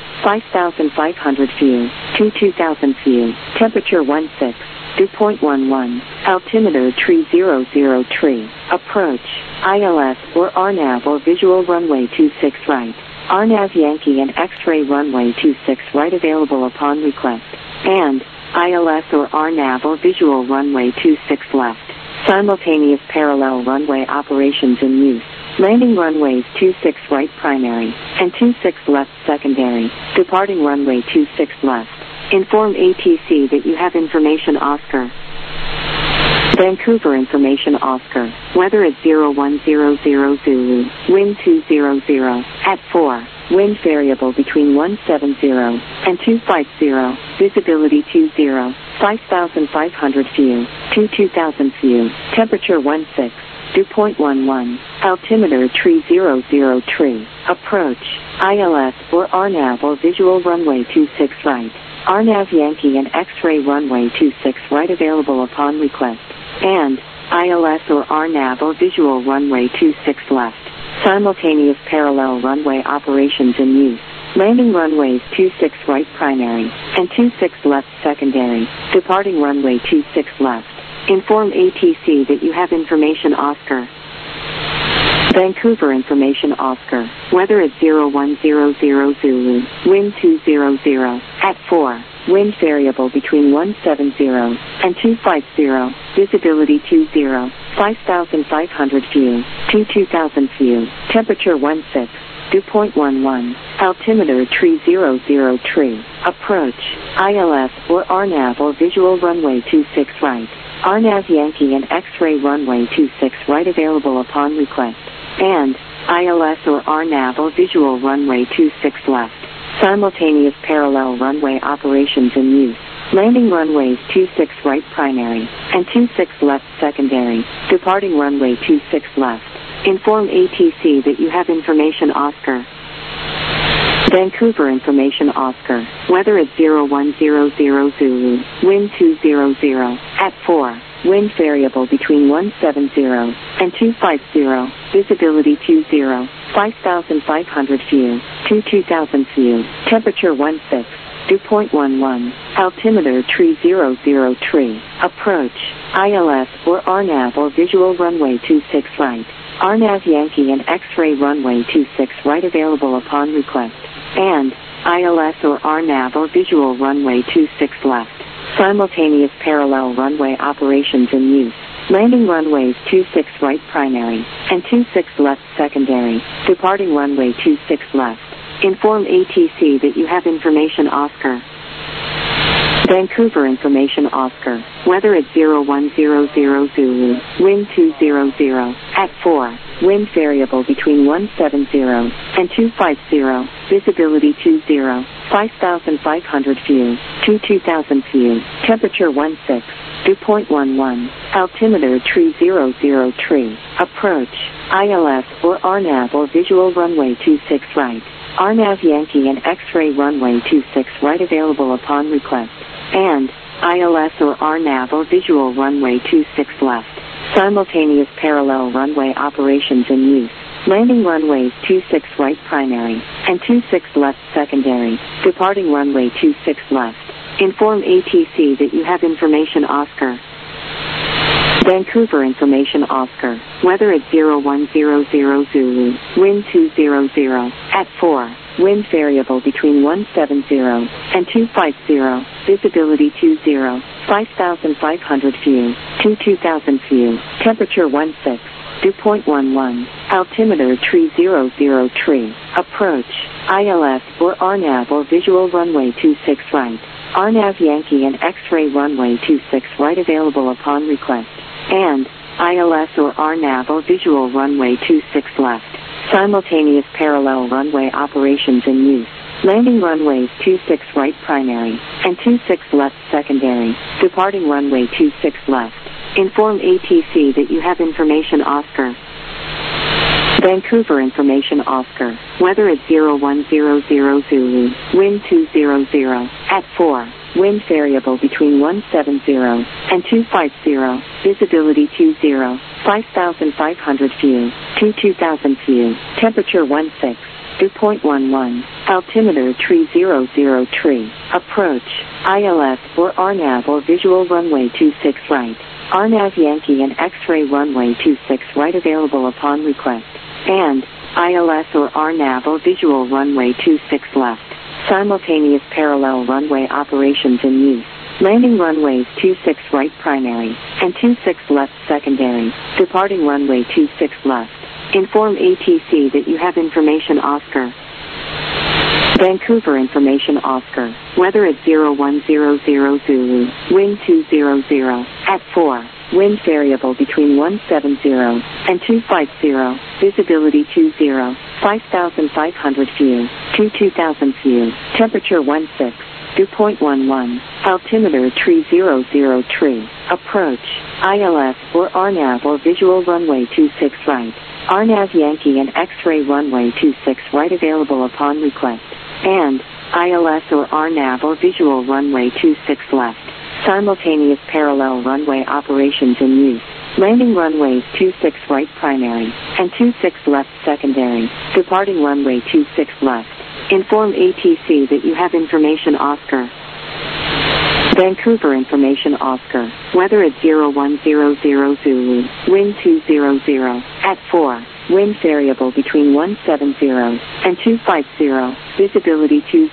5,500 view, 2,000 view, temperature 16, dew point 11, altimeter 300 tree, approach, ILS or RNAV or visual runway 26 right, RNAV Yankee and X-ray runway 26 right available upon request, and ILS or RNAV or visual runway 26 left. Simultaneous parallel runway operations in use. Landing runways 26 right primary and 26 left secondary. Departing runway 26 left. Inform ATC that you have information Oscar. Vancouver information Oscar. Weather at 0100 Zulu. Wind 200 at 4. Wind variable between 170 and 250. Visibility 20. 5,500 view. 2,000 view. Temperature 16. Dew point 11. Altimeter 300 tree. Approach. ILS or RNAV or visual runway 26 right. RNAV Yankee and X-ray runway 26 right available upon request. And ILS or RNAV or visual runway 26 left. Simultaneous parallel runway operations in use. Landing runways 26 right primary and 26 left secondary. Departing runway 26 left. Inform ATC that you have information Oscar. Vancouver information Oscar. Weather at 0100 Zulu. Wind 200 at 4. Wind variable between 170 and 250. Visibility 20. 5,500 view. 2,000 view. Temperature 16. Dew point 11. Altimeter 300 tree. Approach. ILS or RNAV or visual runway 26 right. RNAV Yankee and X-ray runway 26 right available upon request. And ILS or RNAV or visual runway 26 left. Simultaneous parallel runway operations in use. Landing runways 26 right primary and 26 left secondary. Departing runway 26 left. Inform ATC that you have information Oscar. Vancouver information Oscar. Weather at 0100 Zulu. Wind 200 at 4. Wind variable between 170 and 250. Visibility 20. 5,500 view. 2,000 view. Temperature 16. Dew point 11. Altimeter 300 tree. Approach. ILS or RNAV or visual runway 26 right. RNAV Yankee and X-ray runway 26 right available upon request. And ILS or RNAV or visual runway 26 left. Simultaneous parallel runway operations in use. Landing runways 26 right primary and 26 left secondary. Departing runway 26 left. Inform ATC that you have information Oscar. Vancouver information Oscar. Weather at 0100 Zulu. Wind 200 at 4. Wind variable between 170 and 250. Visibility 20. 5,500 view. 2,000 view. Temperature 16. Dew point 11. Altimeter 300 tree. Approach. ILS or RNAV or visual runway 26 right. RNAV Yankee and X-ray runway 26 right available upon request. And ILS or RNAV or visual runway 26 left. Simultaneous parallel runway operations in use. Landing runways 26 right primary and 26 left secondary. Departing runway 26 left. Inform ATC that you have information Oscar. Vancouver information Oscar. Weather at 0100 Zulu. Wind 200 at 4. Wind variable between 170 and 250. Visibility 20. 5,500 view. 2,000 view. Temperature 16. Dew point 11. Altimeter 300 tree. Approach. ILS or RNAV or visual runway 26 right. RNAV Yankee and X-ray runway 26 right available upon request. And ILS or RNAV or visual runway 26 left. Simultaneous parallel runway operations in use. Landing runways 26 right primary and 26 left secondary. Departing runway 26 left. Inform ATC that you have information Oscar. Vancouver information Oscar. Weather at 0100 Zulu. Wind 200 at 4. wind variable between 170 and 250, visibility 20, 5,500 view, 2,000 view, temperature 16, dew point 11, altimeter 300 tree, approach, ILS or RNAV or visual runway 26 right, RNAV Yankee and X-ray runway 26 right available upon request, and ILS or RNAV or visual runway 26 left, simultaneous parallel runway operations in use. Landing runways 26 right primary and 26 left secondary, departing runway 26 left. Inform ATC that you have information Oscar. Vancouver information Oscar, weather at 0100 Zulu, wind 200, at 4, wind variable between 170 and 250, visibility 20, 5,500 view, 2,000 view, temperature 16, dew point 11, altimeter 300 tree, approach, ILS or RNAV or visual runway 26 right, RNAV Yankee and X-ray runway 26 right available upon request, and ILS or RNAV or visual runway 26 left, simultaneous parallel runway operations in use. Landing runways 26 right primary and 26 left secondary, departing runway 26 left. Inform ATC that you have information Oscar. Vancouver information Oscar, weather at 0100 Zulu, wind 200, at 4, wind variable between 170 and 250, visibility 20,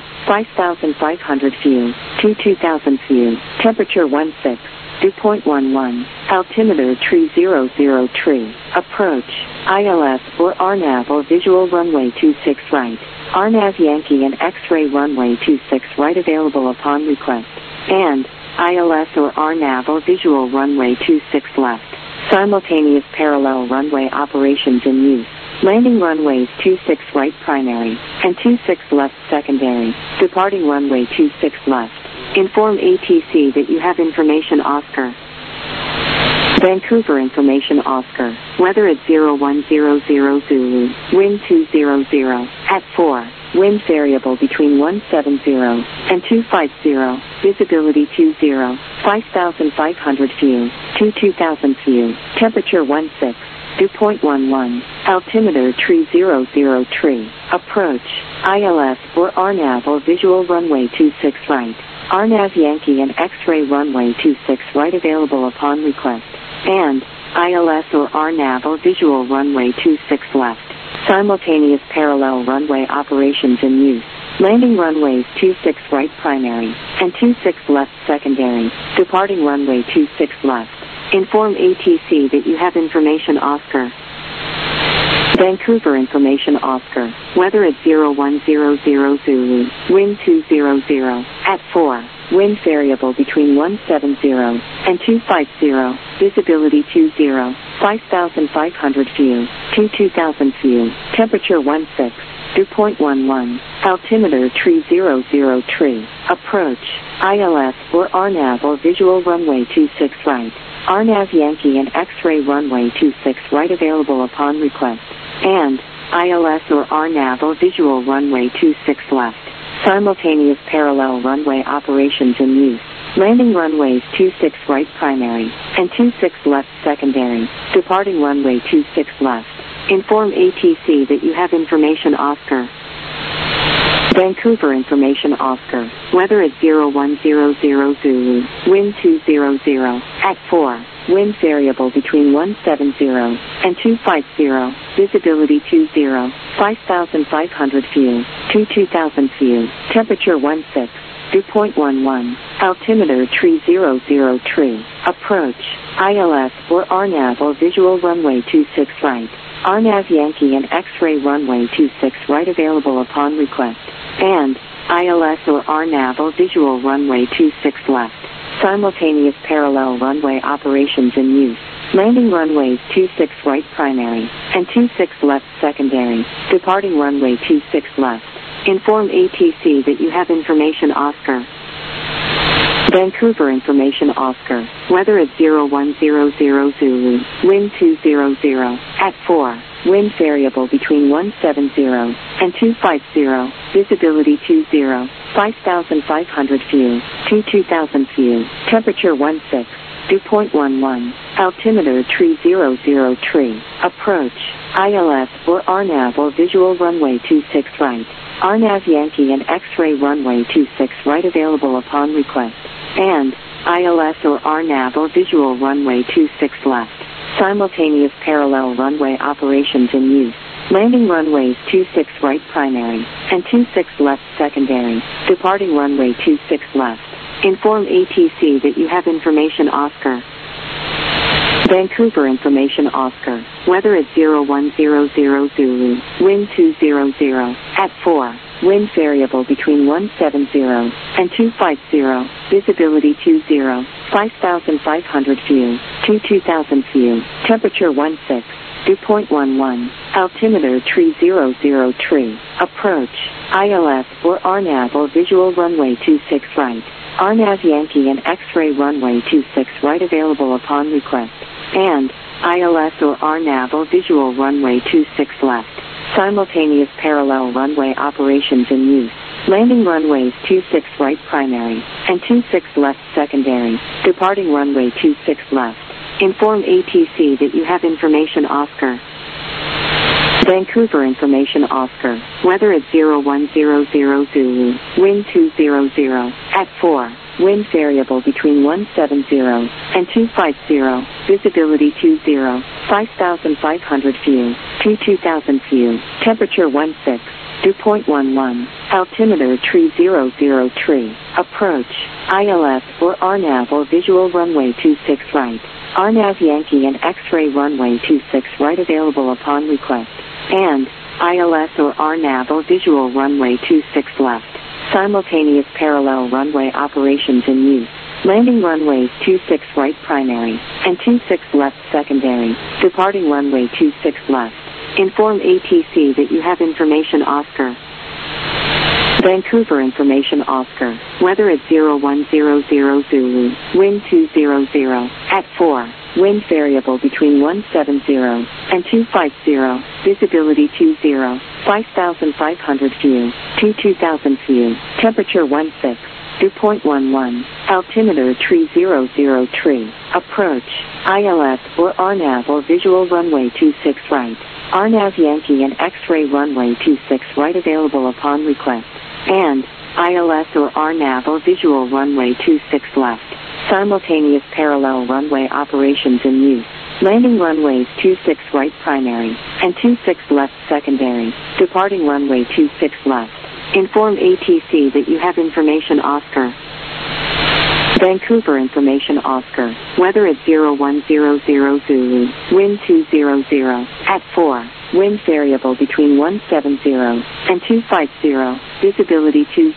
5,500 view, 2,000 view, temperature 16, dew point 11, altimeter 300 tree, approach, ILS or RNAV or visual runway 26 right, RNAV Yankee and X-ray runway 26 right available upon request, and ILS or RNAV or visual runway 26 left, simultaneous parallel runway operations in use. Landing runways 26 right primary and 26 left secondary, departing runway 26 left. Inform ATC that you have information Oscar. Vancouver information Oscar, weather at 0100 Zulu, wind 200, at 4, wind variable between 170 and 250, visibility 20, 5,500 view, 2,000 view, temperature 16, dew point 11, altimeter 300 tree, approach, ILS or RNAV or visual runway 26 right, RNAV Yankee and X-ray runway 26 right available upon request, and ILS or RNAV or visual runway 26 left, simultaneous parallel runway operations in use. Landing runways 26 right primary and 26 left secondary, departing runway 26 left. Inform ATC that you have information Oscar. Vancouver information Oscar, weather at 0100 Zulu, wind 200, at 4, wind variable between 170 and 250, visibility 20, 5,500 view, 2,000 view, temperature 16, dew point 11, altimeter 300 tree, approach, ILS or RNAV or visual runway 26 right, RNAV Yankee and X-ray runway 26 right available upon request, and ILS or RNAV or visual runway 26 left, simultaneous parallel runway operations in use. Landing runways 26 right primary and 26 left secondary, departing runway 26 left. Inform ATC that you have information Oscar. Vancouver information Oscar, weather at 0100 Zulu, wind 200, at 4, wind variable between 170 and 250, visibility 20, 5,500 view, 2,000 view, temperature 16, dew point 11, altimeter 300 tree, approach, ILS or RNAV or visual runway 26 right, RNAV Yankee and X-ray runway 26 right available upon request, and ILS or RNAV or visual runway 26 left, simultaneous parallel runway operations in use. Landing runways 26 right primary and 26 left secondary, departing runway 26 left. Inform ATC that you have information Oscar. Vancouver information Oscar, weather at 0100 Zulu, wind 200, at 4, wind variable between 170 and 250, visibility 20, 5,500 view, 2,000 view, temperature 16, dew point 11, altimeter 300 tree, approach, ILS or RNAV or visual runway 26 right, RNAV Yankee and X-ray runway 26 right available upon request, and ILS or RNAV or visual runway 26 left, simultaneous parallel runway operations in use. Landing runways 26 right primary and 26 left secondary, departing runway 26 left. Inform ATC that you have information Oscar. Vancouver information Oscar. Weather at 0100 Zulu, wind 200, at 4, wind variable between 170 and 250, visibility 20, 5,500 view, 2,000 view, temperature 16, dew point 11, altimeter 300 tree, approach, ILS or RNAV or visual runway 26 right, RNAV Yankee and X-ray runway 26 right available upon request, and ILS or RNAV or visual runway 26 left, simultaneous parallel runway operations in use. Landing runways 26 right primary and 26 left secondary, departing runway 26 left. Inform ATC that you have information Oscar. Vancouver information Oscar. Weather at 0100 Zulu, wind 200, at 4, wind variable between 170 and 250, visibility 20, 5,500 view, 2,000 view, temperature 16, dew point 11, altimeter 300 tree, approach, ILS or RNAV or visual runway 26 right, RNAV Yankee and X-ray runway 26 right available upon request, and ILS or RNAV or visual runway 26 left, simultaneous parallel runway operations in use. Landing runways 26 right primary and 26 left secondary, departing runway 26 left. Inform ATC that you have information Oscar. Vancouver information Oscar. Weather at 0100 Zulu, wind 200, at 4, wind variable between 170 and 250, visibility 20, 5,500 view, 2,000 view, temperature 16, dew point 11, altimeter 300 tree, approach, ILS or RNAV or visual runway 26 right, RNAV Yankee and X-ray runway 26 right available upon request, and ILS or RNAV or visual runway 26 left, simultaneous parallel runway operations in use. Landing runways 26 right primary and 26 left secondary, departing runway 26 left. Inform ATC that you have information Oscar. Vancouver information Oscar. Weather at 0100 Zulu, wind 200, at 4, wind variable between 170 and 250, visibility 20,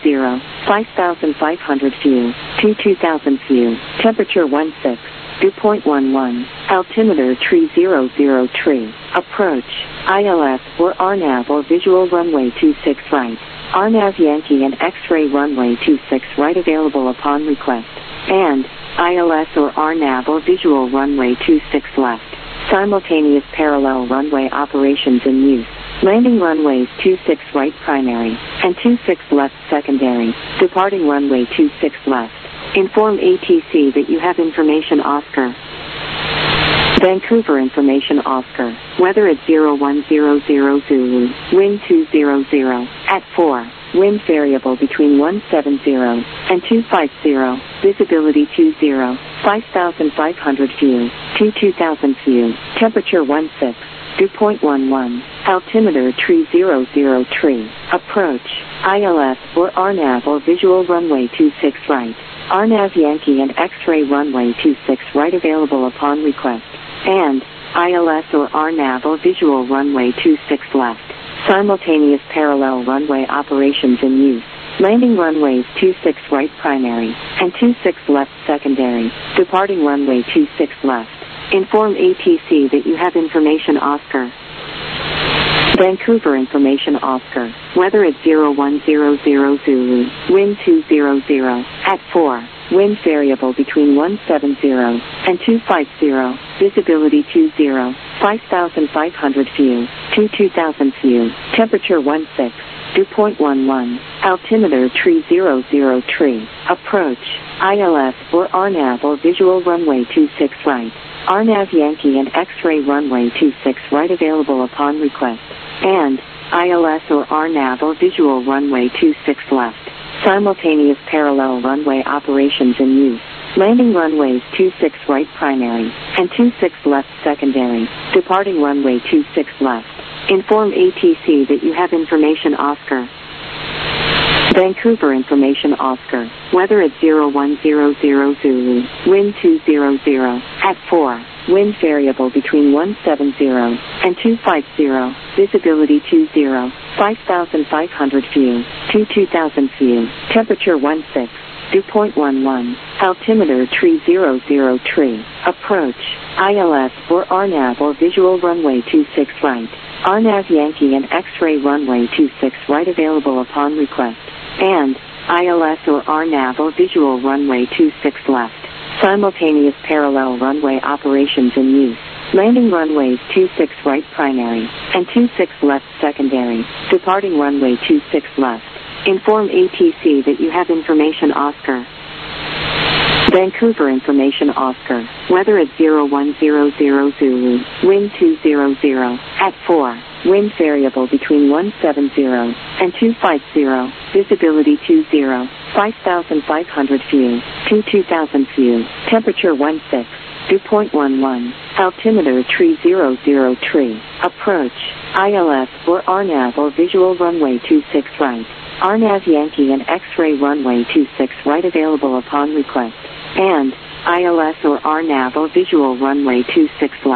5,500 view, 2,000 view, temperature 16, dew point 11, altimeter 300 tree, approach, ILS or RNAV or visual runway 26 right, RNAV Yankee and X-ray runway 26 right available upon request, and ILS or RNAV or visual runway 26 left, simultaneous parallel runway operations in use. Landing runways 26 right primary and 26 left secondary, departing runway 26 left. Inform ATC that you have information Oscar. Vancouver information Oscar. Weather at 0100 Zulu, wind 200, at 4, wind variable between 170 and 250, visibility 20, 5,500 view, 2,000 view, temperature 16, dew point 11, altimeter 300 tree, approach, ILS or RNAV or visual runway 26 right, RNAV Yankee and X-ray runway 26 right available upon request, and ILS or RNAV or visual runway 26 left, simultaneous parallel runway operations in use. Landing runways 26 right primary and 26 left secondary, departing runway 26 left. Inform ATC that you have information Oscar. Vancouver information Oscar. Weather at 0100 Zulu, wind 200, at 4, wind variable between 170 and 250, visibility 20, 5,500 view, to 2,000 view, temperature 16, dew point 11, altimeter tree 00 tree, approach, ILS or RNAV or visual runway 26 right, RNAV Yankee and X-ray runway 26 right available upon request, and ILS or RNAV or visual runway 26 left, simultaneous parallel runway operations in use. Landing runways 26 right primary, and 26 left secondary, departing runway 26 left. Inform ATC that you have information Oscar. Vancouver information Oscar, weather at 0100 Zulu, wind 200, at 4, wind variable between 170 and 250, visibility 20, 5,500 view, to 2,000 view, temperature 16. Dew point 11, altimeter tree 00 tree, approach, ILS or RNAV or visual runway 26 right, RNAV Yankee and X-ray runway 26 right available upon request, and ILS or RNAV or visual runway 26 left, simultaneous parallel runway operations in use. Landing runways 26 right primary, and 26 left secondary, departing runway 26 left. Inform ATC that you have information Oscar. Vancouver information Oscar, weather at 0100 Zulu, wind 200, at 4, wind variable between 170 and 250, visibility 20, 5,500 view, to 2,000 view, temperature 16, dew point 11, altimeter tree 00 tree, approach, ILS or RNAV or visual runway 26 right, RNAV Yankee and X-ray runway 26 right available upon request, and ILS or RNAV or visual runway 26 left.